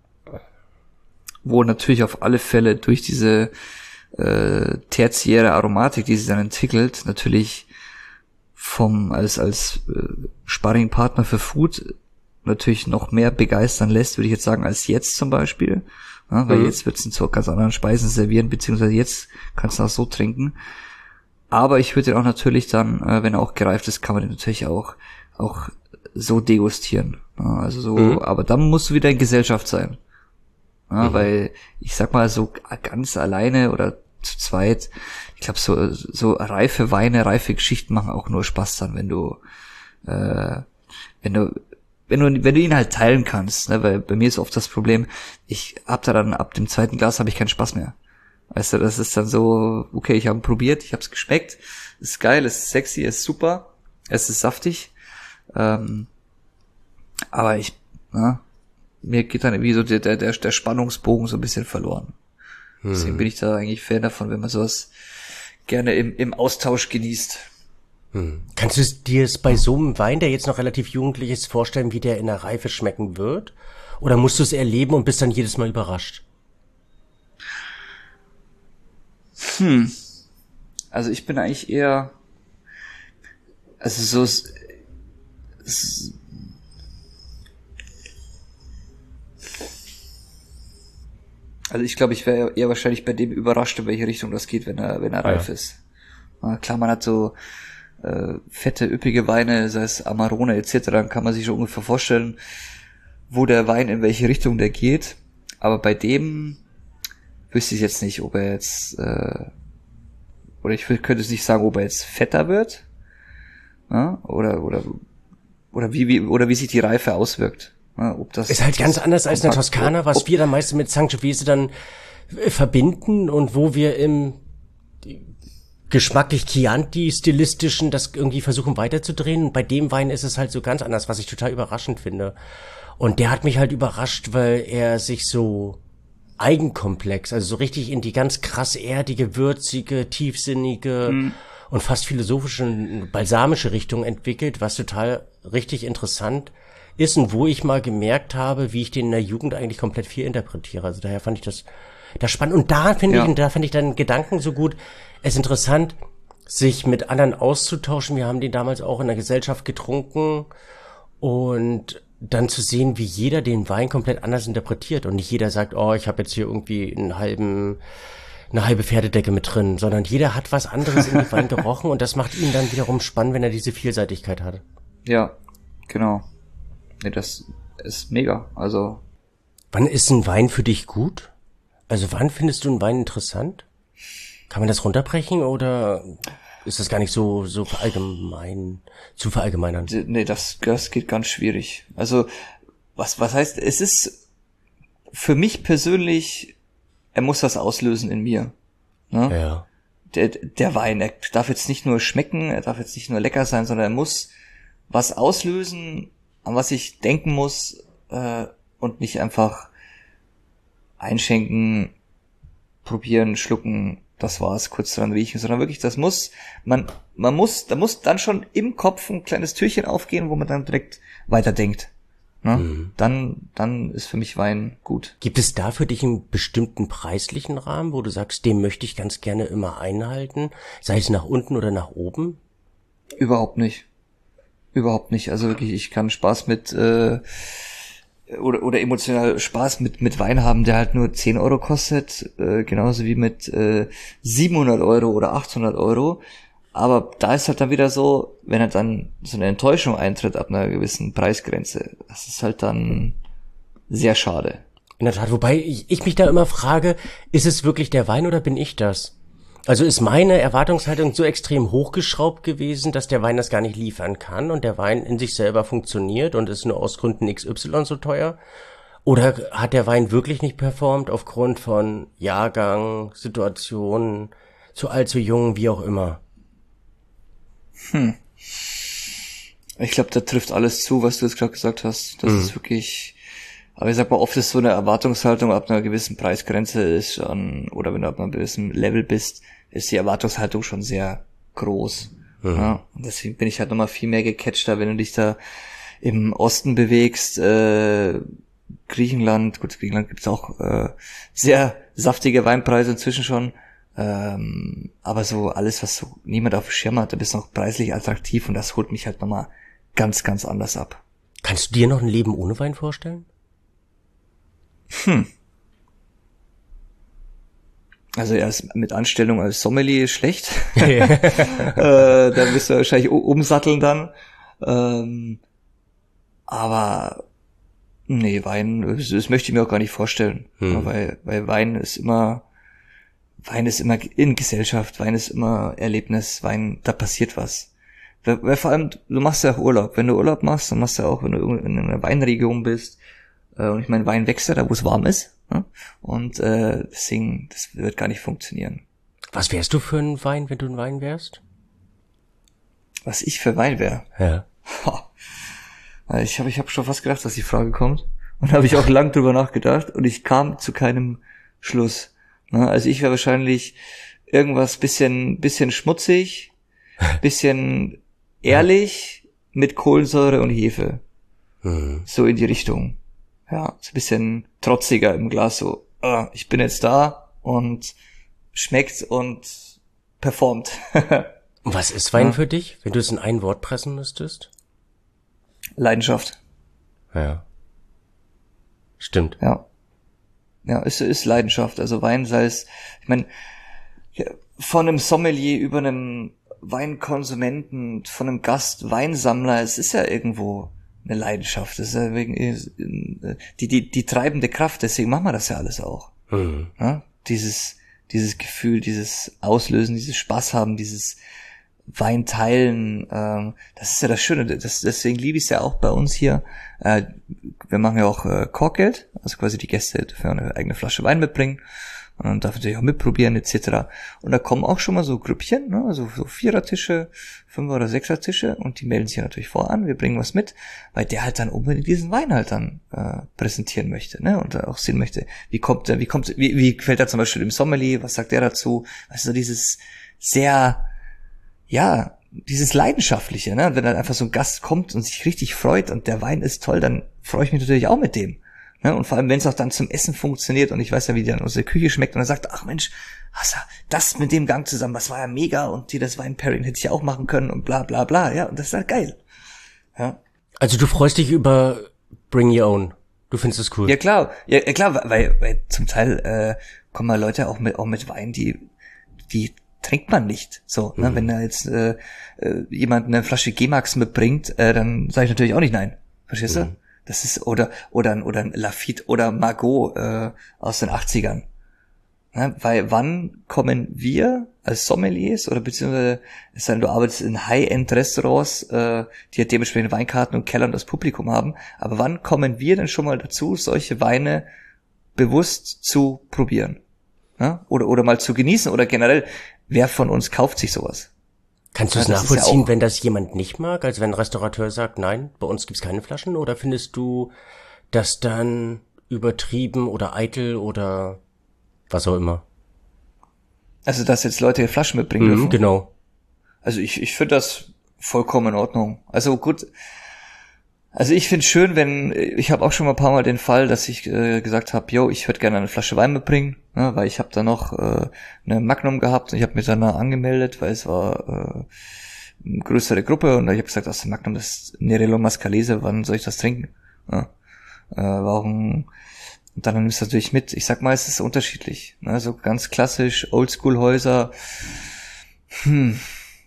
wo natürlich auf alle Fälle durch diese äh, tertiäre Aromatik, die sich dann entwickelt, natürlich vom als als äh, Sparringpartner für Food natürlich noch mehr begeistern lässt, würde ich jetzt sagen, als jetzt zum Beispiel. Ja, weil mhm. jetzt wird's in so ganz anderen Speisen servieren, beziehungsweise jetzt kannst du auch so trinken. Aber ich würde den auch natürlich dann, äh, wenn er auch gereift ist, kann man den natürlich auch auch so degustieren. Ja, also so, mhm. aber dann musst du wieder in Gesellschaft sein. Ja, mhm. Weil ich sag mal so ganz alleine oder zu zweit, ich glaube so so reife Weine, reife Geschichten machen auch nur Spaß dann, wenn du äh, wenn du wenn du wenn du ihn halt teilen kannst, ne? Weil bei mir ist oft das Problem, ich hab da dann ab dem zweiten Glas habe ich keinen Spaß mehr. Weißt du, das ist dann so, okay, ich habe probiert, ich habe es geschmeckt, ist geil, ist sexy, ist super, es ist saftig, ähm, aber ich, na, mir geht dann irgendwie so der der der Spannungsbogen so ein bisschen verloren. Deswegen bin ich da eigentlich Fan davon, wenn man sowas gerne im, im Austausch genießt. Hm. Kannst du dir es bei so einem Wein, der jetzt noch relativ jugendlich ist, vorstellen, wie der in der Reife schmecken wird? Oder musst du es erleben und bist dann jedes Mal überrascht? Hm. Also ich bin eigentlich eher, also so, es, es, Also ich glaube, ich wäre eher wahrscheinlich bei dem überrascht, in welche Richtung das geht, wenn er wenn er ah, reif ja. ist. Na, klar, man hat so äh, fette, üppige Weine, sei es Amarone et cetera, dann kann man sich schon ungefähr vorstellen, wo der Wein in welche Richtung der geht. Aber bei dem wüsste ich jetzt nicht, ob er jetzt äh, oder ich könnte es nicht sagen, ob er jetzt fetter wird, ja? oder oder oder wie wie oder wie sich die Reife auswirkt. Ja, ob das ist halt ganz anders als eine Toskana, was wir dann meistens mit Sangiovese dann äh, verbinden und wo wir im geschmacklich Chianti-stilistischen das irgendwie versuchen weiterzudrehen. Und bei dem Wein ist es halt so ganz anders, was ich total überraschend finde. Und der hat mich halt überrascht, weil er sich so eigenkomplex, also so richtig in die ganz krass erdige, würzige, tiefsinnige mhm. und fast philosophische, balsamische Richtung entwickelt, was total richtig interessant ist und wo ich mal gemerkt habe, wie ich den in der Jugend eigentlich komplett viel interpretiere. Also daher fand ich das, das spannend. Und da finde ja. ich, und da finde ich deinen Gedanken so gut. Es ist interessant, sich mit anderen auszutauschen. Wir haben den damals auch in der Gesellschaft getrunken und dann zu sehen, wie jeder den Wein komplett anders interpretiert und nicht jeder sagt, oh, ich habe jetzt hier irgendwie einen halben, eine halbe Pferdedecke mit drin, sondern jeder hat was anderes in den Wein gerochen und das macht ihn dann wiederum spannend, wenn er diese Vielseitigkeit hat. Ja, genau. Nee, das ist mega. Also. Wann ist ein Wein für dich gut? Also wann findest du einen Wein interessant? Kann man das runterbrechen oder ist das gar nicht so so verallgemein zu verallgemeinern? Nee, das das geht ganz schwierig. Also was was heißt, es ist für mich persönlich, er muss was auslösen in mir. Ne? Ja. Der der Wein, er darf jetzt nicht nur schmecken, er darf jetzt nicht nur lecker sein, sondern er muss was auslösen, an was ich denken muss, äh, und nicht einfach einschenken, probieren, schlucken, das war's, kurz dran riechen, sondern wirklich, das muss, man, man muss, da muss dann schon im Kopf ein kleines Türchen aufgehen, wo man dann direkt weiterdenkt. Ne? Mhm. Dann, dann ist für mich Wein gut. Gibt es da für dich einen bestimmten preislichen Rahmen, wo du sagst, den möchte ich ganz gerne immer einhalten, sei es nach unten oder nach oben? Überhaupt nicht. Überhaupt nicht. Also wirklich, ich kann Spaß mit, äh, oder oder emotional Spaß mit mit Wein haben, der halt nur zehn Euro kostet, äh, genauso wie mit äh, siebenhundert Euro oder achthundert Euro. Aber da ist halt dann wieder so, wenn halt dann so eine Enttäuschung eintritt ab einer gewissen Preisgrenze, das ist halt dann sehr schade. In der Tat, wobei ich, ich mich da immer frage, ist es wirklich der Wein oder bin ich das? Also ist meine Erwartungshaltung so extrem hochgeschraubt gewesen, dass der Wein das gar nicht liefern kann und der Wein in sich selber funktioniert und ist nur aus Gründen X Y so teuer? Oder hat der Wein wirklich nicht performt aufgrund von Jahrgang, Situationen, zu alt, zu jung, wie auch immer? Hm. Ich glaube, da trifft alles zu, was du jetzt gerade gesagt hast. Das mhm. ist wirklich, aber ich sag mal, oft ist so eine Erwartungshaltung ab einer gewissen Preisgrenze ist schon, oder wenn du ab einem gewissen Level bist, ist die Erwartungshaltung schon sehr groß. Mhm. Ja, und deswegen bin ich halt nochmal viel mehr gecatchter, wenn du dich da im Osten bewegst, äh, Griechenland, gut, Griechenland gibt's auch äh, sehr saftige Weinpreise inzwischen schon, ähm, aber so alles, was so niemand auf dem Schirm hat, da bist du noch preislich attraktiv und das holt mich halt nochmal ganz, ganz anders ab. Kannst du dir noch ein Leben ohne Wein vorstellen? Hm. Also erst mit Anstellung als Sommelier ist schlecht. äh, da wirst du wahrscheinlich umsatteln dann. Ähm, aber nee, Wein, das, das möchte ich mir auch gar nicht vorstellen. Hm. Ja, weil, weil Wein ist immer, Wein ist immer in Gesellschaft, Wein ist immer Erlebnis, Wein, da passiert was. Weil, weil vor allem, du machst ja auch Urlaub. Wenn du Urlaub machst, dann machst du auch, wenn du in einer Weinregion bist. Äh, und ich meine, Wein wächst ja da, wo es warm ist. Ne? Und äh, deswegen, das wird gar nicht funktionieren. Was wärst du für ein Wein, wenn du ein Wein wärst? Was ich für Wein wäre? Ja. Ich habe ich hab schon fast gedacht, dass die Frage kommt. Und habe ich auch lang drüber nachgedacht. Und ich kam zu keinem Schluss. Ne? Also ich wäre wahrscheinlich irgendwas bisschen bisschen schmutzig, bisschen ehrlich mit Kohlensäure und Hefe. Mhm. So in die Richtung. Ja, so ein bisschen trotziger im Glas, so, uh, ich bin jetzt da und schmeckt und performt. Was ist Wein ja. für dich, wenn du es in ein Wort pressen müsstest? Leidenschaft. Ja. Stimmt. Ja. Ja, es ist Leidenschaft. Also Wein, sei es, ich meine, von einem Sommelier über einem Weinkonsumenten, von einem Gast, Weinsammler, es ist ja irgendwo eine Leidenschaft. Das ist ja wegen, die, die, die treibende Kraft, deswegen machen wir das ja alles auch. Mhm. Ja, dieses, dieses Gefühl, dieses Auslösen, dieses Spaß haben, dieses Wein teilen, ähm, das ist ja das Schöne. Das, deswegen liebe ich es ja auch bei uns hier. Äh, wir machen ja auch äh, Korkgeld, also quasi die Gäste dürfen eine eigene Flasche Wein mitbringen. Und dann darf natürlich auch mitprobieren et cetera. Und da kommen auch schon mal so Grüppchen, ne? Also so Vierertische, Fünfer- oder Sechsertische und die melden sich ja natürlich voran, wir bringen was mit, weil der halt dann unbedingt diesen Wein halt dann äh, präsentieren möchte, ne? Und auch sehen möchte, wie kommt er, wie kommt, wie, wie gefällt er zum Beispiel dem Sommelier, was sagt er dazu? Also dieses sehr, ja, dieses Leidenschaftliche, ne? Und wenn dann einfach so ein Gast kommt und sich richtig freut und der Wein ist toll, dann freue ich mich natürlich auch mit dem. Ne, und vor allem, wenn es auch dann zum Essen funktioniert und ich weiß ja, wie die dann aus der Küche schmeckt und er sagt, ach Mensch, hast du das mit dem Gang zusammen, das war ja mega und hier das Weinpairing hätte ich ja auch machen können und bla bla bla, ja, und das ist halt geil. Ja. Also du freust dich über bring your own. Du findest es cool. Ja klar, ja klar, weil, weil zum Teil äh, kommen mal Leute auch mit auch mit Wein, die die trinkt man nicht. So, mhm. ne, wenn da jetzt äh, äh, jemand eine Flasche G-Max mitbringt, äh, dann sage ich natürlich auch nicht nein. Verstehst mhm. du? Das ist oder oder oder ein Lafite oder Margot äh, aus den achtzigern. Ne, weil wann kommen wir als Sommeliers oder beziehungsweise es sei denn, du arbeitest in High-End-Restaurants, äh, die ja dementsprechend Weinkarten und Keller und das Publikum haben, aber wann kommen wir denn schon mal dazu, solche Weine bewusst zu probieren? Ne? Oder oder mal zu genießen oder generell, wer von uns kauft sich sowas? Kannst du es ja, nachvollziehen, ja wenn das jemand nicht mag? Also wenn ein Restaurateur sagt, nein, bei uns gibt's keine Flaschen? Oder findest du das dann übertrieben oder eitel oder was auch immer? Also, dass jetzt Leute Flaschen mitbringen mhm, dürfen? Genau. Also ich ich finde das vollkommen in Ordnung. Also gut, also ich finde es schön, wenn, ich habe auch schon mal ein paar Mal den Fall, dass ich äh, gesagt habe, yo, ich würde gerne eine Flasche Wein mitbringen, ne, weil ich habe da noch äh, eine Magnum gehabt und ich habe mich dann angemeldet, weil es war äh, eine größere Gruppe und ich habe gesagt, aus der Magnum, das ist Nerello Mascalese, wann soll ich das trinken? Ja. Äh, warum? Und dann nimmst du das natürlich mit. Ich sag mal, es ist unterschiedlich. Ne? So ganz klassisch, Oldschool-Häuser. Hm.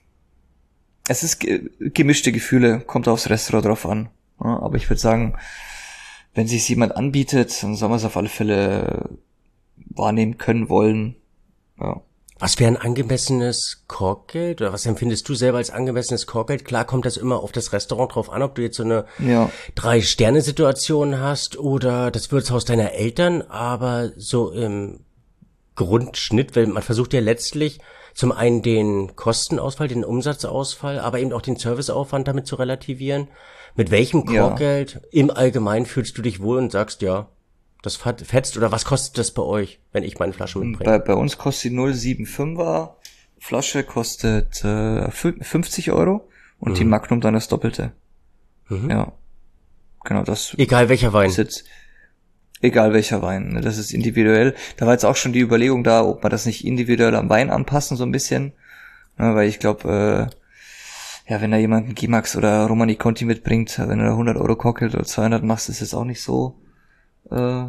Es ist ge- gemischte Gefühle, kommt aufs Restaurant drauf an. Ja, aber ich würde sagen, wenn sich jemand anbietet, dann soll man es auf alle Fälle wahrnehmen können, wollen. Ja. Was wäre ein angemessenes Korkgeld? Oder was empfindest du selber als angemessenes Korkgeld? Klar kommt das immer auf das Restaurant drauf an, ob du jetzt so eine ja. Drei-Sterne-Situation hast oder das Wirtshaus deiner Eltern, aber so im Grundschnitt, weil man versucht ja letztlich zum einen den Kostenausfall, den Umsatzausfall, aber eben auch den Serviceaufwand damit zu relativieren. Mit welchem Korkgeld ja. im Allgemeinen fühlst du dich wohl und sagst, ja, das fetzt, oder was kostet das bei euch, wenn ich meine Flasche mitbringe? Bei, bei uns kostet die null Komma fünfundsiebziger Flasche kostet äh, fünfzig Euro und mhm. die Magnum dann das Doppelte. Mhm. Ja, genau das. Egal welcher Wein. Ist jetzt, egal welcher Wein, ne, das ist individuell. Da war jetzt auch schon die Überlegung da, ob man das nicht individuell am Wein anpassen, so ein bisschen. Ja, weil ich glaube, äh, ja, wenn da jemand einen G-Max oder Romani Conti mitbringt, wenn du da hundert Euro Cocktail oder zweihundert machst, ist es auch nicht so äh,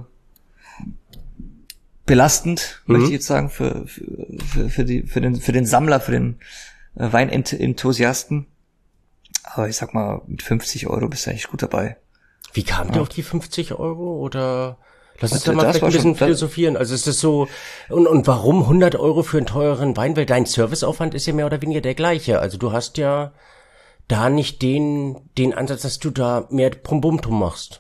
belastend, mhm. möchte ich jetzt sagen, für, für, für, die, für, den, für den Sammler, für den äh, Weinenthusiasten. Aber ich sag mal, mit fünfzig Euro bist du eigentlich gut dabei. Wie kam ja. dir auf die fünfzig Euro? Oder lass uns also, da mal vielleicht ein bisschen schon, philosophieren. Also ist das so, und, und warum hundert Euro für einen teureren Wein? Weil dein Serviceaufwand ist ja mehr oder weniger der gleiche. Also du hast ja da nicht den, den Ansatz, dass du da mehr Brumbumtum machst.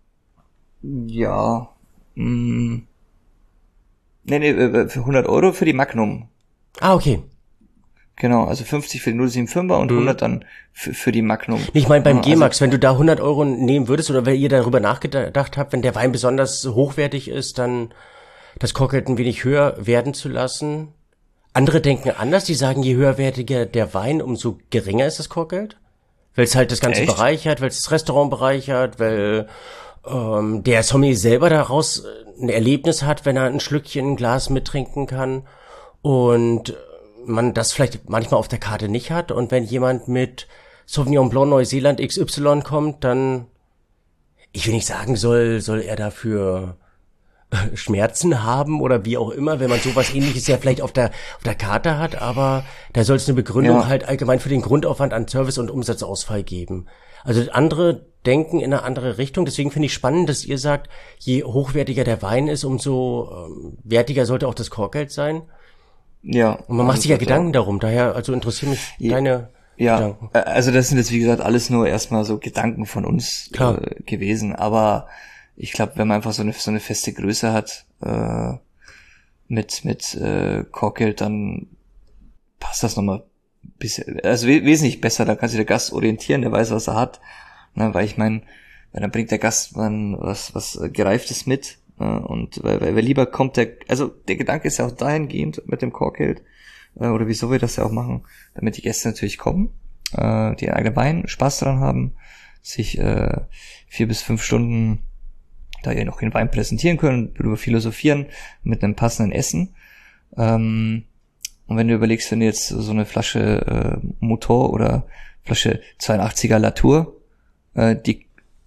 Ja, mh. Nee, nee, für hundert Euro für die Magnum. Ah, okay. Genau, also fünfzig für die null Komma fünfundsiebziger und mhm. hundert dann für, für die Magnum. Ich meine beim ja, G-Max, also, wenn du da hundert Euro nehmen würdest oder wenn ihr darüber nachgedacht habt, wenn der Wein besonders hochwertig ist, dann das Korkgeld ein wenig höher werden zu lassen. Andere denken anders, die sagen, je höherwertiger der Wein, umso geringer ist das Korkgeld. Weil es halt das Ganze Echt? bereichert, weil es das Restaurant bereichert, weil ähm, der Sommelier selber daraus ein Erlebnis hat, wenn er ein Schlückchen, ein Glas mittrinken kann und man das vielleicht manchmal auf der Karte nicht hat. Und wenn jemand mit Sauvignon Blanc Neuseeland X Y kommt, dann, ich will nicht sagen, soll soll er dafür Schmerzen haben oder wie auch immer, wenn man sowas Ähnliches ja vielleicht auf der auf der Karte hat, aber da soll es eine Begründung ja. halt allgemein für den Grundaufwand an Service und Umsatzausfall geben. Also andere denken in eine andere Richtung, deswegen finde ich spannend, dass ihr sagt, je hochwertiger der Wein ist, umso ähm, wertiger sollte auch das Korkgeld sein. Ja. Und man macht sich ja Gedanken ja. darum, daher also interessieren mich ja. deine Ja, Gedanken. Also das sind jetzt wie gesagt alles nur erstmal so Gedanken von uns äh, gewesen, aber ich glaube, wenn man einfach so eine so eine feste Größe hat äh, mit mit äh, Korkgeld, dann passt das nochmal ein bisschen, also we- wesentlich besser. Da kann sich der Gast orientieren, der weiß, was er hat. Ne, weil ich meine, dann bringt der Gast dann was was Gereiftes mit. Ne, und weil, weil, weil lieber kommt der, also der Gedanke ist ja auch dahingehend mit dem Korkgeld, äh, oder wieso wir das ja auch machen, damit die Gäste natürlich kommen, äh, die einen eigenen Wein, Spaß daran haben, sich äh, vier bis fünf Stunden da ja noch den Wein präsentieren können, darüber philosophieren mit einem passenden Essen. Ähm, und wenn du überlegst, wenn du jetzt so eine Flasche äh, Motor oder Flasche zweiundachtziger Latour, äh, die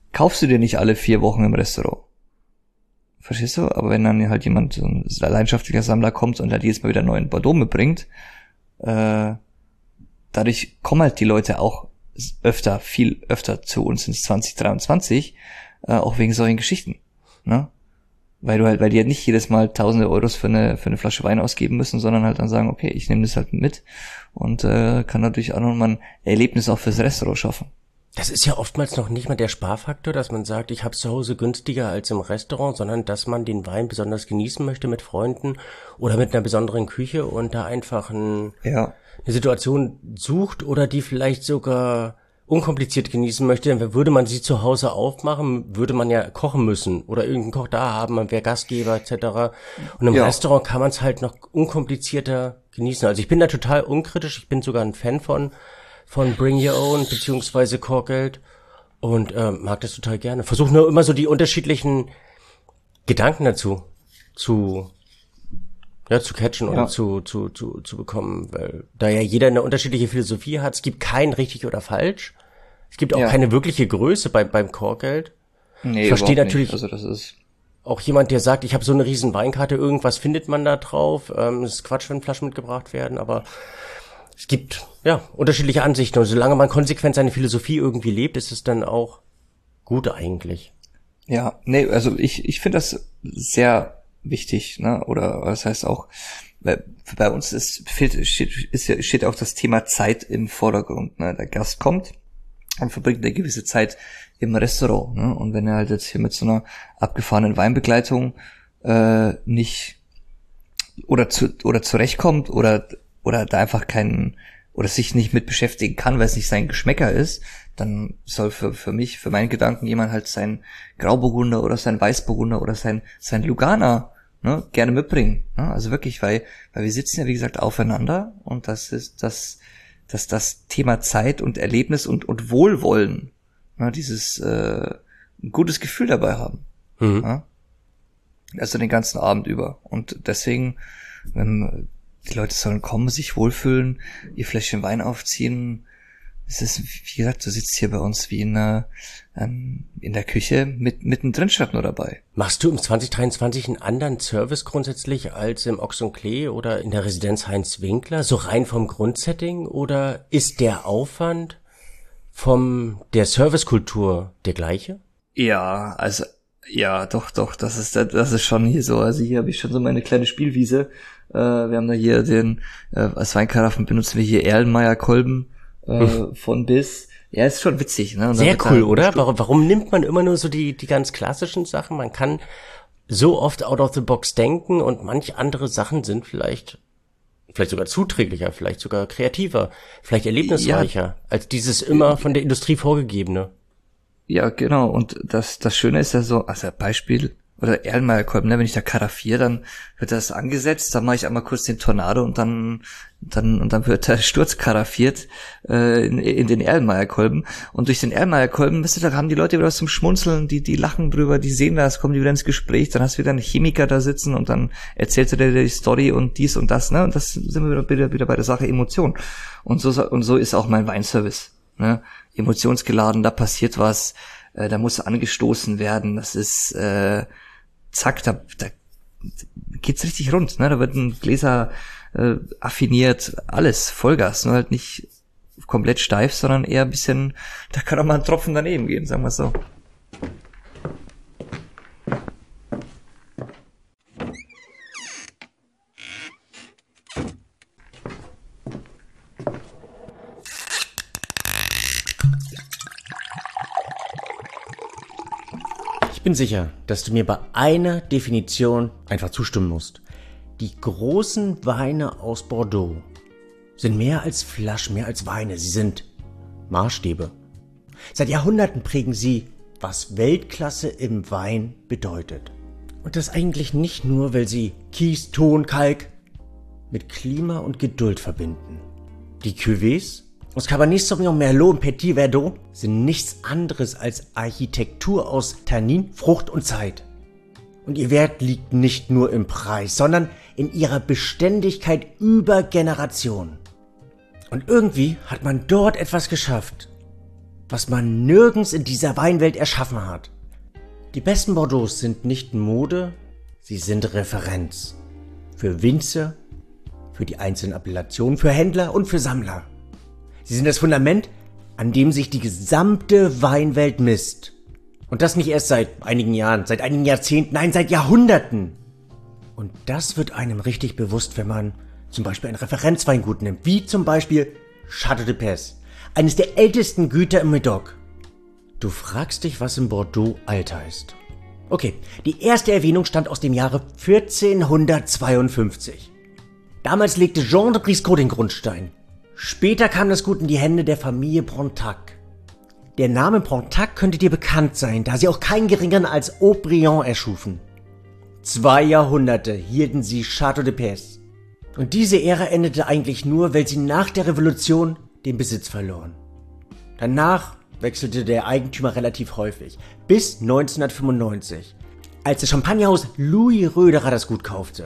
kaufst du dir nicht alle vier Wochen im Restaurant. Verstehst du? Aber wenn dann halt jemand, so ein leidenschaftlicher Sammler kommt und halt jedes Mal wieder einen neuen Bordeaux mitbringt, äh, dadurch kommen halt die Leute auch öfter, viel öfter zu uns ins zwanzig dreiundzwanzig, äh, auch wegen solchen Geschichten, ne? Weil du halt, weil die halt nicht jedes Mal tausende Euros für eine, für eine Flasche Wein ausgeben müssen, sondern halt dann sagen, okay, ich nehme das halt mit und äh, kann natürlich auch nochmal ein Erlebnis auch fürs Restaurant schaffen. Das ist ja oftmals noch nicht mal der Sparfaktor, dass man sagt, ich habe es zu Hause günstiger als im Restaurant, sondern dass man den Wein besonders genießen möchte mit Freunden oder mit einer besonderen Küche und da einfach ein, ja. eine Situation sucht oder die vielleicht sogar unkompliziert genießen möchte. Denn würde man sie zu Hause aufmachen, würde man ja kochen müssen oder irgendeinen Koch da haben, man wäre Gastgeber et cetera. Und im ja. Restaurant kann man es halt noch unkomplizierter genießen. Also ich bin da total unkritisch, ich bin sogar ein Fan von von Bring Your Own beziehungsweise Korkgeld und äh, mag das total gerne. Versuche nur immer so die unterschiedlichen Gedanken dazu zu ja zu catchen ja. und zu zu zu zu bekommen, weil da ja jeder eine unterschiedliche Philosophie hat. Es gibt kein richtig oder falsch. Es gibt auch ja. keine wirkliche Größe bei, beim Korkgeld. Nee, ich verstehe natürlich. Also das ist auch jemand, der sagt, ich habe so eine riesen Weinkarte, irgendwas findet man da drauf. Ähm, es ist Quatsch, wenn Flaschen mitgebracht werden, aber es gibt, ja, unterschiedliche Ansichten. Und solange man konsequent seine Philosophie irgendwie lebt, ist es dann auch gut eigentlich. Ja, nee, also ich, ich finde das sehr wichtig, ne, oder das heißt auch, bei, bei uns ist, fehlt, steht, ist, steht auch das Thema Zeit im Vordergrund, ne. Der Gast kommt und verbringt eine gewisse Zeit im Restaurant, ne, und wenn er halt jetzt hier mit so einer abgefahrenen Weinbegleitung, äh, nicht, oder zu, oder zurechtkommt, oder oder da einfach keinen, oder sich nicht mit beschäftigen kann, weil es nicht sein Geschmäcker ist, dann soll für für mich, für meinen Gedanken jemand halt sein Grauburgunder oder sein Weißburgunder oder sein sein Lugana, ne, gerne mitbringen, ne? Also wirklich, weil weil wir sitzen ja wie gesagt aufeinander und das ist das das das Thema Zeit und Erlebnis und und Wohlwollen, ne, dieses äh, ein gutes Gefühl dabei haben, mhm. ne? Also den ganzen Abend über und deswegen, wenn die Leute sollen kommen, sich wohlfühlen, ihr Fläschchen Wein aufziehen. Es ist, wie gesagt, du sitzt hier bei uns wie in der, ähm, in der Küche mit mittendrin statt nur dabei. Machst du im zwanzig dreiundzwanzig einen anderen Service grundsätzlich als im Ochs und Klee oder in der Residenz Heinz Winkler, so rein vom Grundsetting? Oder ist der Aufwand vom der Servicekultur der gleiche? Ja, also ja, doch, doch, das ist das ist schon hier so. Also hier habe ich schon so meine kleine Spielwiese. Äh, wir haben da hier den, äh, als Weinkaraffen benutzen wir hier Erlenmeyer Kolben äh, hm. von bis. Ja, ist schon witzig, ne? Und sehr cool, oder? Warum, warum nimmt man immer nur so die die ganz klassischen Sachen? Man kann so oft out of the box denken und manch andere Sachen sind vielleicht vielleicht sogar zuträglicher, vielleicht sogar kreativer, vielleicht erlebnisreicher ja. als dieses immer von der Industrie vorgegebene. Ja, genau. Und das das Schöne ist ja so, also Beispiel, oder Erlenmeyer-Kolben, ne, wenn ich da karaffiere, dann wird das angesetzt, dann mache ich einmal kurz den Tornado und dann dann und dann wird der Sturz karaffiert äh, in, in den Erlenmeyer-Kolben. Und durch den Erlenmeyer-Kolben, weißt du, da haben die Leute wieder was zum Schmunzeln, die die lachen drüber, die sehen das, kommen die wieder ins Gespräch, dann hast du wieder einen Chemiker da sitzen und dann erzählt er dir die Story und dies und das, ne? Und das sind wir wieder, wieder, wieder bei der Sache Emotion. Und so und so ist auch mein Weinservice, ne? Emotionsgeladen, da passiert was, äh, da muss angestoßen werden, das ist äh, zack, da, da geht's richtig rund, ne? Da wird ein Gläser äh, affiniert, alles, Vollgas, nur halt nicht komplett steif, sondern eher ein bisschen, da kann auch mal ein Tropfen daneben gehen, sagen wir so. Ich bin sicher, dass du mir bei einer Definition einfach zustimmen musst. Die großen Weine aus Bordeaux sind mehr als Flaschen, mehr als Weine. Sie sind Maßstäbe. Seit Jahrhunderten prägen sie, was Weltklasse im Wein bedeutet. Und das eigentlich nicht nur, weil sie Kies, Ton, Kalk mit Klima und Geduld verbinden. Die Cuvées aus Cabernet Sauvignon, Merlot und Petit Verdot sind nichts anderes als Architektur aus Tannin, Frucht und Zeit. Und ihr Wert liegt nicht nur im Preis, sondern in ihrer Beständigkeit über Generationen. Und irgendwie hat man dort etwas geschafft, was man nirgends in dieser Weinwelt erschaffen hat. Die besten Bordeaux sind nicht Mode, sie sind Referenz. Für Winzer, für die einzelnen Appellationen, für Händler und für Sammler. Sie sind das Fundament, an dem sich die gesamte Weinwelt misst. Und das nicht erst seit einigen Jahren, seit einigen Jahrzehnten, nein, seit Jahrhunderten. Und das wird einem richtig bewusst, wenn man zum Beispiel ein Referenzweingut nimmt, wie zum Beispiel Château de Pez, eines der ältesten Güter im Médoc. Du fragst dich, was in Bordeaux alt heißt. Okay, die erste Erwähnung stammt aus dem Jahre vierzehnhundertzweiundfünfzig. Damals legte Jean de Briscoe den Grundstein. Später kam das Gut in die Hände der Familie Pontac. Der Name Pontac könnte dir bekannt sein, da sie auch keinen geringeren als Haut-Briand erschufen. Zwei Jahrhunderte hielten sie Château de Pez. Und diese Ära endete eigentlich nur, weil sie nach der Revolution den Besitz verloren. Danach wechselte der Eigentümer relativ häufig, bis neunzehnhundertfünfundneunzig, als das Champagnerhaus Louis Roederer das Gut kaufte.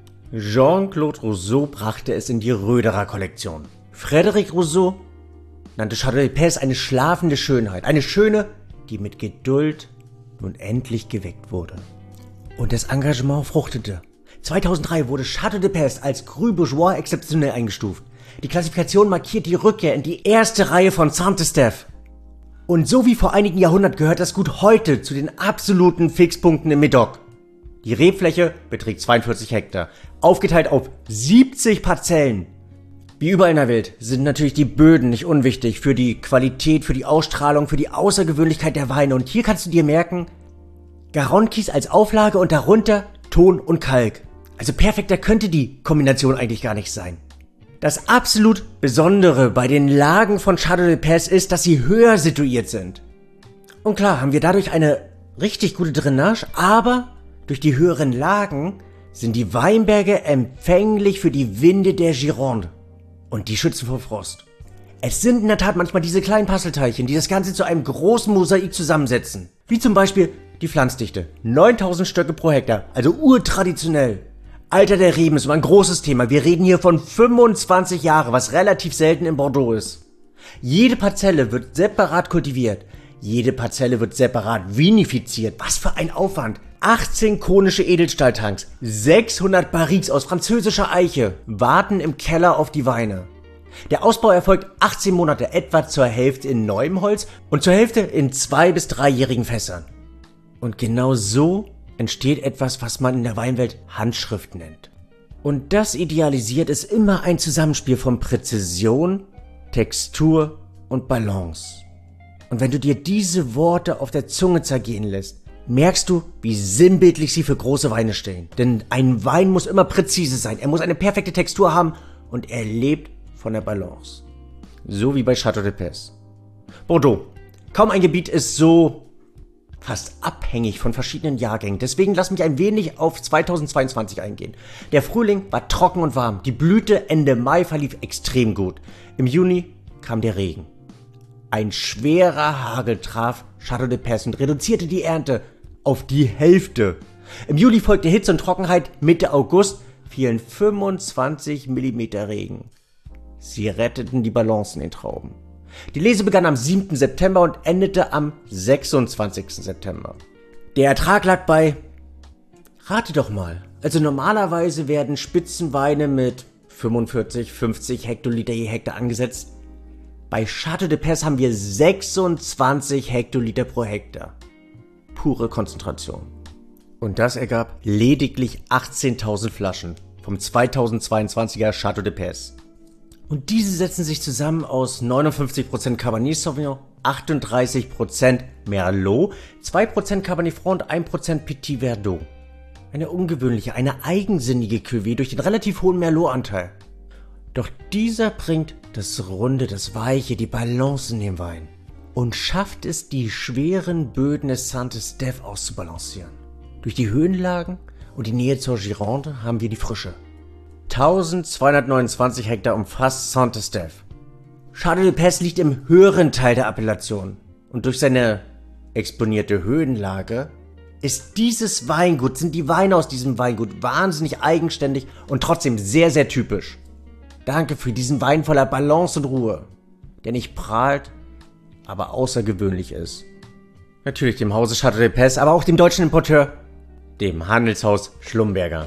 Jean-Claude Rousseau brachte es in die Roederer Kollektion. Frédéric Rousseau nannte Château de Pez eine schlafende Schönheit, eine Schöne, die mit Geduld nun endlich geweckt wurde. Und das Engagement fruchtete. zweitausenddrei wurde Château de Pez als Cru Bourgeois exzeptionell eingestuft. Die Klassifikation markiert die Rückkehr in die erste Reihe von Saint-Estèphe. Und so wie vor einigen Jahrhunderten gehört das Gut heute zu den absoluten Fixpunkten im Médoc. Die Rebfläche beträgt zweiundvierzig Hektar, aufgeteilt auf siebzig Parzellen. Wie überall in der Welt sind natürlich die Böden nicht unwichtig für die Qualität, für die Ausstrahlung, für die Außergewöhnlichkeit der Weine. Und hier kannst du dir merken, Garonnekies als Auflage und darunter Ton und Kalk. Also perfekter könnte die Kombination eigentlich gar nicht sein. Das absolut Besondere bei den Lagen von Château de Pez ist, dass sie höher situiert sind. Und klar haben wir dadurch eine richtig gute Drainage, aber durch die höheren Lagen sind die Weinberge empfänglich für die Winde der Gironde. Und die schützen vor Frost. Es sind in der Tat manchmal diese kleinen Passelteilchen, die das Ganze zu einem großen Mosaik zusammensetzen. Wie zum Beispiel die Pflanzdichte. neuntausend Stöcke pro Hektar, also urtraditionell. Alter der Reben ist immer ein großes Thema. Wir reden hier von fünfundzwanzig Jahren, was relativ selten in Bordeaux ist. Jede Parzelle wird separat kultiviert. Jede Parzelle wird separat vinifiziert. Was für ein Aufwand. achtzehn konische Edelstahltanks, sechshundert Barriques aus französischer Eiche warten im Keller auf die Weine. Der Ausbau erfolgt achtzehn Monate, etwa zur Hälfte in neuem Holz und zur Hälfte in zwei- bis dreijährigen Fässern. Und genau so entsteht etwas, was man in der Weinwelt Handschrift nennt. Und das idealisiert ist immer ein Zusammenspiel von Präzision, Textur und Balance. Und wenn du dir diese Worte auf der Zunge zergehen lässt, merkst du, wie sinnbildlich sie für große Weine stehen. Denn ein Wein muss immer präzise sein, er muss eine perfekte Textur haben und er lebt von der Balance. So wie bei Château de Pez. Bordeaux. Kaum ein Gebiet ist so fast abhängig von verschiedenen Jahrgängen. Deswegen lass mich ein wenig auf zweitausendzweiundzwanzig eingehen. Der Frühling war trocken und warm. Die Blüte Ende Mai verlief extrem gut. Im Juni kam der Regen. Ein schwerer Hagel traf Château de Pez und reduzierte die Ernte auf die Hälfte. Im Juli folgte Hitze und Trockenheit. Mitte August fielen fünfundzwanzig Millimeter Regen. Sie retteten die Balance in den Trauben. Die Lese begann am siebten September und endete am sechsundzwanzigsten September. Der Ertrag lag bei, rate doch mal, also normalerweise werden Spitzenweine mit fünfundvierzig, fünfzig Hektoliter je Hektar angesetzt. Bei Château de Pez haben wir sechsundzwanzig Hektoliter pro Hektar. Pure Konzentration. Und das ergab lediglich achtzehntausend Flaschen vom zweitausendzweiundzwanziger Château de Pez. Und diese setzen sich zusammen aus neunundfünfzig Prozent Cabernet Sauvignon, achtunddreißig Prozent Merlot, zwei Prozent Cabernet Franc und ein Prozent Petit Verdot. Eine ungewöhnliche, eine eigensinnige Cuvée durch den relativ hohen Merlot-Anteil. Doch dieser bringt das Runde, das Weiche, die Balance in den Wein und schafft es, die schweren Böden des Saint-Estèphe auszubalancieren. Durch die Höhenlagen und die Nähe zur Gironde haben wir die Frische. eintausendzweihundertneunundzwanzig Hektar umfasst Saint-Estèphe. Château de Pez liegt im höheren Teil der Appellation und durch seine exponierte Höhenlage ist dieses Weingut, sind die Weine aus diesem Weingut wahnsinnig eigenständig und trotzdem sehr, sehr typisch. Danke für diesen Wein voller Balance und Ruhe, der nicht prahlt, aber außergewöhnlich ist. Natürlich dem Hause Chateau de Pez, aber auch dem deutschen Importeur, dem Handelshaus Schlumberger.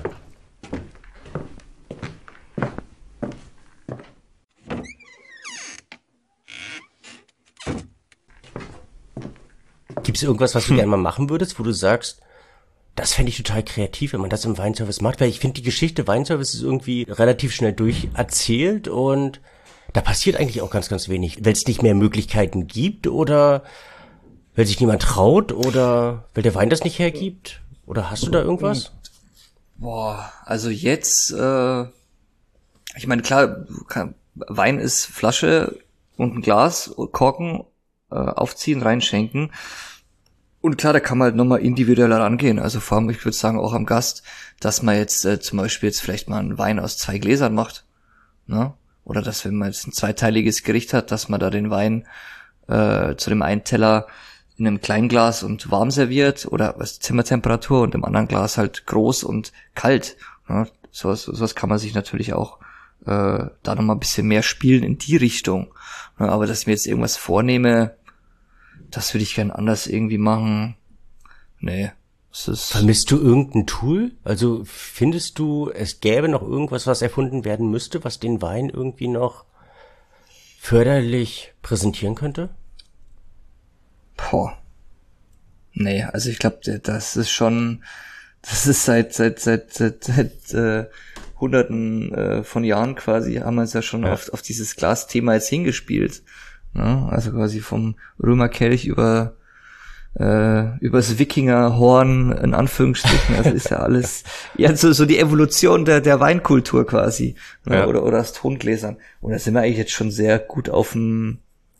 Gibt es irgendwas, was du hm. gerne mal machen würdest, wo du sagst, das fände ich total kreativ, wenn man das im Weinservice macht? Weil ich finde, die Geschichte Weinservice ist irgendwie relativ schnell durcherzählt und da passiert eigentlich auch ganz, ganz wenig. Weil es nicht mehr Möglichkeiten gibt oder weil sich niemand traut oder weil der Wein das nicht hergibt? Oder hast du da irgendwas? Boah, also jetzt, äh, ich meine, klar, kann, Wein ist Flasche und ein Glas, Korken, äh, aufziehen, reinschenken. Und klar, da kann man halt nochmal individueller rangehen. Also vor allem, ich würde sagen, auch am Gast, dass man jetzt äh, zum Beispiel jetzt vielleicht mal einen Wein aus zwei Gläsern macht. Ne? Oder dass, wenn man jetzt ein zweiteiliges Gericht hat, dass man da den Wein äh, zu dem einen Teller in einem kleinen Glas und warm serviert oder was Zimmertemperatur und im anderen Glas halt groß und kalt. Ne? Sowas, sowas kann man sich natürlich auch äh, da nochmal ein bisschen mehr spielen in die Richtung. Ne? Aber dass ich mir jetzt irgendwas vornehme, das würde ich gern anders irgendwie machen. Nee. Es ist Vermisst du irgendein Tool? Also findest du, es gäbe noch irgendwas, was erfunden werden müsste, was den Wein irgendwie noch förderlich präsentieren könnte? Boah. Nee, also ich glaube, das ist schon, das ist seit, seit, seit, seit, seit äh, hunderten äh, von Jahren quasi, haben wir uns ja schon ja. auf, auf dieses Glasthema jetzt hingespielt. Ja, also quasi vom Römerkelch über äh, übers Wikingerhorn in Anführungsstrichen, also ist ja alles ja so so die Evolution der der Weinkultur quasi, ne? ja. oder oder aus Tongläsern. Und da sind wir eigentlich jetzt schon sehr gut auf dem,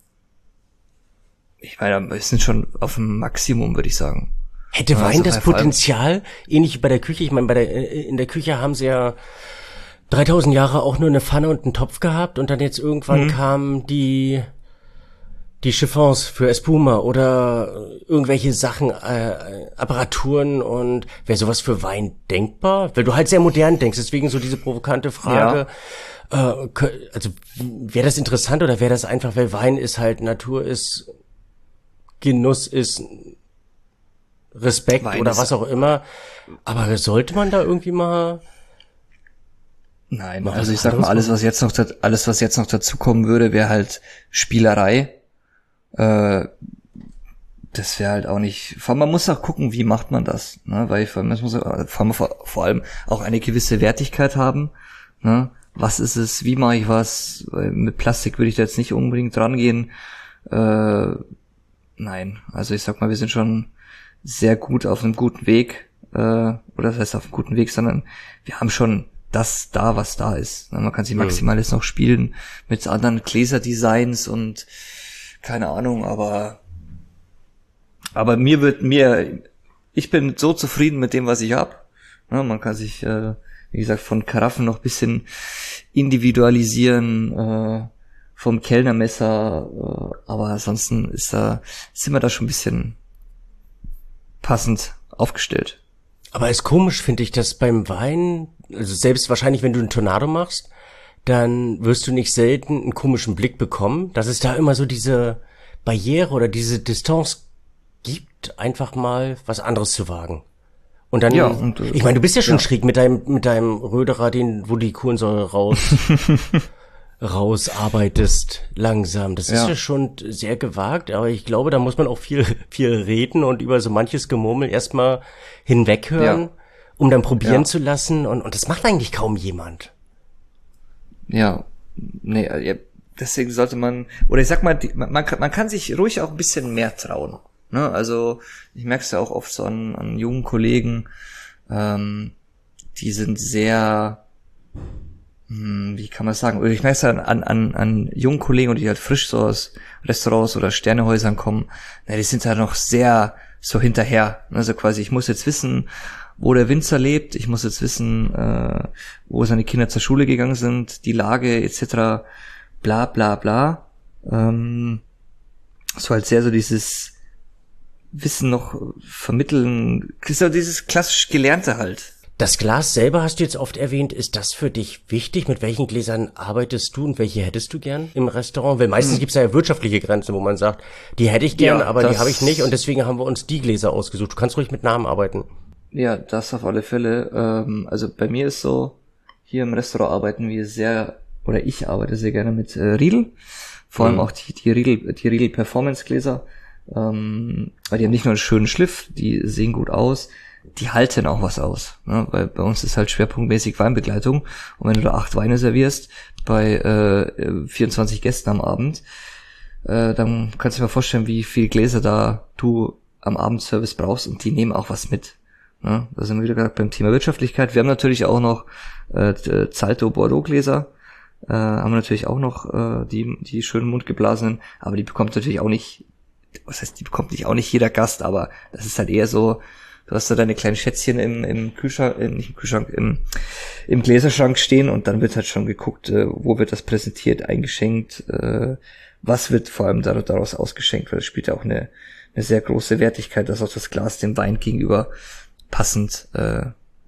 ich meine, wir sind schon auf dem Maximum, würde ich sagen. Hätte Wein also das Potenzial, ähnlich wie bei der Küche, ich meine, bei der in der Küche haben sie ja dreitausend Jahre auch nur eine Pfanne und einen Topf gehabt und dann jetzt irgendwann mhm. kamen die die Chiffons für Espuma oder irgendwelche Sachen, äh, Apparaturen und wäre sowas für Wein denkbar? Weil du halt sehr modern denkst, deswegen so diese provokante Frage, ja. äh, also wäre das interessant oder wäre das einfach, weil Wein ist halt, Natur ist, Genuss ist, Respekt Wein oder was auch immer, aber sollte man da irgendwie mal Nein, mal also ich sag mal, alles was jetzt noch, alles was jetzt noch dazu kommen würde, wäre halt Spielerei. Äh, das wäre halt auch nicht, vor allem, man muss auch gucken, wie macht man das, ne, weil vor allem, das muss, vor allem, vor allem auch eine gewisse Wertigkeit haben, ne, was ist es, wie mache ich was, mit Plastik würde ich da jetzt nicht unbedingt rangehen, äh, nein, also ich sag mal, wir sind schon sehr gut auf einem guten Weg, äh, oder das heißt auf einem guten Weg, sondern wir haben schon das da, was da ist, man kann sich maximal jetzt noch spielen mit anderen Gläserdesigns und keine Ahnung, aber aber mir wird mir ich bin so zufrieden mit dem, was ich hab. Ja, man kann sich, äh, wie gesagt, von Karaffen noch ein bisschen individualisieren, äh, vom Kellnermesser, äh, aber ansonsten ist da sind wir da schon ein bisschen passend aufgestellt. Aber ist komisch, finde ich, dass beim Wein, also selbst wahrscheinlich, wenn du einen Tornado machst, dann wirst du nicht selten einen komischen Blick bekommen, dass es da immer so diese Barriere oder diese Distanz gibt, einfach mal was anderes zu wagen. Und dann, ja, und, äh, ich meine, du bist ja schon ja. schräg mit deinem mit deinem Röderer, den, wo die Kohlensäure raus rausarbeitest langsam. Das ja. ist ja schon sehr gewagt, aber ich glaube, da muss man auch viel viel reden und über so manches Gemurmel erstmal hinweghören, ja. um dann probieren ja. zu lassen und und das macht eigentlich kaum jemand. Ja, nee, ja, deswegen sollte man, oder ich sag mal, die, man, man, kann, man kann sich ruhig auch ein bisschen mehr trauen. Ne? Also ich merke es ja auch oft so an, an jungen Kollegen, ähm, die sind sehr, hm, wie kann man sagen, oder ich merke es an, an, an jungen Kollegen, die halt frisch so aus Restaurants oder Sternehäusern kommen, na, die sind da noch sehr so hinterher. Also quasi, ich muss jetzt wissen, wo der Winzer lebt, ich muss jetzt wissen, äh, wo seine Kinder zur Schule gegangen sind, die Lage et cetera, bla bla bla. Ähm, so halt sehr so dieses Wissen noch vermitteln, ist so dieses klassisch Gelernte halt. Das Glas selber hast du jetzt oft erwähnt. Ist das für dich wichtig? Mit welchen Gläsern arbeitest du und welche hättest du gern im Restaurant? Weil meistens hm. gibt es ja wirtschaftliche Grenzen, wo man sagt, die hätte ich gern, ja, aber die habe ich nicht und deswegen haben wir uns die Gläser ausgesucht. Du kannst ruhig mit Namen arbeiten. Ja, das auf alle Fälle. Ähm, also bei mir ist so, hier im Restaurant arbeiten wir sehr, oder ich arbeite sehr gerne mit äh, Riedel. Vor allem hm. auch die, die Riedel, die Riedel Performance Gläser. Ähm, weil die haben nicht nur einen schönen Schliff, die sehen gut aus, die halten auch was aus, ne? Weil bei uns ist halt schwerpunktmäßig Weinbegleitung und wenn du da acht Weine servierst bei äh, vierundzwanzig Gästen am Abend, äh, dann kannst du dir mal vorstellen, wie viel Gläser da du am Abendservice brauchst und die nehmen auch was mit, ne? Da sind wir wieder gerade beim Thema Wirtschaftlichkeit. Wir haben natürlich auch noch äh, Zalto Bordeaux Gläser, äh, haben wir natürlich auch noch äh, die die schönen mundgeblasenen, aber die bekommt natürlich auch nicht, was heißt, die bekommt nicht auch nicht jeder Gast, aber das ist halt eher so, du hast da deine kleinen Schätzchen im, im Kühlschrank, äh, nicht im Kühlschrank, im, im Gläserschrank stehen und dann wird halt schon geguckt, äh, wo wird das präsentiert, eingeschenkt, äh, was wird vor allem daraus ausgeschenkt, weil das spielt ja auch eine, eine sehr große Wertigkeit, dass auch das Glas dem Wein gegenüber passend, äh,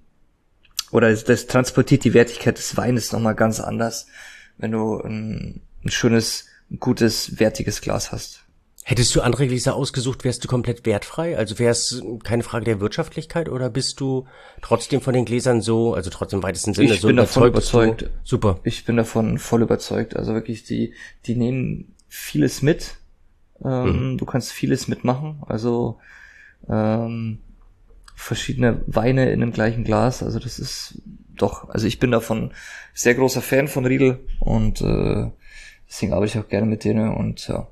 oder das, das transportiert die Wertigkeit des Weines nochmal ganz anders, wenn du ein, ein schönes, ein gutes, wertiges Glas hast. Hättest du andere Gläser ausgesucht, wärst du komplett wertfrei? Also wäre es keine Frage der Wirtschaftlichkeit oder bist du trotzdem von den Gläsern so, also trotzdem im weitesten Sinne ich so bin davon überzeugt? überzeugt. Super. Ich bin davon voll überzeugt. Also wirklich, die, die nehmen vieles mit. Ähm, mhm. Du kannst vieles mitmachen. Also ähm, verschiedene Weine in dem gleichen Glas. Also das ist doch, also ich bin davon sehr großer Fan von Riedel und äh, deswegen arbeite ich auch gerne mit denen und ja.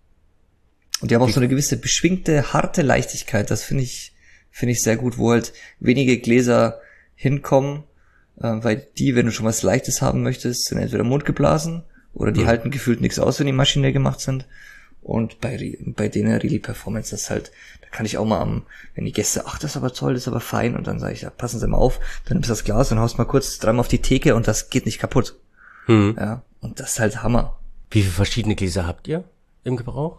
Und die haben auch so eine gewisse beschwingte, harte Leichtigkeit. Das finde ich, finde ich sehr gut, wo halt wenige Gläser hinkommen, äh, weil die, wenn du schon was Leichtes haben möchtest, sind entweder mundgeblasen oder die mhm. halten gefühlt nichts aus, wenn die maschinell gemacht sind. Und bei, bei denen Riedel Performance, das halt, da kann ich auch mal am, wenn die Gäste, ach, das ist aber toll, das ist aber fein, und dann sage ich, ja, passen Sie mal auf, dann nimmst du das Glas und haust mal kurz dreimal auf die Theke und das geht nicht kaputt. Mhm. Ja, und das ist halt Hammer. Wie viele verschiedene Gläser habt ihr im Gebrauch?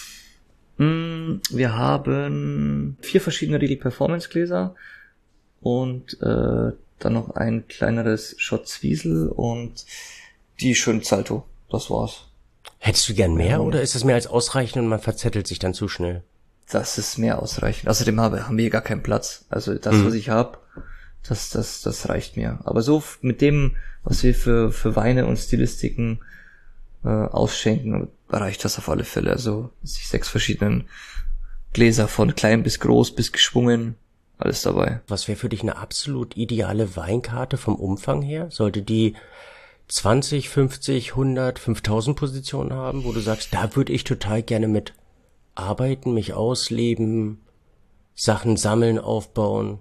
Wir haben vier verschiedene Riedel Performance Gläser und äh, dann noch ein kleineres Schott Zwiesel und die schönen Zalto. Das war's. Hättest du gern mehr ja. oder ist das mehr als ausreichend und man verzettelt sich dann zu schnell? Das ist mehr ausreichend. Außerdem habe, haben wir hier gar keinen Platz. Also das, mhm. was ich habe, das, das, das reicht mir. Aber so mit dem, was wir für, für Weine und Stilistiken äh, ausschenken, reicht das auf alle Fälle. Also die sechs verschiedenen Gläser von klein bis groß bis geschwungen, alles dabei. Was wäre für dich eine absolut ideale Weinkarte vom Umfang her? Sollte die zwanzig, fünfzig, hundert, fünftausend Positionen haben, wo du sagst, da würde ich total gerne mit arbeiten, mich ausleben, Sachen sammeln, aufbauen?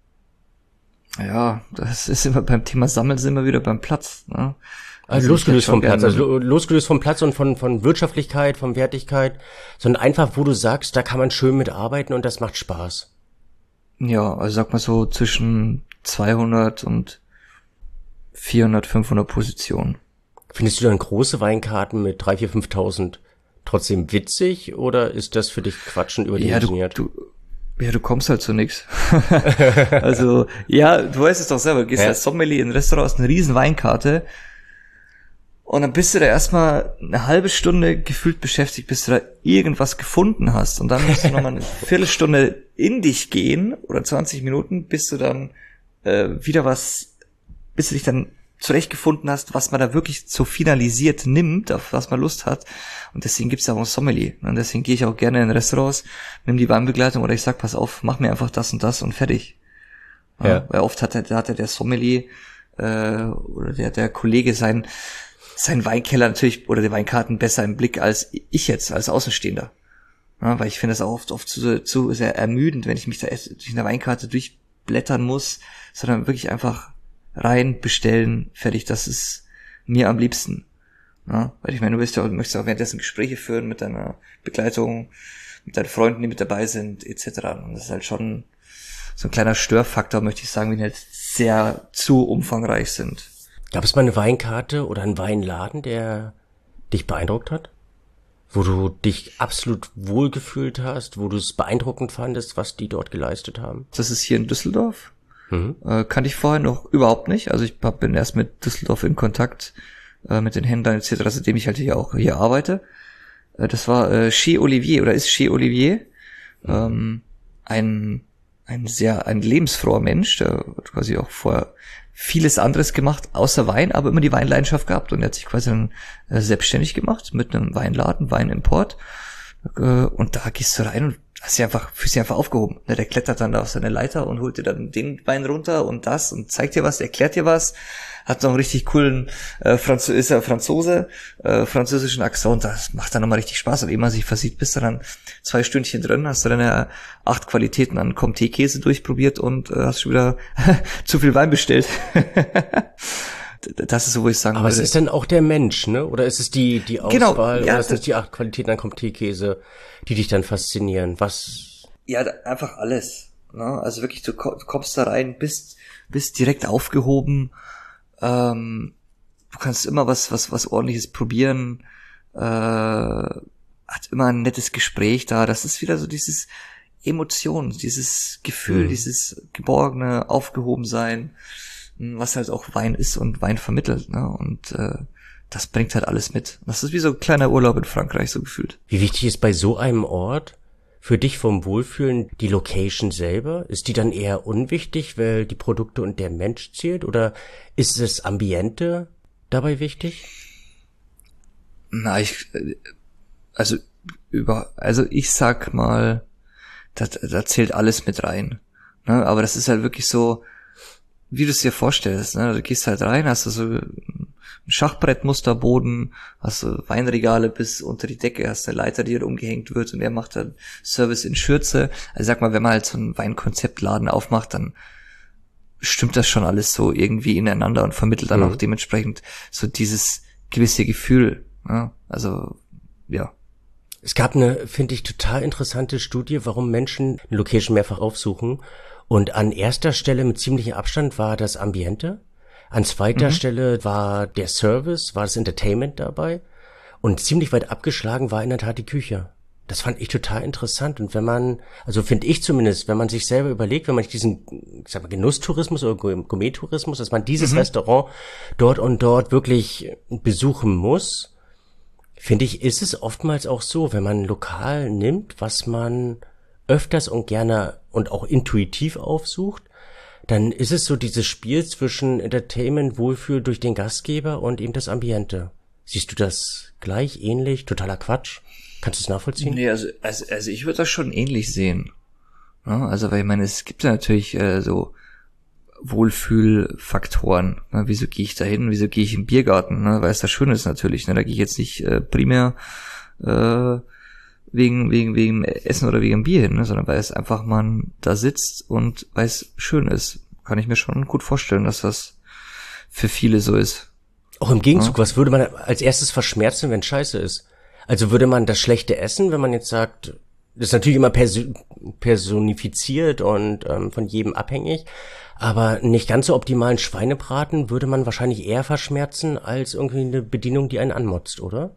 Ja, das ist immer beim Thema Sammeln sind wir wieder beim Platz, ne? Also losgelöst vom Platz, also losgelöst vom Platz und von, von Wirtschaftlichkeit, von Wertigkeit, sondern einfach, wo du sagst, da kann man schön mitarbeiten und das macht Spaß. Ja, also sag mal so zwischen zweihundert und vierhundert, fünfhundert Positionen. Findest du dann große Weinkarten mit drei, vier, fünftausend trotzdem witzig oder ist das für dich Quatschen überdimensioniert? Ja, du, du, ja, du kommst halt zu nix. Also, ja, du weißt es doch selber, du gehst ja. als Sommelier in ein Restaurant, hast eine riesen Weinkarte. Und dann bist du da erstmal eine halbe Stunde gefühlt beschäftigt, bis du da irgendwas gefunden hast. Und dann musst du nochmal eine Viertelstunde in dich gehen oder zwanzig Minuten, bis du dann äh, wieder was, bis du dich dann zurechtgefunden hast, was man da wirklich so finalisiert nimmt, auf was man Lust hat. Und deswegen gibt's ja auch ein Sommelier. Und deswegen gehe ich auch gerne in Restaurants, nimm die Weinbegleitung oder ich sag, pass auf, mach mir einfach das und das und fertig. Ja. Ja, weil oft hat, hat, hat der Sommelier äh, oder der, der Kollege sein sein Weinkeller natürlich oder die Weinkarten besser im Blick als ich jetzt, als Außenstehender. Ja, weil ich finde das auch oft, oft zu, zu sehr ermüdend, wenn ich mich da durch eine Weinkarte durchblättern muss, sondern wirklich einfach rein, bestellen, fertig, das ist mir am liebsten. Ja, weil ich meine, du willst ja auch, möchtest auch währenddessen Gespräche führen mit deiner Begleitung, mit deinen Freunden, die mit dabei sind, et cetera. Und das ist halt schon so ein kleiner Störfaktor, möchte ich sagen, wenn die halt sehr zu umfangreich sind. Gab es mal eine Weinkarte oder einen Weinladen, der dich beeindruckt hat? Wo du dich absolut wohlgefühlt hast, wo du es beeindruckend fandest, was die dort geleistet haben? Das ist hier in Düsseldorf. Mhm. Äh, kannte ich vorher noch überhaupt nicht. Also ich hab, bin erst mit Düsseldorf in Kontakt, äh, mit den Händlern et cetera, seitdem ich halt hier auch hier arbeite. Äh, das war äh, Chez Olivier oder ist Chez Olivier. Mhm. Ähm, ein ein sehr ein lebensfroher Mensch, der hat quasi auch vorher vieles anderes gemacht, außer Wein, aber immer die Weinleidenschaft gehabt und er hat sich quasi dann äh, selbstständig gemacht mit einem Weinladen, Weinimport. Äh, und da gehst du rein und hast sie einfach, fühlst dich einfach aufgehoben. Der klettert dann da auf seine Leiter und holt dir dann den Wein runter und das und zeigt dir was, erklärt dir was. Hat noch einen richtig coolen äh, Franz ist er Franzose, äh, französischen Akzent. Das macht dann nochmal richtig Spaß. Und ehe man sich versieht, bist du dann zwei Stündchen drin, hast du deine acht Qualitäten an Comté-Käse durchprobiert und äh, hast schon wieder zu viel Wein bestellt. Das ist so, wo ich sagen Aber würde. Es ist dann auch der Mensch, ne? Oder ist es die die Auswahl, genau, ja, oder ist es die acht Qualitäten an Comté-Käse, die dich dann faszinieren? Was? Ja, einfach alles. Ne? Also wirklich, du kommst da rein, bist bist direkt aufgehoben. Ähm, du kannst immer was was was ordentliches probieren. Äh, hat immer ein nettes Gespräch da. Das ist wieder so dieses Emotion, dieses Gefühl, mhm. dieses geborgene Aufgehobensein, was halt auch Wein ist und Wein vermittelt, ne? Und äh, das bringt halt alles mit. Das ist wie so ein kleiner Urlaub in Frankreich, so gefühlt. Wie wichtig ist bei so einem Ort für dich vom Wohlfühlen die Location selber? Ist die dann eher unwichtig, weil die Produkte und der Mensch zählt? Oder ist das Ambiente dabei wichtig? Na, ich, also über, also ich sag mal, da, da zählt alles mit rein. Ne? Aber das ist halt wirklich so, wie du es dir vorstellst, ne? Du gehst halt rein, hast du so ein Schachbrettmusterboden, hast du Weinregale bis unter die Decke, hast eine Leiter, die halt umgehängt wird und er macht dann Service in Schürze. Also sag mal, wenn man halt so einen Weinkonzeptladen aufmacht, dann stimmt das schon alles so irgendwie ineinander und vermittelt dann mhm. auch dementsprechend so dieses gewisse Gefühl. Ja? Also, ja. Es gab eine, finde ich, total interessante Studie, warum Menschen eine Location mehrfach aufsuchen. Und an erster Stelle mit ziemlichem Abstand war das Ambiente. An zweiter mhm. Stelle war der Service, war das Entertainment dabei. Und ziemlich weit abgeschlagen war in der Tat die Küche. Das fand ich total interessant. Und wenn man, also finde ich zumindest, wenn man sich selber überlegt, wenn man diesen, ich sag mal, Genusstourismus oder Gourmet-Tourismus, dass man dieses mhm. Restaurant dort und dort wirklich besuchen muss, finde ich, ist es oftmals auch so, wenn man lokal nimmt, was man öfters und gerne und auch intuitiv aufsucht, dann ist es so dieses Spiel zwischen Entertainment, Wohlfühl durch den Gastgeber und eben das Ambiente. Siehst du das gleich, ähnlich, totaler Quatsch? Kannst du es nachvollziehen? Nee, also, also, also ich würde das schon ähnlich sehen. Ja, also, weil ich meine, es gibt ja natürlich äh, so Wohlfühlfaktoren. Ne? Wieso gehe ich da hin? Wieso gehe ich im Biergarten? Ne? Weil es das Schöne ist natürlich. Ne? Da gehe ich jetzt nicht äh, primär äh, wegen wegen wegen Essen oder wegen Bier hin, ne? Sondern weil es einfach man da sitzt und weil es schön ist. Kann ich mir schon gut vorstellen, dass das für viele so ist. Auch im Gegenzug, ja? Was würde man als erstes verschmerzen, wenn Scheiße ist? Also würde man das schlechte Essen, wenn man jetzt sagt, das ist natürlich immer perso- personifiziert und ähm, von jedem abhängig, aber nicht ganz so optimalen Schweinebraten würde man wahrscheinlich eher verschmerzen als irgendwie eine Bedienung, die einen anmotzt, oder?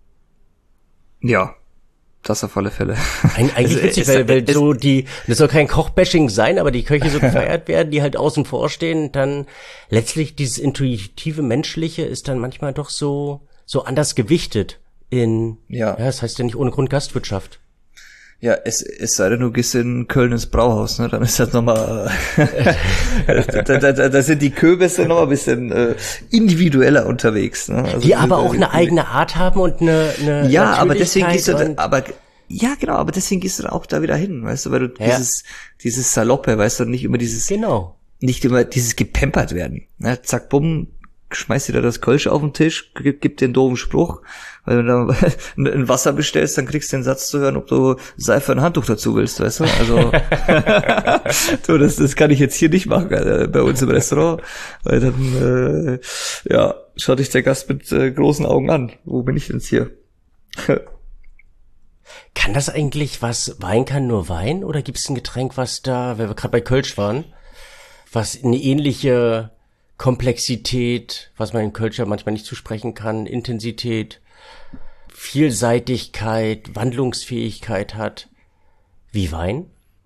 Ja. Das auf alle Fälle. Eig- eigentlich also, witzig, es, weil, weil es, so die, das soll kein Kochbashing sein, aber die Köche so gefeiert werden, die halt außen vor stehen, dann letztlich dieses intuitive Menschliche ist dann manchmal doch so, so anders gewichtet in, ja, ja, das heißt ja nicht ohne Grund Gastwirtschaft. Ja, es, es sei denn, du gehst in Köln ins Brauhaus, ne, dann ist das nochmal, da, da, da, da sind die Kürbisse nochmal ein bisschen äh, individueller unterwegs, ne. Also, die aber auch eine eigene Art haben und eine, eine ja, aber deswegen gehst du, da, aber, ja, genau, aber deswegen gehst du da auch da wieder hin, weißt du, weil du ja. dieses, dieses Saloppe, weißt du, nicht immer dieses, genau, nicht immer dieses gepampert werden, ne, zack, bumm, schmeißt dir da das Kölsch auf den Tisch, gib, gib dir einen doofen Spruch, weil wenn du da ein Wasser bestellst, dann kriegst du den Satz zu hören, ob du Seife und ein Handtuch dazu willst, weißt du? Also, so, das, das kann ich jetzt hier nicht machen, äh, bei uns im Restaurant, weil dann, äh, ja, schaut dich der Gast mit äh, großen Augen an. Wo bin ich denn jetzt hier? Kann das eigentlich was, Wein kann nur Wein, oder gibt es ein Getränk, was da, weil wir gerade bei Kölsch waren, was eine ähnliche Komplexität, was man in Kölsch ja manchmal nicht zusprechen kann, Intensität, Vielseitigkeit, Wandlungsfähigkeit hat, wie Wein?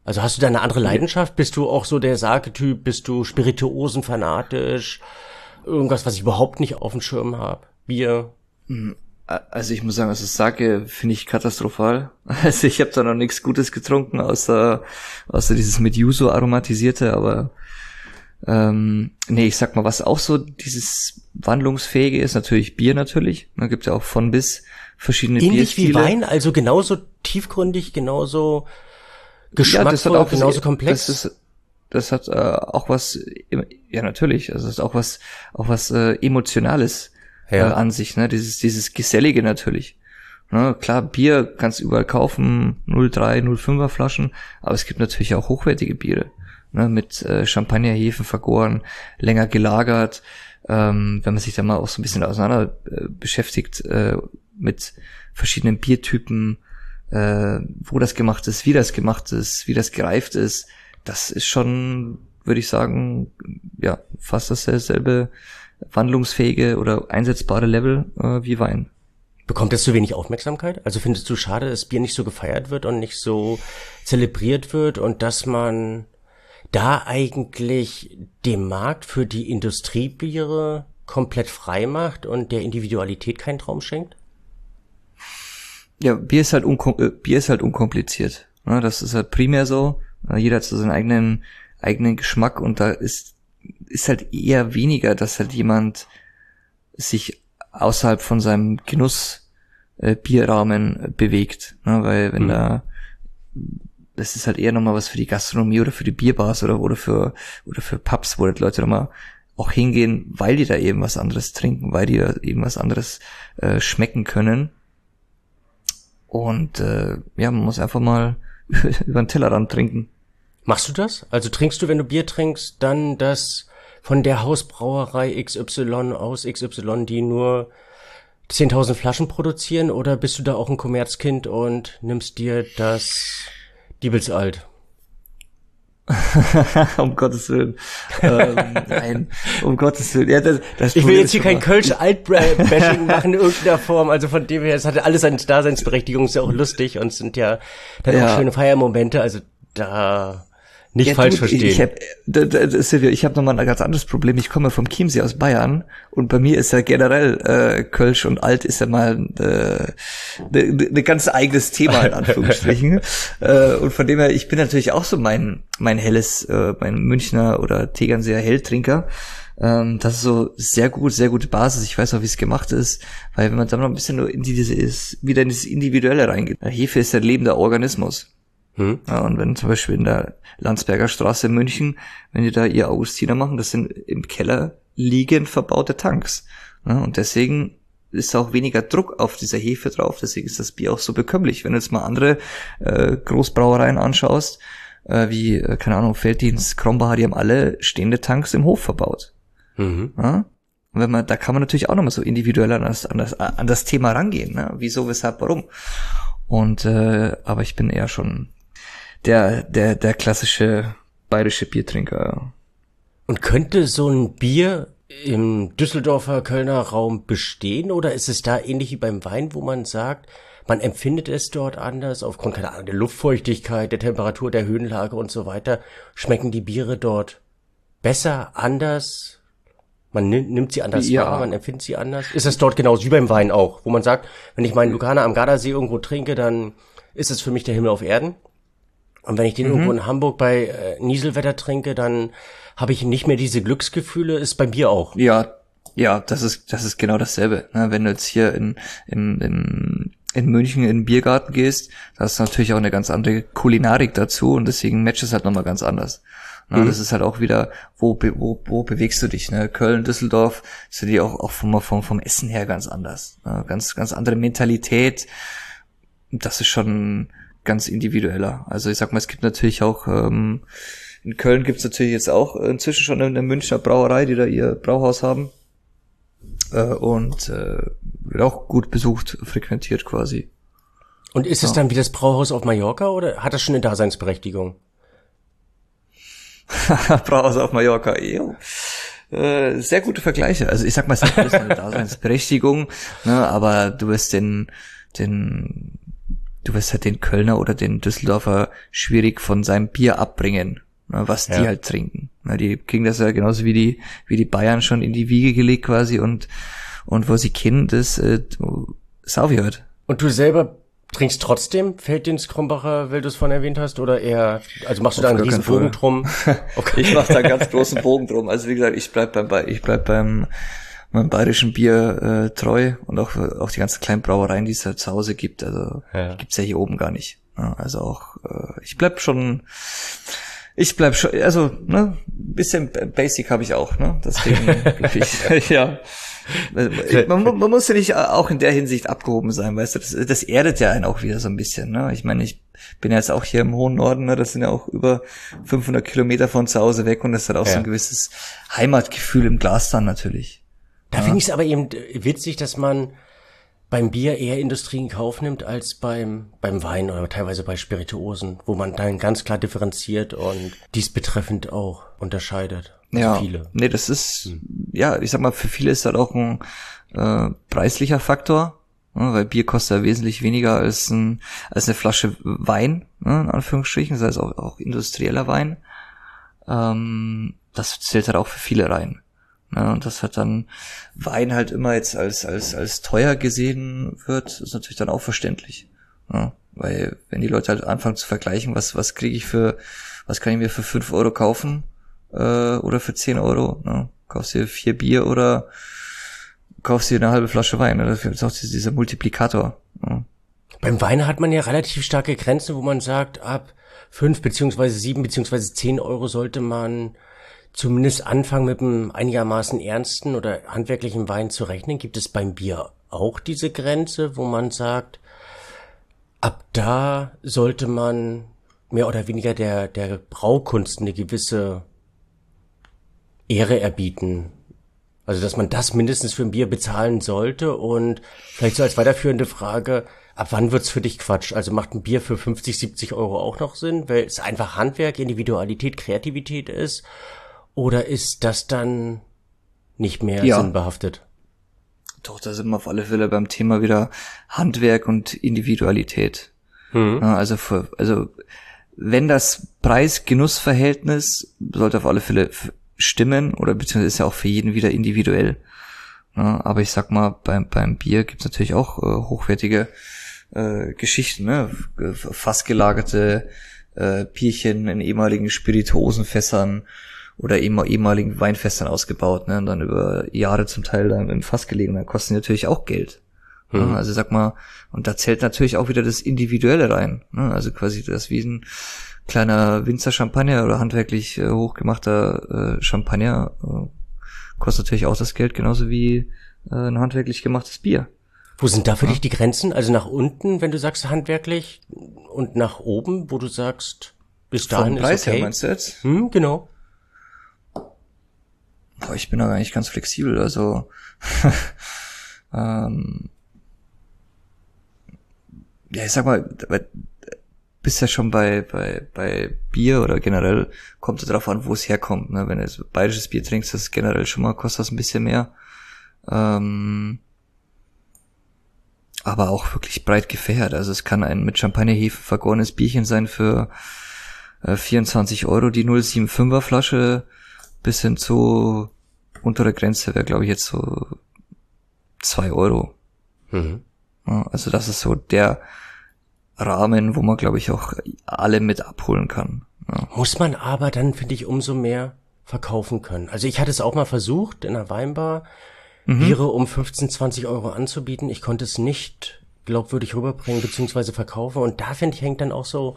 Also hast du da eine andere Leidenschaft? Bist du auch so der Sake-Typ? Bist du Spirituosen-fanatisch? Irgendwas, was ich überhaupt nicht auf dem Schirm habe? Bier? Also ich muss sagen, also Sake finde ich katastrophal. Also ich habe da noch nichts Gutes getrunken, außer außer dieses mit Yuzu aromatisierte, aber ähm, nee, ich sag mal, was auch so dieses Wandlungsfähige ist, natürlich Bier natürlich. Da gibt ja auch von bis verschiedene Bierstile. Ähnlich wie Wein, also genauso tiefgründig, genauso geschmackvoll, ja, das hat auch genauso was, komplex. Das, ist, das hat äh, auch was, ja natürlich, also das ist auch was, auch was äh, Emotionales ja. äh, an sich, ne, dieses dieses Gesellige natürlich. Ne, klar, Bier kannst du überall kaufen, null Komma drei, null Komma fünfer Flaschen, aber es gibt natürlich auch hochwertige Biere, ne, mit äh, Champagnerhefen vergoren, länger gelagert. Ähm, wenn man sich da mal auch so ein bisschen auseinander äh, beschäftigt äh, mit verschiedenen Biertypen, äh, wo das gemacht ist, wie das gemacht ist, wie das gereift ist, das ist schon, würde ich sagen, ja, fast dasselbe wandlungsfähige oder einsetzbare Level äh, wie Wein. Bekommt das zu wenig Aufmerksamkeit? Also findest du schade, dass Bier nicht so gefeiert wird und nicht so zelebriert wird und dass man da eigentlich den Markt für die Industriebiere komplett frei macht und der Individualität keinen Traum schenkt? Ja, Bier ist halt, unkom- äh, Bier ist halt unkompliziert. Ne? Das ist halt primär so. Jeder hat so seinen eigenen, eigenen Geschmack und da ist, ist halt eher weniger, dass halt jemand sich außerhalb von seinem Genuss äh, Bierrahmen bewegt. Ne? Weil wenn mhm. da, das ist halt eher nochmal was für die Gastronomie oder für die Bierbars oder, oder für, oder für Pubs, wo die Leute nochmal auch hingehen, weil die da eben was anderes trinken, weil die da eben was anderes äh, schmecken können. Und äh, ja, man muss einfach mal über den Tellerrand trinken. Machst du das? Also trinkst du, wenn du Bier trinkst, dann das von der Hausbrauerei X Y aus X Y, die nur zehntausend Flaschen produzieren? Oder bist du da auch ein Kommerzkind und nimmst dir das Diebelsalt? um Gottes Willen. ähm, nein, um Gottes Willen. Ja, das, das ich will jetzt hier kein Kölsch-Alt-Bashing machen in irgendeiner Form. Also von dem her, es hatte alles seine Daseinsberechtigung, ist ja auch lustig und es sind ja dann ja. auch schöne Feiermomente. Also da nicht ja, falsch du, verstehen. Ich habe Silvio, ich habe nochmal ein ganz anderes Problem. Ich komme vom Chiemsee aus Bayern und bei mir ist ja generell äh, Kölsch und Alt ist ja mal äh, ne, ne ganz eigenes Thema in Anführungsstrichen. äh, und von dem her, ich bin natürlich auch so mein mein helles, äh, mein Münchner oder Tegernseer Helltrinker. Ähm, das ist so sehr gut, sehr gute Basis. Ich weiß auch, wie es gemacht ist, weil wenn man dann noch ein bisschen in dieses, wieder in dieses Individuelle reingeht. Hefe ist ein lebender Organismus. Hm. Ja, und wenn zum Beispiel in der Landsberger Straße in München, wenn die da ihr Augustiner machen, das sind im Keller liegend verbaute Tanks. Ja, und deswegen ist auch weniger Druck auf dieser Hefe drauf, deswegen ist das Bier auch so bekömmlich. Wenn du jetzt mal andere äh, Großbrauereien anschaust, äh, wie, äh, keine Ahnung, Felddienst, Krombacher, die haben alle stehende Tanks im Hof verbaut. Mhm. Ja? Und wenn man, da kann man natürlich auch nochmal so individuell an das, an das, an das Thema rangehen, ne? Wieso, weshalb, warum. Und äh, aber ich bin eher schon der der der klassische bayerische Biertrinker. Und könnte so ein Bier im Düsseldorfer, Kölner Raum bestehen oder ist es da ähnlich wie beim Wein, wo man sagt, man empfindet es dort anders aufgrund, keine Ahnung, der Luftfeuchtigkeit, der Temperatur, der Höhenlage und so weiter? Schmecken die Biere dort besser, anders? Man nimmt, nimmt sie anders ja. wahr, man empfindet sie anders? Ist es dort genauso wie beim Wein auch, wo man sagt, wenn ich meinen Lugana am Gardasee irgendwo trinke, dann ist es für mich der Himmel auf Erden? Und wenn ich den mhm. irgendwo in Hamburg bei äh, Nieselwetter trinke, dann habe ich nicht mehr diese Glücksgefühle, ist bei Bier auch. Ja, ja, das ist das ist genau dasselbe. Ne? Wenn du jetzt hier in, in, in, in München in den Biergarten gehst, da ist natürlich auch eine ganz andere Kulinarik dazu und deswegen matcht es halt nochmal ganz anders. Ne? Mhm. Das ist halt auch wieder, wo, wo, wo bewegst du dich? Ne? Köln, Düsseldorf, sind die auch, auch vom, vom, vom Essen her ganz anders. Ne? Ganz, ganz andere Mentalität. Das ist schon ganz individueller. Also ich sag mal, es gibt natürlich auch, ähm, in Köln gibt's natürlich jetzt auch inzwischen schon eine Münchner Brauerei, die da ihr Brauhaus haben. Äh, und äh, wird auch gut besucht, frequentiert quasi. Und ist ja. es dann wie das Brauhaus auf Mallorca oder hat das schon eine Daseinsberechtigung? Brauhaus auf Mallorca, ew. Äh, sehr gute Vergleiche. Also ich sag mal, es hat eine Daseinsberechtigung, ne, aber du wirst den, den du wirst halt den Kölner oder den Düsseldorfer schwierig von seinem Bier abbringen, ne, was die Ja. halt trinken. Na, die kriegen das ja genauso wie die wie die Bayern schon in die Wiege gelegt quasi und und wo sie kennen, das äh, saufi halt. Und du selber trinkst trotzdem, fällt den Krombacher, weil du es vorhin erwähnt hast, oder eher, also machst du da einen gar riesen keinen Bogen Fall. drum? Okay. Ich mache da einen ganz großen Bogen drum. Also wie gesagt, ich bleib beim Ba- ich bleib beim meinem bayerischen Bier äh, treu und auch auch die ganzen kleinen Brauereien, die es halt zu Hause gibt. Also Ja. gibt's ja hier oben gar nicht. Ja, also auch äh, ich bleib schon ich bleib schon also ne bisschen Basic habe ich auch, ne? Deswegen bleib ich ja. Man, man muss ja nicht auch in der Hinsicht abgehoben sein, weißt du, das, das erdet ja einen auch wieder so ein bisschen, ne? Ich meine, ich bin ja jetzt auch hier im hohen Norden, ne? Das sind ja auch über fünfhundert Kilometer von zu Hause weg und das hat auch Ja. so ein gewisses Heimatgefühl im Glas dann natürlich. Da finde ich es aber eben witzig, dass man beim Bier eher Industrie in Kauf nimmt als beim beim Wein oder teilweise bei Spirituosen, wo man dann ganz klar differenziert und dies betreffend auch unterscheidet. Also Ja, viele. nee, das ist, ja, ich sag mal, für viele ist das auch ein äh, preislicher Faktor, ne, weil Bier kostet ja wesentlich weniger als ein als eine Flasche Wein, ne, in Anführungsstrichen, das heißt auch, auch industrieller Wein. Ähm, das zählt halt auch für viele rein. Ne, und das hat dann Wein halt immer jetzt als als als teuer gesehen wird, ist natürlich dann auch verständlich. Ne, weil wenn die Leute halt anfangen zu vergleichen, was was kriege ich für, was kann ich mir für fünf Euro kaufen, oder für zehn Euro, ne? Kaufst dir vier Bier oder kaufst dir eine halbe Flasche Wein, ne? Dafür ist auch dieser Multiplikator. Ne? Beim Wein hat man ja relativ starke Grenzen, wo man sagt, ab fünf beziehungsweise sieben beziehungsweise zehn Euro sollte man zumindest anfangen mit einem einigermaßen ernsten oder handwerklichen Wein zu rechnen. Gibt es beim Bier auch diese Grenze, wo man sagt, ab da sollte man mehr oder weniger der der Braukunst eine gewisse Ehre erbieten. Also, dass man das mindestens für ein Bier bezahlen sollte und vielleicht so als weiterführende Frage, ab wann wird's für dich Quatsch? Also macht ein Bier für fünfzig, siebzig Euro auch noch Sinn, weil es einfach Handwerk, Individualität, Kreativität ist? Oder ist das dann nicht mehr Ja. sinnbehaftet? Doch, da sind wir auf alle Fälle beim Thema wieder Handwerk und Individualität. Hm. Ja, also für, also wenn das Preis-Genuss-Verhältnis sollte auf alle Fälle f- stimmen oder beziehungsweise ist ja auch für jeden wieder individuell. Ja, aber ich sag mal, beim beim Bier gibt's natürlich auch äh, hochwertige äh, Geschichten, ne? Fast gelagerte äh, Bierchen in ehemaligen Spirituosenfässern oder ehem- ehemaligen Weinfässern ausgebaut, ne? Und dann über Jahre zum Teil dann im Fass gelegen, dann kosten die natürlich auch Geld. Mhm. Ja, also sag mal, und da zählt natürlich auch wieder das Individuelle rein, ne? Also quasi das wie ein kleiner Winzer Champagner oder handwerklich äh, hochgemachter äh, Champagner äh, kostet natürlich auch das Geld, genauso wie äh, ein handwerklich gemachtes Bier. Wo sind da für Ja. dich die Grenzen? Also nach unten, wenn du sagst handwerklich, und nach oben, wo du sagst, bis dahin Vom Preis ist okay? her meinst du jetzt? Hm, genau. Boah, ich bin da eigentlich ganz flexibel, also ähm, ja, ich sag mal, bist ja schon bei bei bei Bier oder generell kommt es darauf an, wo es herkommt. Ne? Wenn du jetzt bayerisches Bier trinkst, das ist generell schon mal kostet das ein bisschen mehr. Ähm, aber auch wirklich breit gefächert. Also es kann ein mit Champagnerhefe vergorenes Bierchen sein für äh, vierundzwanzig Euro, die null Komma fünfundsiebziger Flasche, bis hin zu untere Grenze wäre, glaube ich, jetzt so zwei Euro. Mhm. Ja, also das ist so der Rahmen, wo man, glaube ich, auch alle mit abholen kann. Ja. Muss man aber dann, finde ich, umso mehr verkaufen können. Also ich hatte es auch mal versucht, in einer Weinbar Mhm. Biere um fünfzehn, zwanzig Euro anzubieten. Ich konnte es nicht glaubwürdig rüberbringen, beziehungsweise verkaufen. Und da, finde ich, hängt dann auch so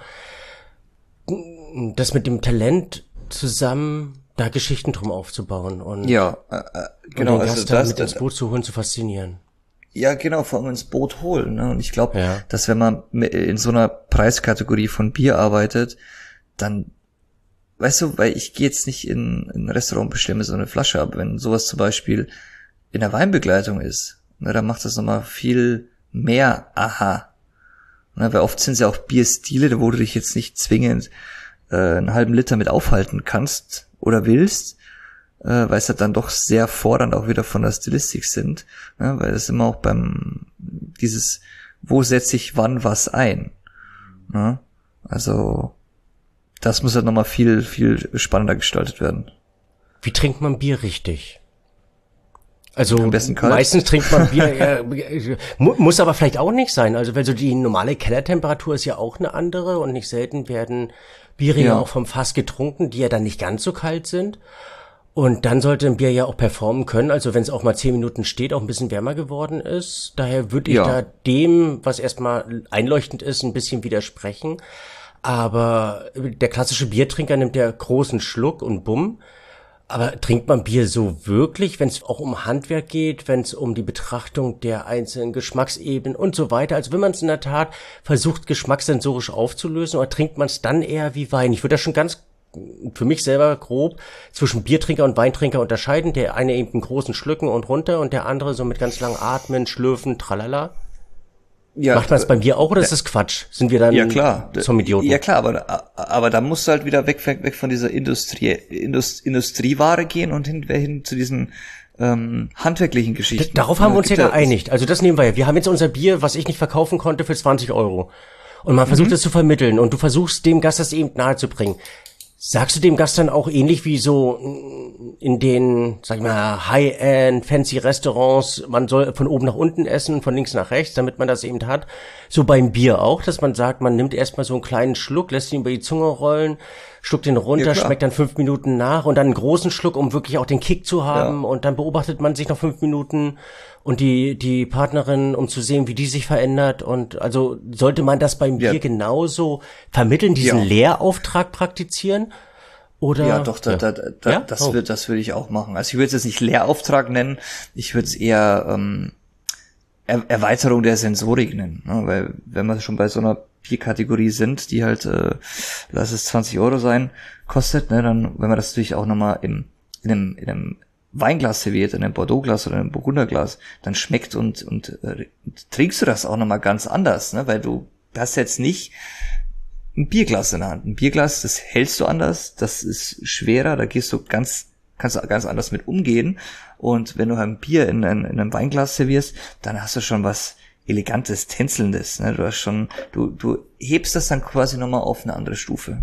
das mit dem Talent zusammen, da Geschichten drum aufzubauen und, Ja, äh, äh, genau. und den Also Gast dann das, mit ins Boot zu holen, zu faszinieren. ja, genau, vor allem ins Boot holen. Ne? Und ich glaube, Ja. dass wenn man in so einer Preiskategorie von Bier arbeitet, dann, weißt du, weil ich gehe jetzt nicht in, in ein Restaurant, bestelle mir so eine Flasche, aber wenn sowas zum Beispiel in der Weinbegleitung ist, ne, dann macht das nochmal viel mehr Aha. Ne, weil oft sind es ja auch Bierstile, wo du dich jetzt nicht zwingend äh, einen halben Liter mit aufhalten kannst oder willst, äh, weil es halt dann doch sehr fordernd auch wieder von der Stilistik sind, ne, weil es immer auch beim dieses wo setze ich wann was ein. Ne? Also das muss halt nochmal viel, viel spannender gestaltet werden. Wie trinkt man Bier richtig? Also Am besten kalt. Meistens trinkt man Bier, äh, muss aber vielleicht auch nicht sein. Also weil so die normale Kellertemperatur ist ja auch eine andere und nicht selten werden Biere ja auch vom Fass getrunken, die ja dann nicht ganz so kalt sind. Und dann sollte ein Bier ja auch performen können, also wenn es auch mal zehn Minuten steht, auch ein bisschen wärmer geworden ist. Daher würde ich ja. da dem, was erstmal einleuchtend ist, ein bisschen widersprechen. Aber der klassische Biertrinker nimmt ja großen Schluck und bumm. Aber trinkt man Bier so wirklich, wenn es auch um Handwerk geht, wenn es um die Betrachtung der einzelnen Geschmacksebenen und so weiter? Also wenn man es in der Tat versucht, geschmackssensorisch aufzulösen, oder trinkt man es dann eher wie Wein? Ich würde das schon ganz für mich selber grob zwischen Biertrinker und Weintrinker unterscheiden. Der eine eben in großen Schlücken und runter und der andere so mit ganz lang Atmen, Schlürfen, tralala. Ja, macht man es bei Bier auch oder ist das Quatsch? Sind wir dann ja, klar. zum Idioten? Ja klar, aber aber da musst du halt wieder weg weg, weg von dieser Industrie Indust, Industrieware gehen und hin, hin zu diesen ähm, handwerklichen Geschichten. Darauf haben wir uns ja geeinigt. Also das nehmen wir ja. Wir haben jetzt unser Bier, was ich nicht verkaufen konnte, für zwanzig Euro. Und man versucht es mhm. zu vermitteln und du versuchst dem Gast das eben nahezubringen. Sagst du dem Gast dann auch ähnlich wie so in den, sag ich mal, High-End, fancy Restaurants, man soll von oben nach unten essen, von links nach rechts, damit man das eben hat. So beim Bier auch, dass man sagt, man nimmt erstmal so einen kleinen Schluck, lässt ihn über die Zunge rollen, schluckt den runter, ja, schmeckt dann fünf Minuten nach und dann einen großen Schluck, um wirklich auch den Kick zu haben. Ja. Und dann beobachtet man sich noch fünf Minuten und die die Partnerin, um zu sehen, wie die sich verändert. Und also sollte man das beim Bier ja. genauso vermitteln, diesen ja. Lehrauftrag praktizieren? Oder? Ja, doch, da, ja. da, da, ja? das oh. würde das würde ich auch machen. Also ich würde es jetzt nicht Lehrauftrag nennen, ich würde es eher ähm, er- Erweiterung der Sensorik nennen. Ne? Weil wenn wir schon bei so einer Bierkategorie sind, die halt, äh, lass es zwanzig Euro sein, kostet, ne, dann, wenn man das natürlich auch nochmal im, in einem, in einem Weinglas serviert, in einem Bordeauxglas oder in einem Burgunderglas, dann schmeckt und, und, äh, trinkst du das auch nochmal ganz anders, ne, weil du hast jetzt nicht ein Bierglas in der Hand. Ein Bierglas, das hältst du anders, das ist schwerer, da gehst du ganz, kannst du ganz anders mit umgehen. Und wenn du ein Bier in, in, in einem Weinglas servierst, dann hast du schon was Elegantes, Tänzelndes, ne? Du hast schon, du, du hebst das dann quasi nochmal auf eine andere Stufe.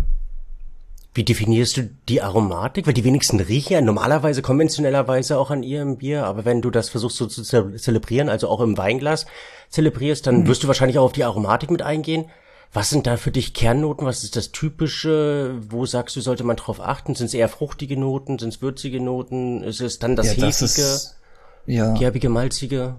Wie definierst du die Aromatik? Weil die wenigsten riechen ja normalerweise, konventionellerweise auch an ihrem Bier, aber wenn du das versuchst so zu ze- zelebrieren, also auch im Weinglas zelebrierst, dann mhm. wirst du wahrscheinlich auch auf die Aromatik mit eingehen. Was sind da für dich Kernnoten? Was ist das Typische? Wo sagst du, sollte man drauf achten? Sind es eher fruchtige Noten? Sind es würzige Noten? Ist es dann das ja, das hefige, ist, ja. gerbige, malzige?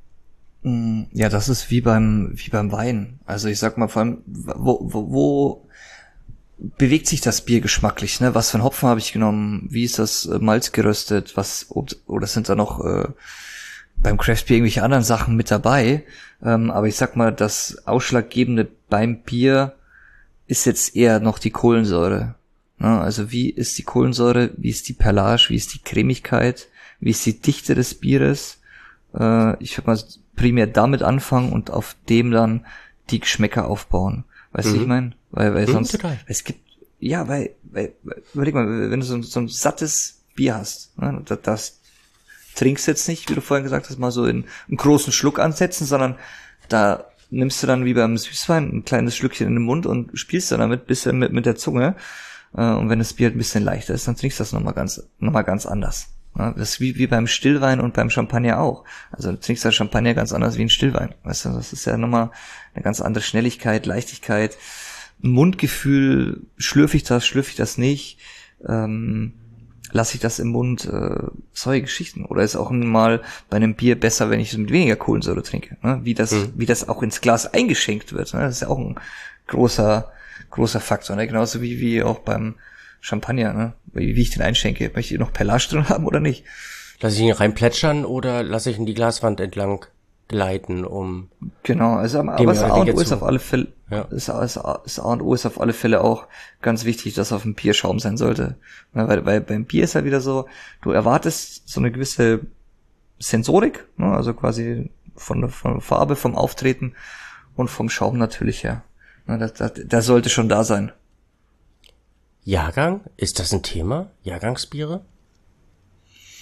Ja, das ist wie beim wie beim Wein. Also ich sag mal, vor allem, wo, wo, wo bewegt sich das Bier geschmacklich? Ne? Was für einen Hopfen habe ich genommen? Wie ist das Malz geröstet? Was oder sind da noch äh, beim Craft Beer irgendwelche anderen Sachen mit dabei? Ähm, aber ich sag mal, das Ausschlaggebende beim Bier ist jetzt eher noch die Kohlensäure. Ne? Also wie ist die Kohlensäure? Wie ist die Perlage? Wie ist die Cremigkeit? Wie ist die Dichte des Bieres? Äh, ich würde mal primär damit anfangen und auf dem dann die Geschmäcker aufbauen. Weißt du, mhm. ich meine? Weil, weil mhm, sonst, total. Es gibt, ja, weil, weil, überleg mal, wenn du so, so ein sattes Bier hast, ne, das, das trinkst jetzt nicht, wie du vorhin gesagt hast, mal so in einen großen Schluck ansetzen, sondern da nimmst du dann wie beim Süßwein ein kleines Schlückchen in den Mund und spielst dann damit bisschen mit, mit der Zunge. Äh, und wenn das Bier halt ein bisschen leichter ist, dann trinkst du das nochmal ganz, nochmal ganz anders. Ja, das ist wie, wie beim Stillwein und beim Champagner auch. Also du trinkst ja Champagner ganz anders wie ein Stillwein. Weißt du, das ist ja nochmal eine ganz andere Schnelligkeit, Leichtigkeit, Mundgefühl, schlürfe ich das, schlürfe ich das nicht, ähm, lasse ich das im Mund, äh, solche Geschichten. Oder ist auch mal bei einem Bier besser, wenn ich es mit weniger Kohlensäure trinke, ne? Wie das, mhm. wie das auch ins Glas eingeschenkt wird, ne? Das ist ja auch ein großer, großer Faktor, ne? Genauso wie, wie auch beim Champagner, ne? Wie, wie ich den einschenke. Möchte ich noch Perlage drin haben oder nicht? Lass ich ihn rein plätschern oder lasse ich ihn die Glaswand entlang gleiten, um... Genau, also aber das A und O ist auf alle Fälle, ja. das, das, das A und O ist auf alle Fälle auch ganz wichtig, dass auf dem Bier Schaum sein sollte. Ja, weil, weil beim Bier ist halt wieder so, du erwartest so eine gewisse Sensorik, ne? Also quasi von, von der Farbe, vom Auftreten und vom Schaum natürlich her. Ja, das, das, das sollte schon da sein. Jahrgang? Ist das ein Thema? Jahrgangsbiere?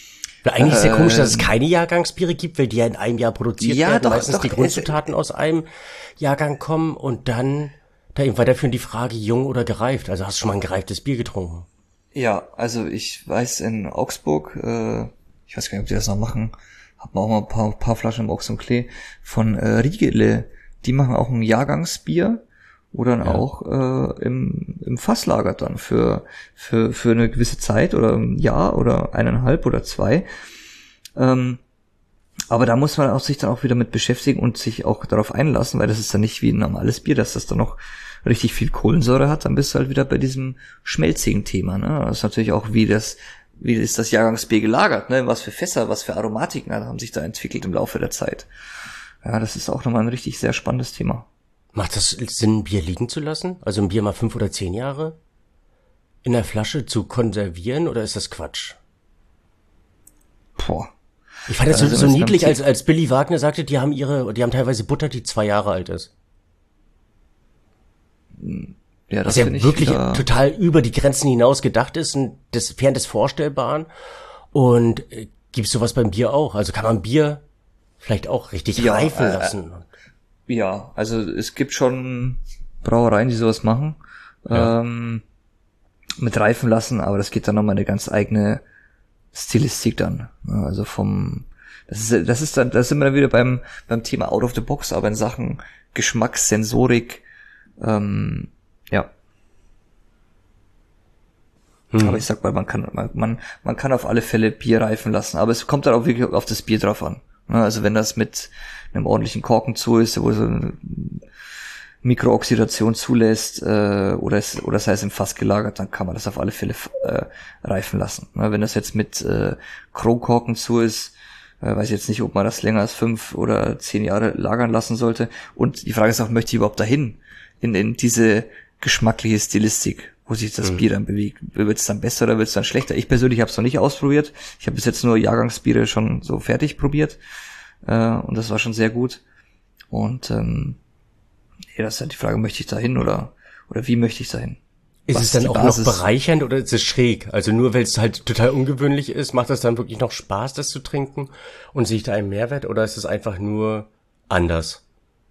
Eigentlich ist ja komisch, dass es keine Jahrgangsbiere gibt, weil die ja in einem Jahr produziert ja, werden. Doch, Meistens doch, die Grundzutaten aus einem Jahrgang kommen und dann da eben weiterführen die Frage, jung oder gereift. Also hast du schon mal ein gereiftes Bier getrunken? Ja, also ich weiß in Augsburg, äh, ich weiß gar nicht, ob die das noch machen, hab auch mal ein paar, paar Flaschen im Ochs und Klee von äh, Riegele. Die machen auch ein Jahrgangsbier, wo dann ja. auch äh, im, im Fass lagert dann für für für eine gewisse Zeit oder ein Jahr oder eineinhalb oder zwei. Ähm, aber da muss man auch sich dann auch wieder mit beschäftigen und sich auch darauf einlassen, weil das ist dann nicht wie ein normales Bier, dass das dann noch richtig viel Kohlensäure hat. Dann bist du halt wieder bei diesem schmelzigen Thema. Ne? Das ist natürlich auch, wie das wie ist das Jahrgangsbier gelagert, ne? Was für Fässer, was für Aromatiken haben sich da entwickelt im Laufe der Zeit. Ja, das ist auch nochmal ein richtig sehr spannendes Thema. Macht das Sinn, ein Bier liegen zu lassen? Also ein Bier mal fünf oder zehn Jahre in der Flasche zu konservieren, oder ist das Quatsch? Boah. Ich fand das also, so, so niedlich, als, als Billy Wagner sagte, die haben ihre, die haben teilweise Butter, die zwei Jahre alt ist. Ja, das Was ja ich wirklich wieder... total über die Grenzen hinaus gedacht ist und das fern des Vorstellbaren. Und äh, gibt's sowas beim Bier auch? Also kann man Bier vielleicht auch richtig ja, reifen äh, lassen? Ja, also es gibt schon Brauereien, die sowas machen. Ja. Ähm, mit reifen lassen, aber das geht dann nochmal eine ganz eigene Stilistik dann. Also vom, das ist, das ist dann, das sind wir dann wieder beim, beim Thema out of the box, aber in Sachen Geschmack, Sensorik, ähm, ja. Hm. Aber ich sag mal, man kann, man, man, man kann auf alle Fälle Bier reifen lassen, aber es kommt dann auch wirklich auf das Bier drauf an. Also wenn das mit einem ordentlichen Korken zu ist, wo so eine Mikrooxidation zulässt, äh, oder es, oder das heißt im Fass gelagert, dann kann man das auf alle Fälle äh, reifen lassen. Wenn das jetzt mit äh, Chromkorken zu ist, äh, weiß ich jetzt nicht, ob man das länger als fünf oder zehn Jahre lagern lassen sollte. Und die Frage ist auch, möchte ich überhaupt dahin? In, in diese geschmackliche Stilistik, wo sich das mhm. Bier dann bewegt. Wird es dann besser oder wird es dann schlechter? Ich persönlich habe es noch nicht ausprobiert. Ich habe bis jetzt nur Jahrgangsbiere schon so fertig probiert. Äh, und das war schon sehr gut. Und ähm, ja, das ist halt die Frage, möchte ich dahin oder oder wie möchte ich dahin? Ist Was es dann auch Basis? Noch bereichernd oder ist es schräg? Also nur weil es halt total ungewöhnlich ist, macht das dann wirklich noch Spaß, das zu trinken und sehe ich da einen Mehrwert oder ist es einfach nur anders?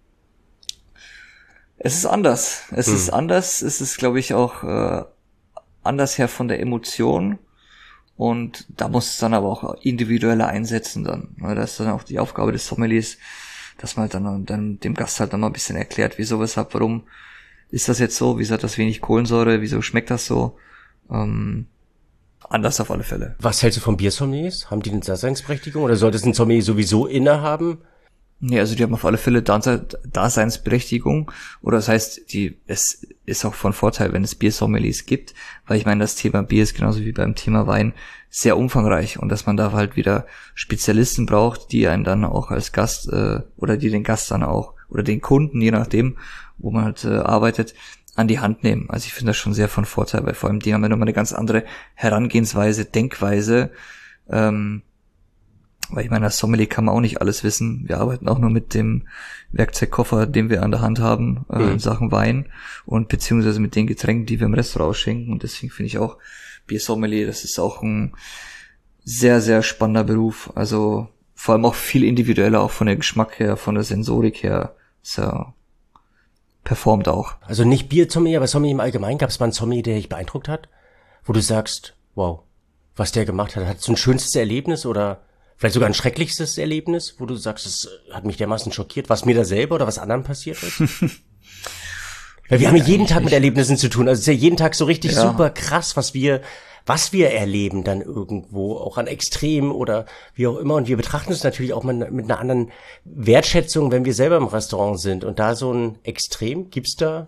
Es ist anders. Es hm. ist anders. Es ist, glaube ich, auch äh, anders her von der Emotion. Und da muss es dann aber auch individueller einsetzen dann. Das ist dann auch die Aufgabe des Sommeliers, dass man halt dann, dann dem Gast halt noch mal ein bisschen erklärt, wieso, weshalb, warum ist das jetzt so, wieso hat das wenig Kohlensäure, wieso schmeckt das so. Ähm, anders auf alle Fälle. Was hältst du von Biersommeliers? Haben die eine Daseinsberechtigung oder sollte es ein Sommelier sowieso innehaben? Nee, also die haben auf alle Fälle Daseinsberechtigung, oder das heißt, die es ist auch von Vorteil, wenn es Biersommeliers gibt, weil ich meine, das Thema Bier ist genauso wie beim Thema Wein sehr umfangreich und dass man da halt wieder Spezialisten braucht, die einen dann auch als Gast äh, oder die den Gast dann auch oder den Kunden, je nachdem, wo man halt äh, arbeitet, an die Hand nehmen. Also ich finde das schon sehr von Vorteil, weil vor allem die haben ja nochmal eine ganz andere Herangehensweise, Denkweise, ähm, weil ich meine, als Sommelier kann man auch nicht alles wissen. Wir arbeiten auch nur mit dem Werkzeugkoffer, den wir an der Hand haben, äh, mhm. in Sachen Wein und beziehungsweise mit den Getränken, die wir im Restaurant ausschenken. Und deswegen finde ich auch Biersommelier, das ist auch ein sehr, sehr spannender Beruf. Also vor allem auch viel individueller, auch von der Geschmack her, von der Sensorik her. So performt auch. Also nicht Biersommelier, aber Sommelier im Allgemeinen. Gab es mal einen Sommelier, der dich beeindruckt hat? Wo du sagst, wow, was der gemacht hat. Hat so ein schönstes Erlebnis oder vielleicht sogar ein schrecklichstes Erlebnis, wo du sagst, es hat mich dermaßen schockiert, was mir da selber oder was anderen passiert ist? Weil wir haben ja jeden Tag mit Erlebnissen zu tun. Also es ist ja jeden Tag so richtig ja. super krass, was wir, was wir erleben dann irgendwo, auch an Extremen oder wie auch immer. Und wir betrachten es natürlich auch mit, mit einer anderen Wertschätzung, wenn wir selber im Restaurant sind. Und da so ein Extrem, gibt's da?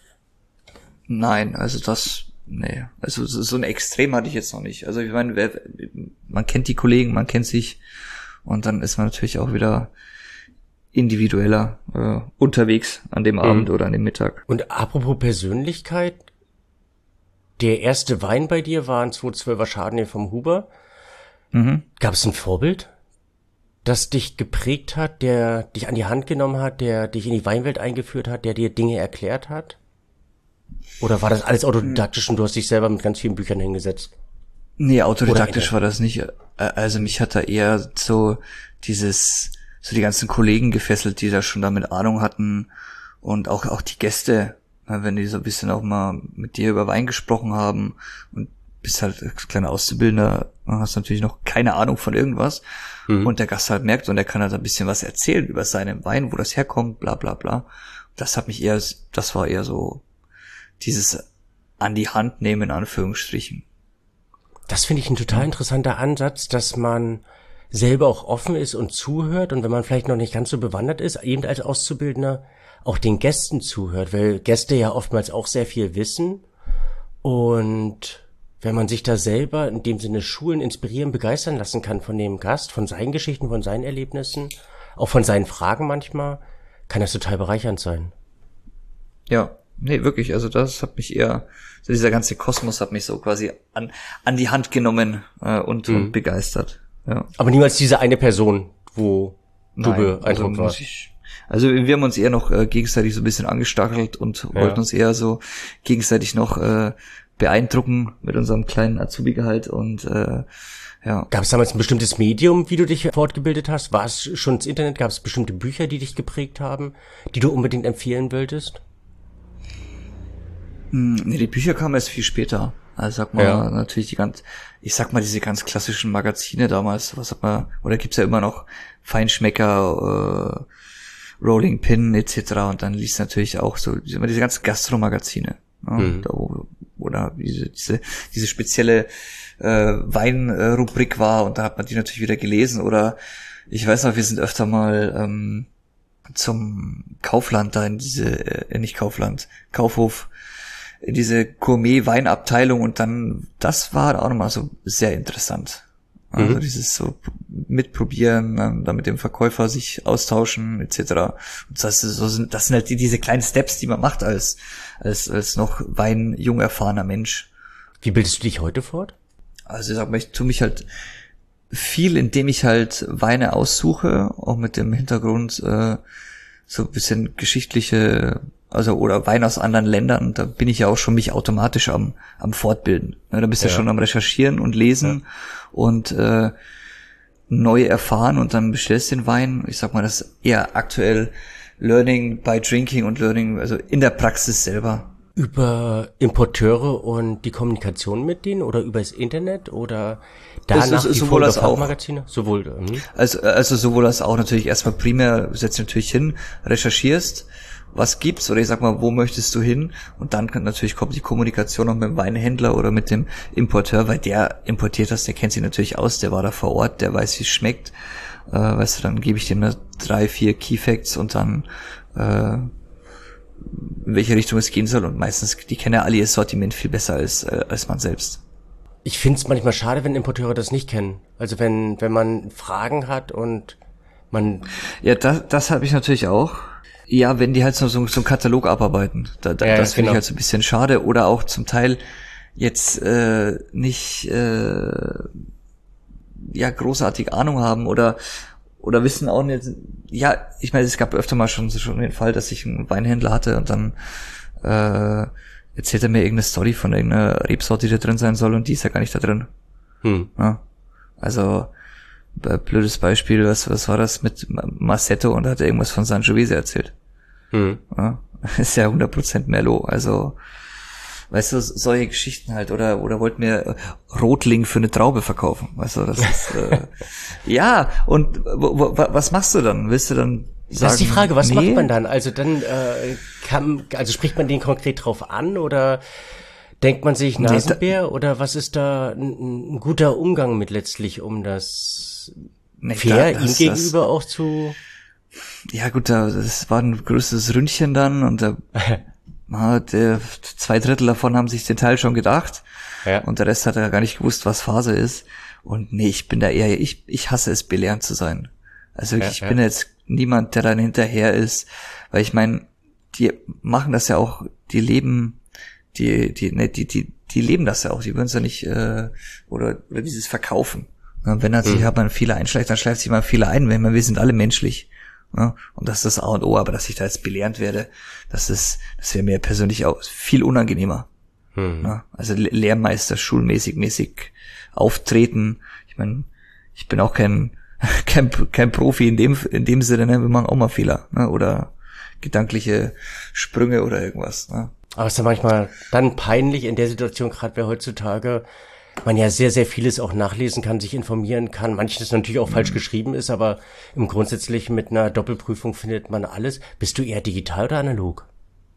Nein, also das... Nee, also so ein Extrem hatte ich jetzt noch nicht. Also ich meine, wer, man kennt die Kollegen, man kennt sich und dann ist man natürlich auch wieder individueller äh, unterwegs an dem Abend mhm. oder an dem Mittag. Und apropos Persönlichkeit, der erste Wein bei dir war ein zweitausendzwölfer Chardonnay vom Huber. Mhm. Gab es ein Vorbild, das dich geprägt hat, der dich an die Hand genommen hat, der dich in die Weinwelt eingeführt hat, der dir Dinge erklärt hat? Oder war das alles autodidaktisch und du hast dich selber mit ganz vielen Büchern hingesetzt? Nee, autodidaktisch war das nicht. Also mich hat da eher so dieses, so die ganzen Kollegen gefesselt, die da schon damit Ahnung hatten und auch auch die Gäste, wenn die so ein bisschen auch mal mit dir über Wein gesprochen haben und bist halt als kleiner Auszubildender, hast natürlich noch keine Ahnung von irgendwas mhm. und der Gast halt merkt und er kann halt ein bisschen was erzählen über seinen Wein, wo das herkommt, bla bla bla. Das hat mich eher, das war eher so dieses an die Hand nehmen, in Anführungsstrichen. Das finde ich ein total interessanter Ansatz, dass man selber auch offen ist und zuhört und wenn man vielleicht noch nicht ganz so bewandert ist, eben als Auszubildender, auch den Gästen zuhört, weil Gäste ja oftmals auch sehr viel wissen und wenn man sich da selber in dem Sinne schulen, inspirieren, begeistern lassen kann von dem Gast, von seinen Geschichten, von seinen Erlebnissen, auch von seinen Fragen manchmal, kann das total bereichernd sein. Ja, nee, wirklich, also das hat mich eher, so dieser ganze Kosmos hat mich so quasi an an die Hand genommen äh, und, mhm. und begeistert. Ja. Aber niemals diese eine Person, wo du Nein, beeindruckt also warst. Ich, also wir haben uns eher noch äh, gegenseitig so ein bisschen angestachelt und ja. wollten uns eher so gegenseitig noch äh, beeindrucken mit unserem kleinen Azubi-Gehalt und äh, ja. Gab es damals ein bestimmtes Medium, wie du dich fortgebildet hast? War es schon das Internet? Gab es bestimmte Bücher, die dich geprägt haben, die du unbedingt empfehlen wolltest? Nee, die Bücher kamen erst viel später. Also sag mal, ja. natürlich die ganz, ich sag mal, diese ganz klassischen Magazine damals, was hat man, oder gibt's ja immer noch Feinschmecker, äh, Rolling Pin et cetera. Und dann liest natürlich auch so immer diese ganzen Gastromagazine. Ne? Mhm. Da, wo, oder diese, diese, diese spezielle äh, Weinrubrik war und da hat man die natürlich wieder gelesen. Oder ich weiß noch, wir sind öfter mal ähm, zum Kaufland da in diese, äh, nicht Kaufland, Kaufhof, in diese Gourmet-Weinabteilung und dann, das war auch nochmal so sehr interessant. Also mhm. dieses so mitprobieren, dann mit dem Verkäufer sich austauschen et cetera. Und das, ist so, das sind halt die, diese kleinen Steps, die man macht als als als noch Wein jung erfahrener Mensch. Wie bildest du dich heute fort? Also ich sag mal, ich tue mich halt viel, indem ich halt Weine aussuche, auch mit dem Hintergrund äh, so ein bisschen geschichtliche, also oder Wein aus anderen Ländern, da bin ich ja auch schon mich automatisch am am Fortbilden. Ja, da bist du ja. ja schon am Recherchieren und Lesen ja. und äh, neu erfahren und dann bestellst den Wein. Ich sag mal, das ist eher aktuell Learning by Drinking und Learning, also in der Praxis selber. Über Importeure und die Kommunikation mit denen oder über das Internet oder danach die sowohl als auch Magazine? Sowohl. Hm. Also also sowohl als auch natürlich erstmal primär setzt natürlich hin, recherchierst, was gibt's oder ich sag mal, wo möchtest du hin und dann kann, natürlich kommt die Kommunikation noch mit dem Weinhändler oder mit dem Importeur, weil der importiert das, der kennt sich natürlich aus, der war da vor Ort, der weiß, wie es schmeckt, äh, weißt du, dann gebe ich dem da drei, vier Key Facts und dann äh, in welche Richtung es gehen soll und meistens, die kennen ja alle ihr Sortiment viel besser als äh, als man selbst. Ich finde es manchmal schade, wenn Importeure das nicht kennen. Also wenn wenn man Fragen hat und man... Ja, das, das habe ich natürlich auch. Ja, wenn die halt so, so, so einen Katalog abarbeiten. Da, da, ja, das finde genau. ich halt so ein bisschen schade. Oder auch zum Teil jetzt äh, nicht äh, ja großartig Ahnung haben oder oder wissen auch nicht, ja, ich meine, es gab öfter mal schon schon den Fall, dass ich einen Weinhändler hatte und dann äh, erzählt er mir irgendeine Story von irgendeiner Rebsorte, die da drin sein soll und die ist ja gar nicht da drin. Hm. Ja, also blödes Beispiel, was was war das mit Massetto und da hat er irgendwas von Sangiovese erzählt. Hm. Ja, ist ja hundert Prozent Merlot, also weißt du, solche Geschichten halt, oder oder wollt mir Rotling für eine Traube verkaufen, weißt du, das ist äh, ja, und wo, wo, was machst du dann? Willst du dann sagen, das ist die Frage, was nee? macht man dann? Also dann äh, kann, also spricht man den konkret drauf an oder denkt man sich Nasenbär nee, da, oder was ist da ein, ein guter Umgang mit letztlich, um das nee, fair da, das, ihm gegenüber das, auch zu... Ja gut, da, das war ein größeres Ründchen dann und da, der, zwei Drittel davon haben sich den Teil schon gedacht ja. und der Rest hat ja gar nicht gewusst, was Phase ist. Und nee, ich bin da eher, ich ich hasse es, belehrend zu sein. Also wirklich, ja, ich bin ja. jetzt niemand, der dann hinterher ist, weil ich meine, die machen das ja auch, die leben... Die, die, ne, die, die, die leben das ja auch, die würden es ja nicht, äh, oder, oder dieses Verkaufen. Ja, wenn halt sich mhm. hat man Fehler einschleicht, dann schleift sich mal Fehler ein, wenn man, wir sind alle menschlich. Ja, und das ist das A und O, aber dass ich da jetzt belehrend werde, das ist, das wäre mir persönlich auch viel unangenehmer. Mhm. Ja, also Lehrmeister, schulmäßig, mäßig auftreten. Ich meine, ich bin auch kein kein kein Profi in dem in dem Sinne, ne? Wir machen auch mal Fehler, ne? Oder gedankliche Sprünge oder irgendwas, ne? Aber es ist ja manchmal dann peinlich in der Situation, gerade wer heutzutage man ja sehr, sehr vieles auch nachlesen kann, sich informieren kann. Manches natürlich auch mhm. falsch geschrieben ist, aber im Grundsätzlichen mit einer Doppelprüfung findet man alles. Bist du eher digital oder analog?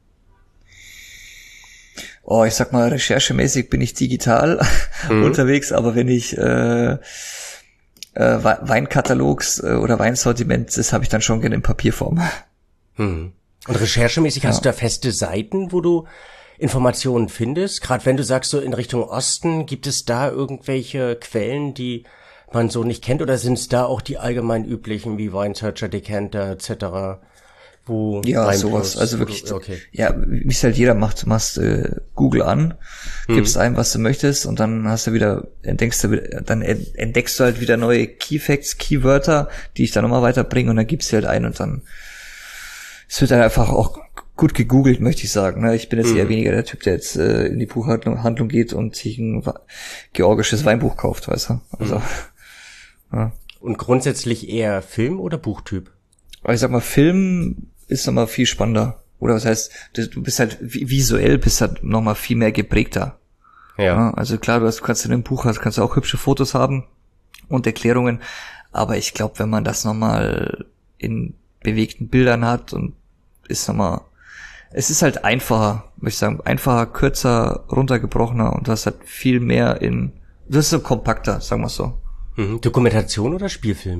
Oh, ich sag mal, recherchemäßig bin ich digital mhm. unterwegs, aber wenn ich äh, äh, Weinkatalogs äh, oder Weinsortiment, das habe ich dann schon gerne in Papierform. Mhm. Und recherchemäßig ja. hast du da feste Seiten, wo du Informationen findest? Gerade wenn du sagst, so in Richtung Osten, gibt es da irgendwelche Quellen, die man so nicht kennt? Oder sind es da auch die allgemein üblichen, wie Wine-Searcher, Decanter et cetera? Wo ja, sowas, also wirklich, du, okay. ja, wie es halt jeder macht, du machst äh, Google an, gibst hm. ein, was du möchtest und dann hast du wieder, entdeckst du, dann entdeckst du halt wieder neue Keyfacts, Keywörter, die ich dann nochmal weiterbringe und dann gibst du halt ein und dann, es wird halt einfach auch gut gegoogelt, möchte ich sagen. Ich bin jetzt hm. eher weniger der Typ, der jetzt äh, in die Buchhandlung Handlung geht und sich ein georgisches Weinbuch kauft, weißt du, also, hm. ja. Und grundsätzlich eher Film- oder Buchtyp? Aber ich sag mal, Film ist nochmal viel spannender. Oder was heißt, du bist halt visuell, bist halt nochmal viel mehr geprägter. Ja. ja. Also klar, du, hast, du kannst in einem Buch hast, kannst du auch hübsche Fotos haben und Erklärungen. Aber ich glaube, wenn man das nochmal in bewegten Bildern hat und ist nochmal, es ist halt einfacher, würde ich sagen, einfacher, kürzer, runtergebrochener und du hast halt viel mehr in, das ist so kompakter, sagen wir es so. Mhm. Dokumentation oder Spielfilm?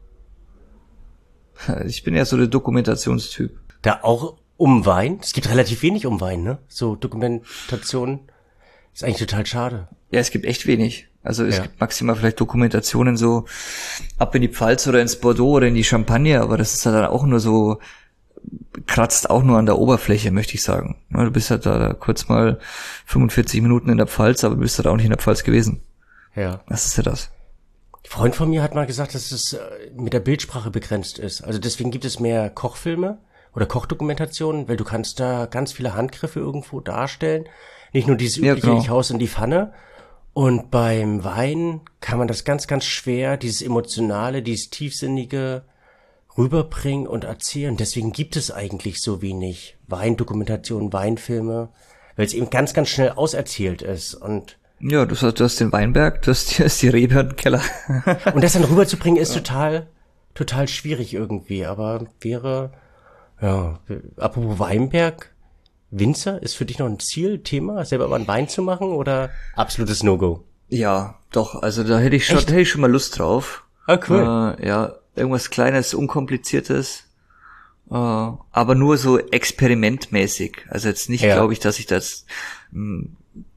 Ich bin ja so der Dokumentationstyp. Da auch um Wein? Es gibt relativ wenig um Wein, ne? So Dokumentation ist eigentlich total schade. Ja, es gibt echt wenig. Also es ja. gibt maximal vielleicht Dokumentationen so ab in die Pfalz oder ins Bordeaux oder in die Champagne, aber das ist halt dann auch nur so, kratzt auch nur an der Oberfläche, möchte ich sagen. Du bist halt da kurz mal fünfundvierzig Minuten in der Pfalz, aber du bist halt auch nicht in der Pfalz gewesen. Ja. Das ist ja das. Ein Freund von mir hat mal gesagt, dass es mit der Bildsprache begrenzt ist. Also deswegen gibt es mehr Kochfilme oder Kochdokumentationen, weil du kannst da ganz viele Handgriffe irgendwo darstellen. Nicht nur dieses übliche, ja, genau. Ich hau's in die Pfanne. Und beim Wein kann man das ganz, ganz schwer, dieses Emotionale, dieses Tiefsinnige rüberbringen und erzählen. Deswegen gibt es eigentlich so wenig Weindokumentationen, Weinfilme, weil es eben ganz, ganz schnell auserzählt ist. Und ja, du hast, du hast den Weinberg, du hast, du hast die Rebe und den Keller. Und das dann rüberzubringen ist ja. total, total schwierig irgendwie, aber wäre, ja, apropos Weinberg, Winzer, ist für dich noch ein Ziel, Thema, selber mal einen Wein zu machen oder absolutes No-Go? Ja, doch, also da hätte ich schon, da hätte ich schon mal Lust drauf. Ah, cool. Äh, ja, irgendwas Kleines, Unkompliziertes, äh, aber nur so experimentmäßig. Also jetzt nicht, ja. glaube ich, dass ich das mh,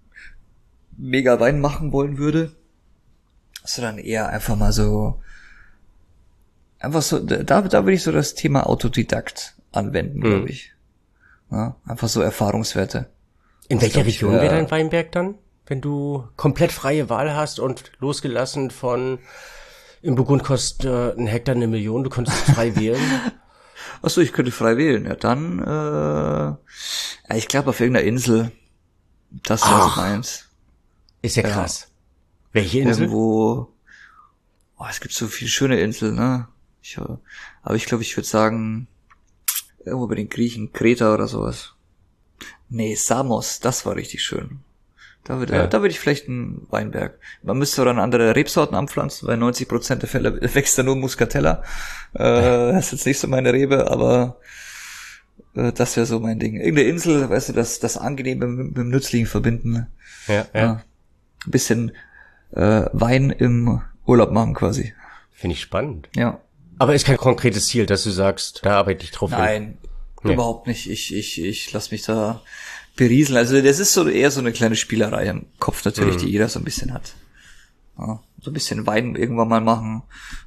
mega Wein machen wollen würde, sondern eher einfach mal so, einfach so, da, da würde ich so das Thema Autodidakt anwenden, mhm. glaube ich. Ja, einfach so Erfahrungswerte. In das welcher Region wäre dein Weinberg dann, wenn du komplett freie Wahl hast und losgelassen von im Burgund kostet äh, ein Hektar eine Million, du könntest frei wählen? Ach so, ich könnte frei wählen. Ja, dann, äh, ja, ich glaube auf irgendeiner Insel. Das wäre so meins. Ist ja krass. Ja. Welche Insel? Irgendwo, oh, es gibt so viele schöne Inseln, ne? Ich, aber ich glaube, ich würde sagen, irgendwo bei den Griechen, Kreta oder sowas. Nee, Samos, das war richtig schön. Da würde, ja. da würde ich vielleicht einen Weinberg. Man müsste dann andere Rebsorten anpflanzen, weil neunzig Prozent der Fälle wächst da nur Muscatella. Äh, das ist jetzt nicht so meine Rebe, aber äh, das wäre so mein Ding. Irgendeine Insel, weißt du, das, das Angenehme mit, mit dem Nützlichen verbinden. Ja, ja. ja. Ein bisschen äh, Wein im Urlaub machen quasi. Finde ich spannend. Ja. Aber ist kein konkretes Ziel, dass du sagst, da arbeite ich drauf hin. Nein, nee. Überhaupt nicht. Ich ich ich lass mich da berieseln. Also das ist so eher so eine kleine Spielerei im Kopf natürlich, mhm. die jeder so ein bisschen hat. Ja, so ein bisschen Wein irgendwann mal machen.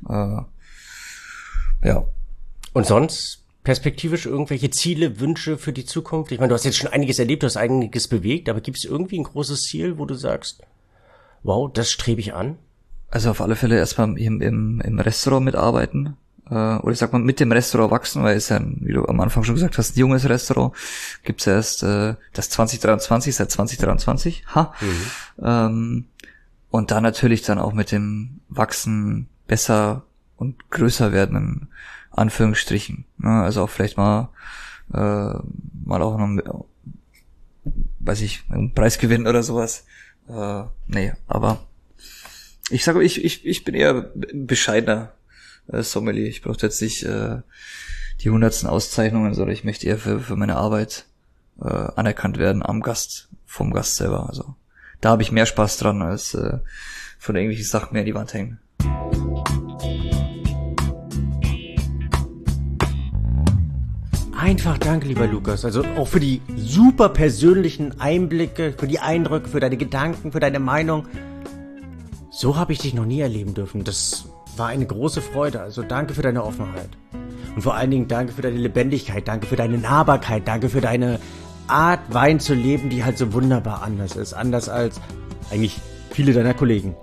Äh, ja. Und sonst perspektivisch irgendwelche Ziele, Wünsche für die Zukunft? Ich meine, du hast jetzt schon einiges erlebt, du hast einiges bewegt, aber gibt es irgendwie ein großes Ziel, wo du sagst, wow, das strebe ich an? Also auf alle Fälle erstmal im, im, im Restaurant mitarbeiten. Äh, oder ich sag mal, mit dem Restaurant wachsen, weil es ja, wie du am Anfang schon gesagt hast, ein junges Restaurant. Gibt's erst äh, das zwanzig dreiundzwanzig, seit zwanzig dreiundzwanzig. Ha. Mhm. Ähm, und dann natürlich dann auch mit dem Wachsen besser und größer werden, in Anführungsstrichen. Ne? Also auch vielleicht mal äh, mal auch noch, weiß ich, einen Preis gewinnen oder sowas. Äh, nee, aber ich sage, ich ich ich bin eher bescheidener äh, Sommelier. Ich brauche jetzt nicht äh, die hundertsten Auszeichnungen, sondern ich möchte eher für für meine Arbeit äh, anerkannt werden am Gast, vom Gast selber. Also da habe ich mehr Spaß dran, als äh, von irgendwelchen Sachen mehr an die Wand hängen. Einfach danke, lieber Lukas. Also auch für die super persönlichen Einblicke, für die Eindrücke, für deine Gedanken, für deine Meinung. So habe ich dich noch nie erleben dürfen. Das war eine große Freude. Also danke für deine Offenheit. Und vor allen Dingen danke für deine Lebendigkeit, danke für deine Nahbarkeit, danke für deine Art, Wein zu leben, die halt so wunderbar anders ist. Anders als eigentlich viele deiner Kollegen.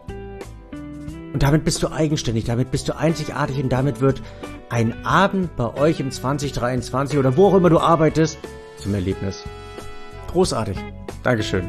Und damit bist du eigenständig, damit bist du einzigartig und damit wird ein Abend bei euch im zwanzig dreiundzwanzig oder wo auch immer du arbeitest zum Erlebnis. Großartig. Dankeschön.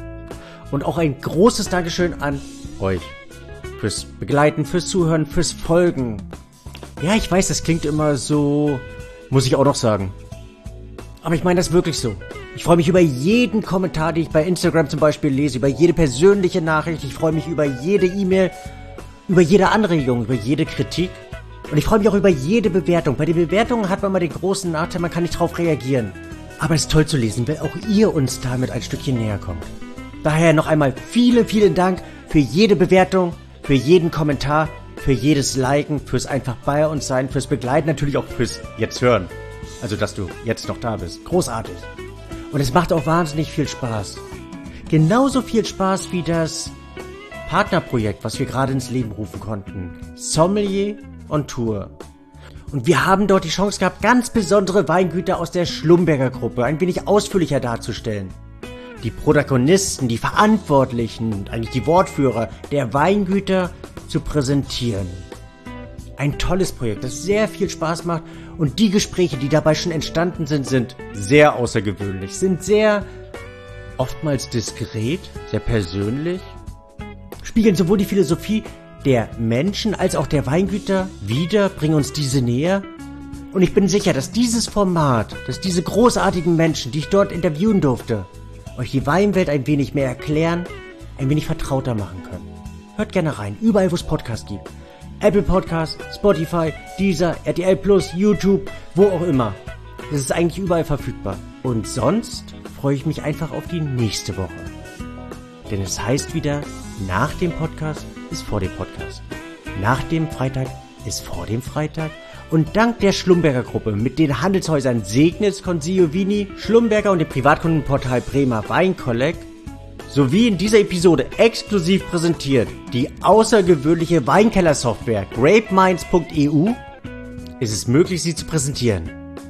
Und auch ein großes Dankeschön an euch. Fürs Begleiten, fürs Zuhören, fürs Folgen. Ja, ich weiß, das klingt immer so, muss ich auch noch sagen. Aber ich meine das wirklich so. Ich freue mich über jeden Kommentar, den ich bei Instagram zum Beispiel lese, über jede persönliche Nachricht. Ich freue mich über jede E-Mail, über jede Anregung, über jede Kritik. Und ich freue mich auch über jede Bewertung. Bei den Bewertungen hat man mal den großen Nachteil, man kann nicht drauf reagieren. Aber es ist toll zu lesen, weil auch ihr uns damit ein Stückchen näher kommt. Daher noch einmal vielen, vielen Dank für jede Bewertung, für jeden Kommentar, für jedes Liken, fürs einfach bei uns sein, fürs Begleiten, natürlich auch fürs jetzt hören. Also, dass du jetzt noch da bist. Großartig. Und es macht auch wahnsinnig viel Spaß. Genauso viel Spaß wie das Partnerprojekt, was wir gerade ins Leben rufen konnten. Sommelier on Tour. Und wir haben dort die Chance gehabt, ganz besondere Weingüter aus der Schlumberger Gruppe ein wenig ausführlicher darzustellen. Die Protagonisten, die Verantwortlichen, eigentlich die Wortführer der Weingüter zu präsentieren. Ein tolles Projekt, das sehr viel Spaß macht und die Gespräche, die dabei schon entstanden sind, sind sehr außergewöhnlich, sind sehr oftmals diskret, sehr persönlich, spiegeln sowohl die Philosophie der Menschen als auch der Weingüter wider, bringen uns diese näher. Und ich bin sicher, dass dieses Format, dass diese großartigen Menschen, die ich dort interviewen durfte, euch die Weinwelt ein wenig mehr erklären, ein wenig vertrauter machen können. Hört gerne rein, überall wo es Podcasts gibt. Apple Podcasts, Spotify, Deezer, R T L Plus, YouTube, wo auch immer. Das ist eigentlich überall verfügbar. Und sonst freue ich mich einfach auf die nächste Woche. Denn es heißt wieder, nach dem Podcast ist vor dem Podcast. Nach dem Freitag ist vor dem Freitag. Und dank der Schlumberger Gruppe mit den Handelshäusern Segnitz, Consiglio Vini, Schlumberger und dem Privatkundenportal Bremer Wein Collect sowie in dieser Episode exklusiv präsentiert die außergewöhnliche Weinkeller-Software grapeminds punkt e u ist es möglich, sie zu präsentieren.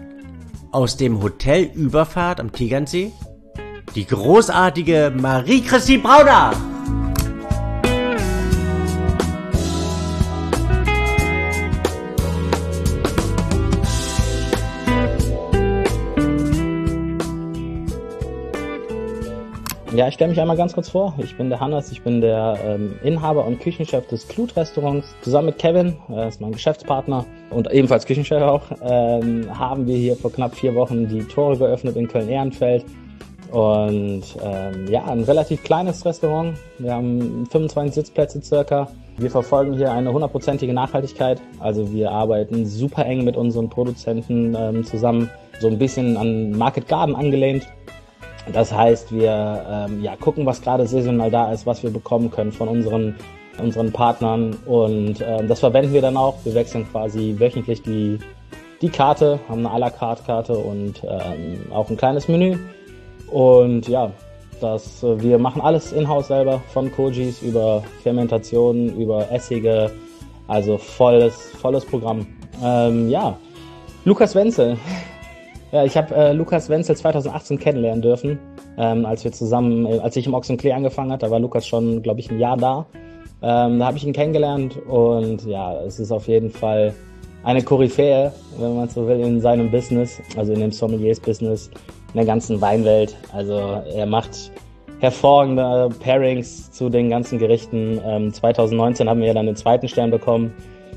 Aus dem Hotel Überfahrt am Tegernsee die großartige Marie-Christine Brauner. Ja, ich stelle mich einmal ganz kurz vor. Ich bin der Hannes, ich bin der ähm, Inhaber und Küchenchef des Klut-Restaurants. Zusammen mit Kevin, er ist mein Geschäftspartner und ebenfalls Küchenchef auch, ähm, haben wir hier vor knapp vier Wochen die Tore geöffnet in Köln-Ehrenfeld. Und ähm, ja, ein relativ kleines Restaurant. Wir haben fünfundzwanzig Sitzplätze circa. Wir verfolgen hier eine hundertprozentige Nachhaltigkeit. Also wir arbeiten super eng mit unseren Produzenten ähm, zusammen, so ein bisschen an Market Garden angelehnt. Das heißt, wir ähm, ja, gucken, was gerade saisonal da ist, was wir bekommen können von unseren, unseren Partnern. Und ähm, das verwenden wir dann auch. Wir wechseln quasi wöchentlich die, die Karte, haben eine à la carte Karte und ähm, auch ein kleines Menü. Und ja, das, wir machen alles in-house selber, von Kojis über Fermentationen, über Essige, also volles, volles Programm. Ähm, ja, Lukas Wenzel. Ja, ich habe äh, Lukas Wenzel zweitausendachtzehn kennenlernen dürfen, ähm, als wir zusammen, äh, als ich im Ochs und Klee angefangen habe. Da war Lukas schon, glaube ich, ein Jahr da. Ähm, da habe ich ihn kennengelernt und ja, es ist auf jeden Fall eine Koryphäe, wenn man so will, in seinem Business, also in dem Sommeliers-Business, in der ganzen Weinwelt. Also er macht hervorragende Pairings zu den ganzen Gerichten. Ähm, zwanzig neunzehn haben wir dann den zweiten Stern bekommen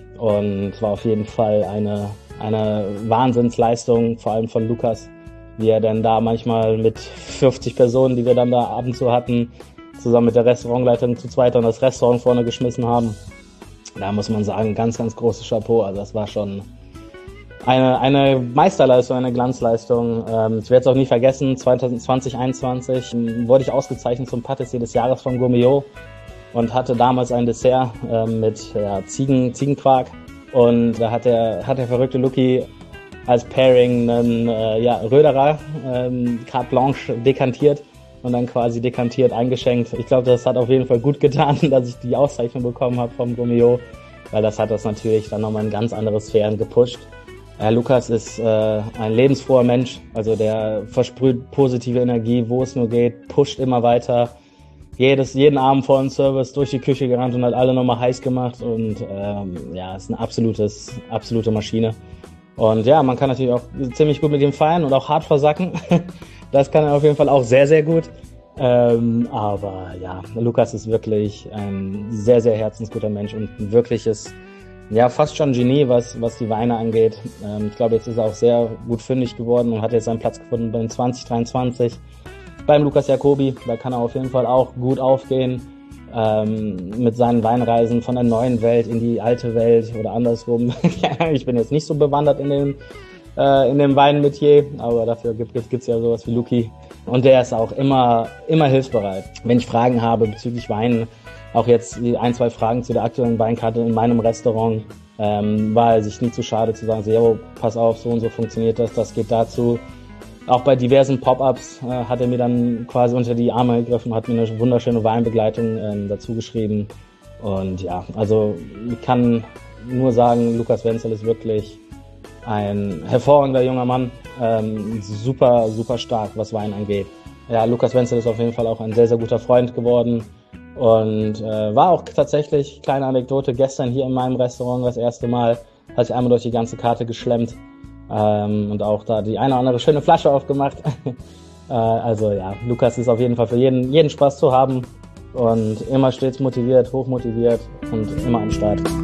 und war auf jeden Fall eine, eine Wahnsinnsleistung, vor allem von Lukas, wie er dann da manchmal mit fünfzig Personen, die wir dann da ab und zu hatten, zusammen mit der Restaurantleitung zu zweit dann das Restaurant vorne geschmissen haben. Da muss man sagen, ganz, ganz großes Chapeau. Also das war schon eine, eine Meisterleistung, eine Glanzleistung. Ähm, ich werde es auch nie vergessen, zwanzig einundzwanzig wurde ich ausgezeichnet zum Patissier des Jahres von Gourmillot und hatte damals ein Dessert äh, mit ja, Ziegen, Ziegenquark. Und da hat der, hat der verrückte Luki als Pairing einen äh, ja, Röderer, ähm, Carte Blanche dekantiert und dann quasi dekantiert eingeschenkt. Ich glaube, das hat auf jeden Fall gut getan, dass ich die Auszeichnung bekommen habe vom Gourmillot, weil das hat das natürlich dann nochmal in ganz andere Sphären gepusht. Herr Lukas ist äh, ein lebensfroher Mensch, also der versprüht positive Energie, wo es nur geht, pusht immer weiter. Jedes, jeden Abend vor dem Service durch die Küche gerannt und hat alle nochmal heiß gemacht und ähm, ja, ist eine absolutes, absolute Maschine. Und ja, man kann natürlich auch ziemlich gut mit ihm feiern und auch hart versacken. Das kann er auf jeden Fall auch sehr, sehr gut. Ähm, aber ja, Lukas ist wirklich ein sehr, sehr herzensguter Mensch und ein wirkliches, ja, fast schon Genie, was, was die Weine angeht. Ähm, ich glaube, jetzt ist er auch sehr gut fündig geworden und hat jetzt seinen Platz gefunden beim zwanzig dreiundzwanzig beim Lukas Jacobi. Da kann er auf jeden Fall auch gut aufgehen. Ähm, mit seinen Weinreisen von der neuen Welt in die alte Welt oder andersrum. Ich bin jetzt nicht so bewandert in dem, äh, in dem Weinmetier, aber dafür gibt es gibt's ja sowas wie Luki. Und der ist auch immer, immer hilfsbereit. Wenn ich Fragen habe bezüglich Weinen, auch jetzt die ein, zwei Fragen zu der aktuellen Weinkarte in meinem Restaurant, ähm, war er sich nie zu schade zu sagen, so, jo, pass auf, so und so funktioniert das, das geht dazu. Auch bei diversen Pop-Ups äh, hat er mir dann quasi unter die Arme gegriffen, hat mir eine wunderschöne Weinbegleitung ähm, dazu geschrieben. Und ja, also ich kann nur sagen, Lukas Wenzel ist wirklich ein hervorragender junger Mann, ähm, super, super stark, was Wein angeht. Ja, Lukas Wenzel ist auf jeden Fall auch ein sehr, sehr guter Freund geworden und äh, war auch tatsächlich, kleine Anekdote, gestern hier in meinem Restaurant das erste Mal, hat sich einmal durch die ganze Karte geschlemmt. Ähm, und auch da die eine oder andere schöne Flasche aufgemacht. äh, also ja, Lukas ist auf jeden Fall für jeden, jeden Spaß zu haben und immer stets motiviert, hochmotiviert und immer am Start.